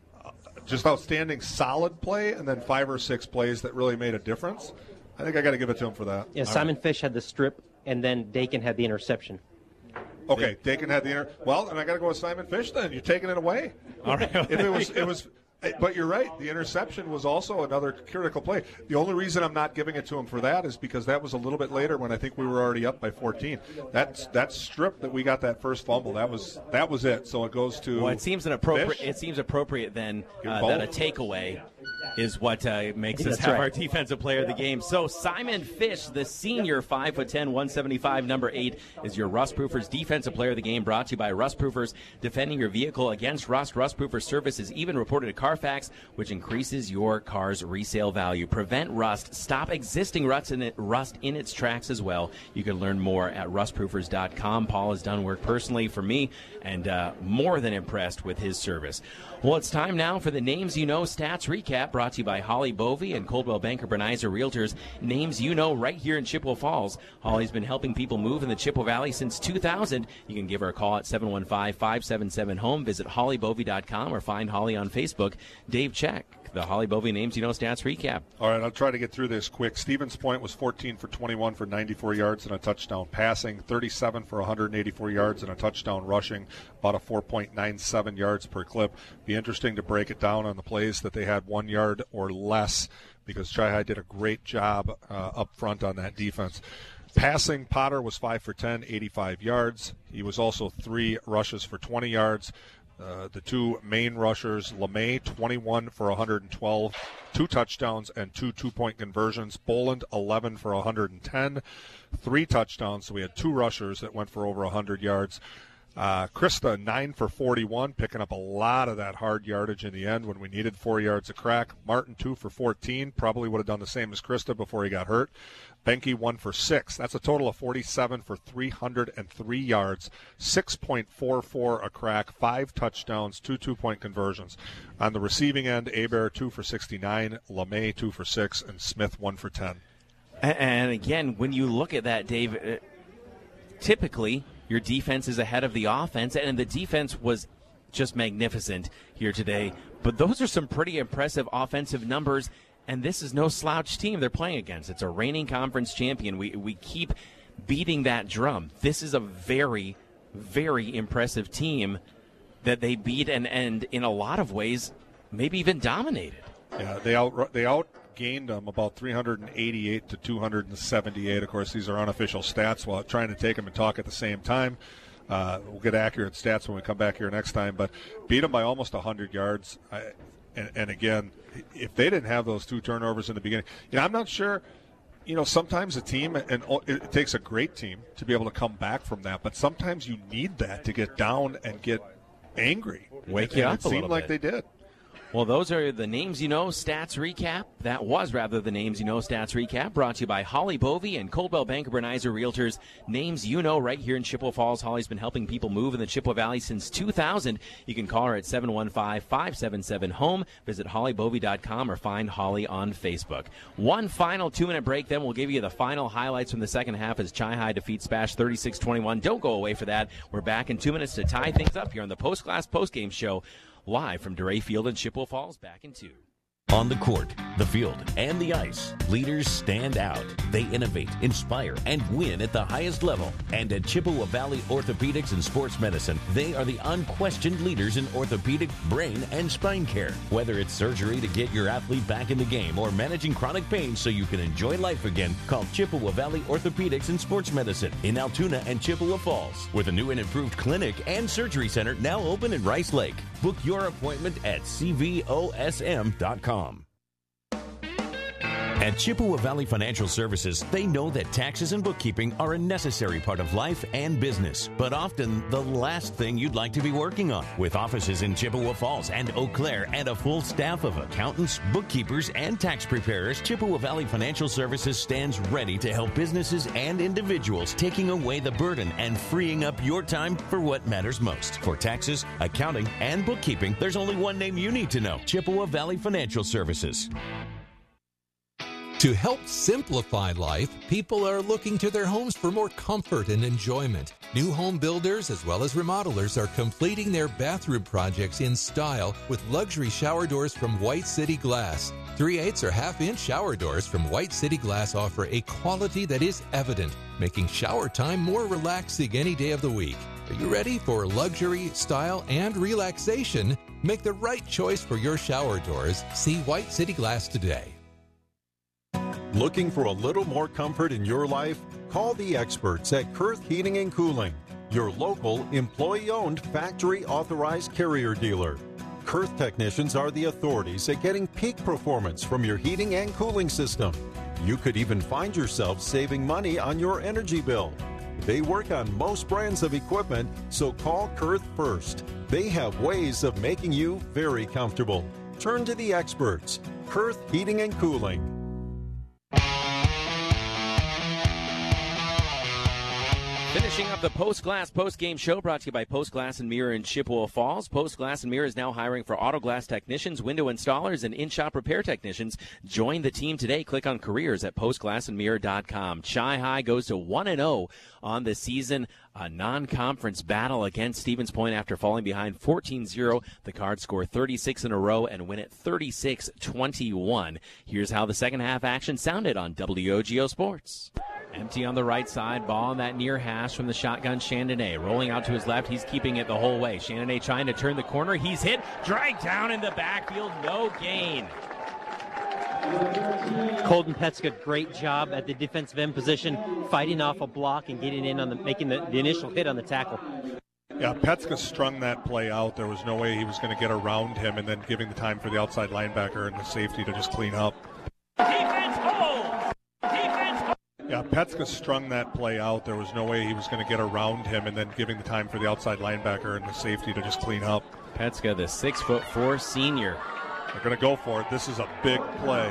just outstanding solid play, and then five or six plays that really made a difference. I think I got to give it to him for that. Yeah, Simon right. Fish had the strip, and then Dakin had the interception. Okay, Dakin had the inter. Well, and I got to go with Simon Fish. Then you're taking it away. All right. If it was, it was. But you're right. The interception was also another critical play. The only reason I'm not giving it to him for that is because that was a little bit later when I think we were already up by fourteen. That's that strip that we got that first fumble. That was that was it. So it goes to. Well, it seems an appropriate. Fish. It seems appropriate then uh, that a takeaway is what uh, makes us That's have right. our defensive player of the game. So Simon Fish, the senior, five foot ten, one seventy-five, number eight, is your Rust Proofers defensive player of the game, brought to you by Rust Proofers, defending your vehicle against rust. Rust Proofers service is even reported to Carfax, which increases your car's resale value. Prevent rust. Stop existing rust in, it, rust in its tracks as well. You can learn more at rust proofers dot com. Paul has done work personally for me, and uh, more than impressed with his service. Well, it's time now for the Names You Know Stats Recap, brought to you by Holly Bovey and Coldwell Banker Bernizer Realtors. Names you know right here in Chippewa Falls. Holly's been helping people move in the Chippewa Valley since two thousand. You can give her a call at seven one five, five seven seven, home. Visit holly bovey dot com or find Holly on Facebook. Dave Check, the Holly Bovey Names You Know Stats Recap. All right, I'll try to get through this quick. Stevens Point was fourteen for twenty-one for ninety-four yards and a touchdown passing, thirty-seven for one hundred eighty-four yards and a touchdown rushing, about a four point nine seven yards per clip. Be interesting to break it down on the plays that they had one yard or less, because Chi-High did a great job uh, up front on that defense. Passing, Potter was five for ten, eighty-five yards. He was also three rushes for twenty yards. Uh, the two main rushers, LeMay, twenty-one for one hundred twelve, two touchdowns and two two-point conversions. Boland, eleven for one hundred ten, three touchdowns. So we had two rushers that went for over one hundred yards. Uh, Krista, nine for forty-one, picking up a lot of that hard yardage in the end when we needed four yards a crack. Martin, two for fourteen, probably would have done the same as Krista before he got hurt. Benke, one for six. That's a total of forty-seven for three hundred three yards, six point four four a crack, five touchdowns, two two-point conversions. On the receiving end, Hebert, two for sixty-nine, LeMay, two for six, and Smith, one for ten. And again, when you look at that, Dave, uh, typically your defense is ahead of the offense, and the defense was just magnificent here today. But those are some pretty impressive offensive numbers, and this is no slouch team they're playing against. It's a reigning conference champion. We we keep beating that drum. This is a very, very impressive team that they beat and, and in a lot of ways, maybe even dominated. Yeah, they out they outgained them about three hundred eighty-eight to two hundred seventy-eight. Of course, these are unofficial stats while trying to take them and talk at the same time. Uh, we'll get accurate stats when we come back here next time, but beat them by almost one hundred yards. I, and, and again, if they didn't have those two turnovers in the beginning, you know, I'm not sure. You know, sometimes a team, and it takes a great team to be able to come back from that, but sometimes you need that to get down and get angry. Wake and, you and up it a seemed little like bit. they did. Well, those are the Names You Know Stats Recap. That was, rather, the Names You Know Stats Recap, brought to you by Holly Bovey and Coldwell Banker Bernizer Realtors. Names you know right here in Chippewa Falls. Holly's been helping people move in the Chippewa Valley since two thousand. You can call her at seven one five, five seven seven, home. Visit holly bovey dot com or find Holly on Facebook. One final two-minute break, then we'll give you the final highlights from the second half as Chi-High defeats Spash thirty-six twenty-one. Don't go away for that. We're back in two minutes to tie things up here on the Post Class Postgame Show. Live from DeRay Field in Chippewa Falls, back in two. On the court, the field, and the ice, leaders stand out. They innovate, inspire, and win at the highest level. And at Chippewa Valley Orthopedics and Sports Medicine, they are the unquestioned leaders in orthopedic, brain, and spine care. Whether it's surgery to get your athlete back in the game or managing chronic pain so you can enjoy life again, call Chippewa Valley Orthopedics and Sports Medicine in Altoona and Chippewa Falls, with a new and improved clinic and surgery center now open in Rice Lake. Book your appointment at c v o s m dot com. At Chippewa Valley Financial Services, they know that taxes and bookkeeping are a necessary part of life and business, but often the last thing you'd like to be working on. With offices in Chippewa Falls and Eau Claire and a full staff of accountants, bookkeepers, and tax preparers, Chippewa Valley Financial Services stands ready to help businesses and individuals, taking away the burden and freeing up your time for what matters most. For taxes, accounting, and bookkeeping, there's only one name you need to know: Chippewa Valley Financial Services. To help simplify life, people are looking to their homes for more comfort and enjoyment. New home builders as well as remodelers are completing their bathroom projects in style with luxury shower doors from White City Glass. three eighths or half-inch shower doors from White City Glass offer a quality that is evident, making shower time more relaxing any day of the week. Are you ready for luxury, style, and relaxation? Make the right choice for your shower doors. See White City Glass today. Looking for a little more comfort in your life? Call the experts at Kurth Heating and Cooling, your local, employee-owned, factory-authorized carrier dealer. Kurth technicians are the authorities at getting peak performance from your heating and cooling system. You could even find yourself saving money on your energy bill. They work on most brands of equipment, so call Kurth first. They have ways of making you very comfortable. Turn to the experts. Kurth Heating and Cooling. Finishing up the Post Glass Post Game Show, brought to you by Post Glass and Mirror in Chippewa Falls. Post Glass and Mirror is now hiring for auto glass technicians, window installers, and in-shop repair technicians. Join the team today. Click on careers at post glass and mirror dot com. Chi-High goes to one and oh on the season. A non-conference battle against Stevens Point after falling behind fourteen zero. The Cards score thirty-six in a row and win it thirty-six twenty-one. Here's how the second half action sounded on W O G O Sports. Empty on the right side, ball on that near hash from the shotgun Chandonnet. Rolling out to his left, he's keeping it the whole way. Chandonnet trying to turn the corner. He's hit, dragged down in the backfield, no gain. Colton Petska, great job at the defensive end position, fighting off a block and getting in on the, making the, the initial hit on the tackle. Yeah, Petska strung that play out. There was no way he was going to get around him, and then giving the time for the outside linebacker and the safety to just clean up. Defense hold! Defense hold! Yeah, Petska strung that play out. There was no way he was going to get around him, and then giving the time for the outside linebacker and the safety to just clean up. Petska, the six foot four senior. They're going to go for it. This is a big play.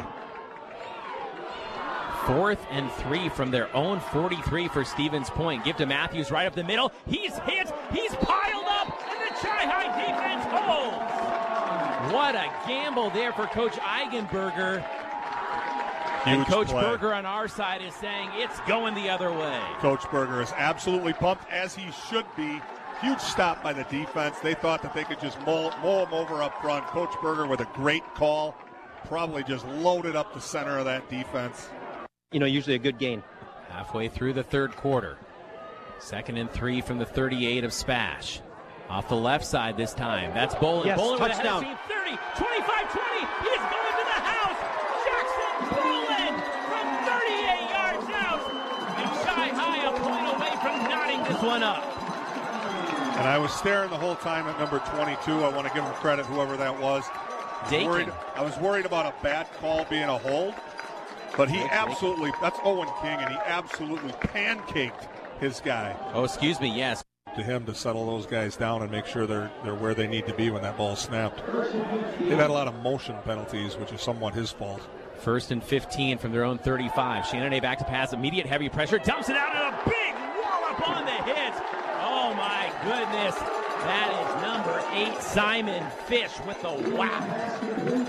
Fourth and three from their own forty-three for Stevens Point. Give to Matthews right up the middle. He's hit. He's piled up, and the Chi-High defense holds. What a gamble there for Coach Eigenberger. Huge and Coach play. Berger on our side is saying it's going the other way. Coach Berger is absolutely pumped, as he should be. Huge stop by the defense. They thought that they could just mow, mow him over up front. Coach Berger with a great call. Probably just loaded up the center of that defense. You know, usually a good gain. Halfway through the third quarter. Second and three from the thirty-eight of Spash. Off the left side this time. That's Bolin. Yes, Bolin touchdown. With a thirty, twenty-five, twenty. He is going to the house. Jackson Bolin from thirty-eight yards out. And Chi-High a point away from knotting this one up. And I was staring the whole time at number twenty-two. I want to give him credit, whoever that was. I was, Dakin. worried, I was worried about a bad call being a hold. But he absolutely, that's Owen King, and he absolutely pancaked his guy. Oh, excuse me, yes. To him to settle those guys down and make sure they're they're where they need to be when that ball snapped. They've had a lot of motion penalties, which is somewhat his fault. First and fifteen from their own thirty-five. Shannon back to pass, immediate heavy pressure, dumps it out, and a big wallop on the hit. Oh my goodness. That is number eight, Simon Fish, with the whack.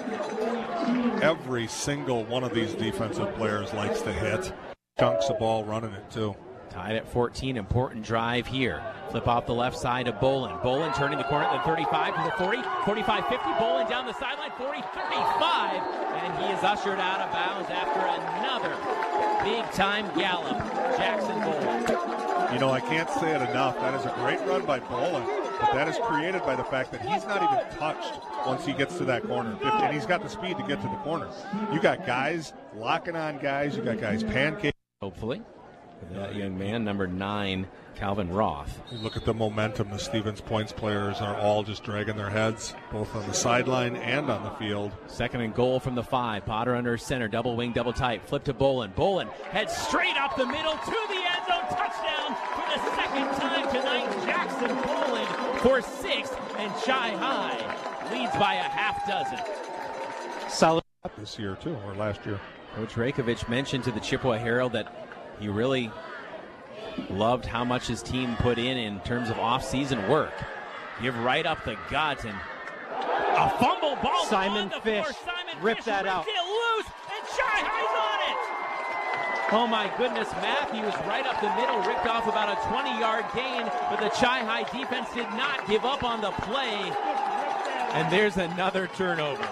Every single one of these defensive players likes to hit. Chunks the ball running it too. Tied at fourteen, important drive here. Flip off the left side of Bolin. Bolin turning the corner at the thirty-five to the forty, forty-five fifty. Bolin down the sideline, forty, thirty-five. And he is ushered out of bounds after another big-time gallop. Jackson Bolin. You know, I can't say it enough. That is a great run by Bolin, but that is created by the fact that he's not even touched once he gets to that corner. And he's got the speed to get to the corner. You got guys locking on guys. You got guys pancaking. Hopefully. That young man, number nine, Calvin Roth. You look at the momentum. The Stevens Points players are all just dragging their heads, both on the sideline and on the field. Second and goal from the five. Potter under center, double wing, double tight. Flip to Bolin. Bolin heads straight up the middle to the end zone. Touchdown for the second time tonight. Jackson Bolin for six, and Chi-High leads by a half dozen. Solid this year too, or last year. Coach Rakovich mentioned to the Chippewa Herald that he really loved how much his team put in in terms of off-season work. Give right up the gut, and a fumble ball. Simon on the Fish floor. Simon ripped Fish that ripped out. it loose, and Chi-High's on it. Oh my goodness, Matthews right up the middle, ripped off about a twenty-yard gain, but the Chi-High defense did not give up on the play. And there's another turnover.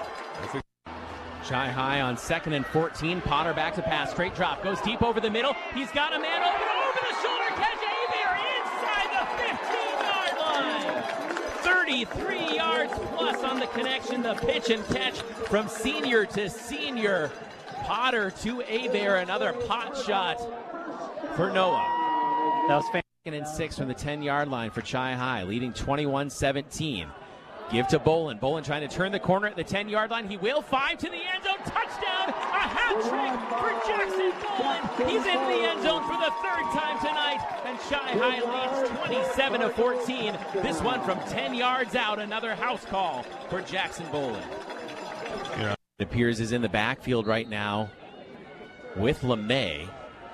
Chi-High on second and fourteen. Potter back to pass. Straight drop. Goes deep over the middle. He's got a man open over the shoulder catch. Avier inside the fifteen-yard line. thirty-three yards plus on the connection. The pitch and catch from senior to senior. Potter to Avier. Another pot shot for Noah. That was fantastic. Second and six from the ten-yard line for Chi-High, leading twenty-one seventeen. Give to Bolin. Bolin trying to turn the corner at the ten-yard line. He will. Five to the end zone. Touchdown. A hat trick for Jackson Bolin. He's in the end zone for the third time tonight. And Chi-High leads twenty-seven to fourteen. This one from ten yards out. Another house call for Jackson Bolin. Yeah. It appears is in the backfield right now with LeMay.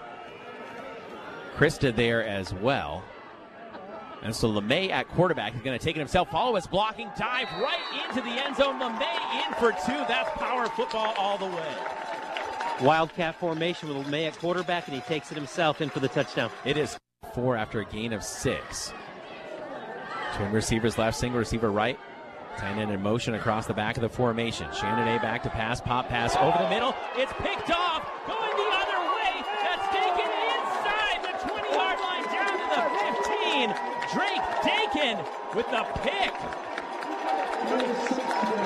Krista there as well. And so LeMay at quarterback is going to take it himself. Follow his blocking dive right into the end zone. LeMay in for two. That's power football all the way. Wildcat formation with LeMay at quarterback, and he takes it himself in for the touchdown. It is four after a gain of six. Twin receivers left, single receiver right. Tight end in motion across the back of the formation. Shannon A back to pass, pop pass over the middle. It's picked off, going the other way. That's taken inside the twenty-yard line, down to the fifteen. Drake Dakin with the pick.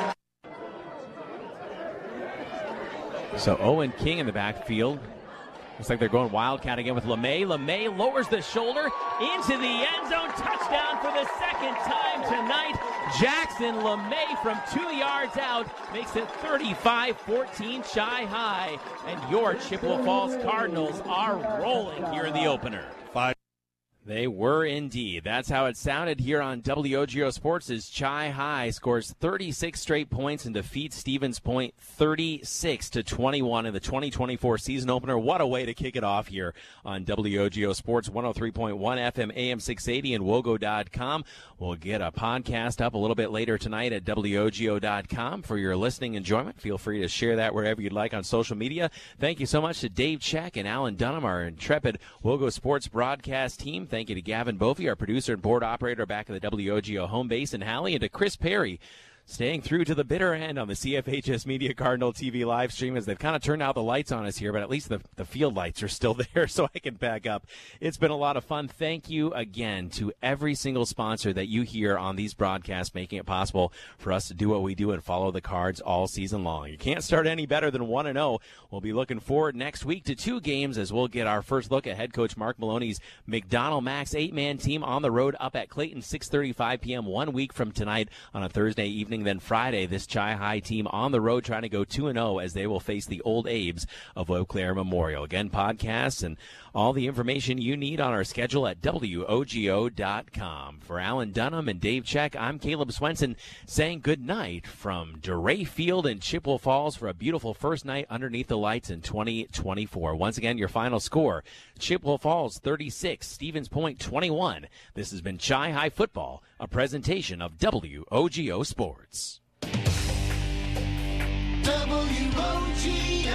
So Owen King in the backfield Looks like they're going Wildcat again with LeMay. LeMay lowers the shoulder into the end zone. Touchdown for the second time tonight. Jackson LeMay from two yards out makes it thirty-five fourteen Chi-Hi. And your Chippewa Falls Cardinals are rolling here in the opener. Five. They were indeed. That's how it sounded here on W O G O Sports as Chi-Hi scores thirty-six straight points and defeats Stevens Point thirty-six to twenty-one in the twenty twenty-four season opener. What a way to kick it off here on W O G O Sports one oh three point one F M A M six eighty and wogo dot com. We'll get a podcast up a little bit later tonight at W O G O dot com for your listening enjoyment. Feel free to share that wherever you'd like on social media. Thank you so much to Dave Check and Alan Dunham, our intrepid WOGO Sports broadcast team. Thank you to Gavin Bovey, our producer and board operator back at the W O G O home base in Halley, and to Chris Perry, staying through to the bitter end on the C F H S Media Cardinal T V live stream as they've kind of turned out the lights on us here, but at least the, the field lights are still there so I can back up. It's been a lot of fun. Thank you again to every single sponsor that you hear on these broadcasts, making it possible for us to do what we do and follow the Cards all season long. You can't start any better than one and oh. We'll be looking forward next week to two games as we'll get our first look at head coach Mark Maloney's McDonald Max eight-man team on the road up at Clayton, six thirty-five p.m. one week from tonight on a Thursday evening. Then Friday, this Chi-Hi team on the road trying to go two and oh as they will face the Old Abes of Eau Claire Memorial. Again, podcasts and all the information you need on our schedule at W O G O dot com. For Alan Dunham and Dave Check, I'm Caleb Swenson saying good night from DeRay Field in Chippewa Falls for a beautiful first night underneath the lights in twenty twenty-four. Once again, your final score, Chippewa Falls thirty-six, Stevens Point twenty-one. This has been Chi-Hi Football, a presentation of W O G O Sports. W O G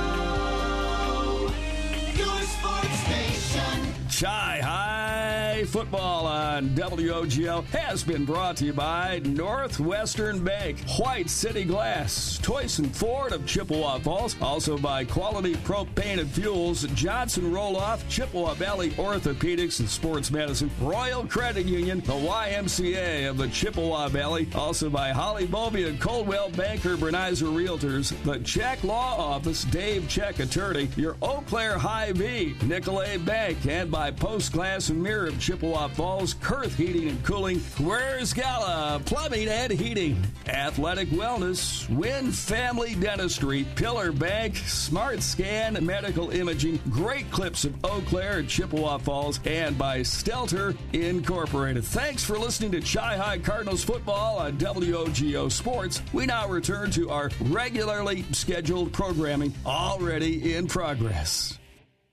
O, your sports station. Chi-Hi Football on W O G O has been brought to you by Northwestern Bank, White City Glass, Toyson Ford of Chippewa Falls, also by Quality Propane and Fuels, Johnson Roll-Off, Chippewa Valley Orthopedics and Sports Medicine, Royal Credit Union, the Y M C A of the Chippewa Valley, also by Holly Bovey and Coldwell Banker Bernizer Realtors, the Check Law Office, Dave Check Attorney, your Eau Claire Hy-Vee, Nicolay Bank, and by Post Glass and Mirror of Chippewa Falls, Kurth Heating and Cooling, Where's Gala, Plumbing and Heating, Athletic Wellness, Wynn Family Dentistry, Pillar Bank, Smart Scan Medical Imaging, Great Clips of Eau Claire and Chippewa Falls, and by Stelter Incorporated. Thanks for listening to Chi-Hi Cardinals football on W O G O Sports. We now return to our regularly scheduled programming already in progress.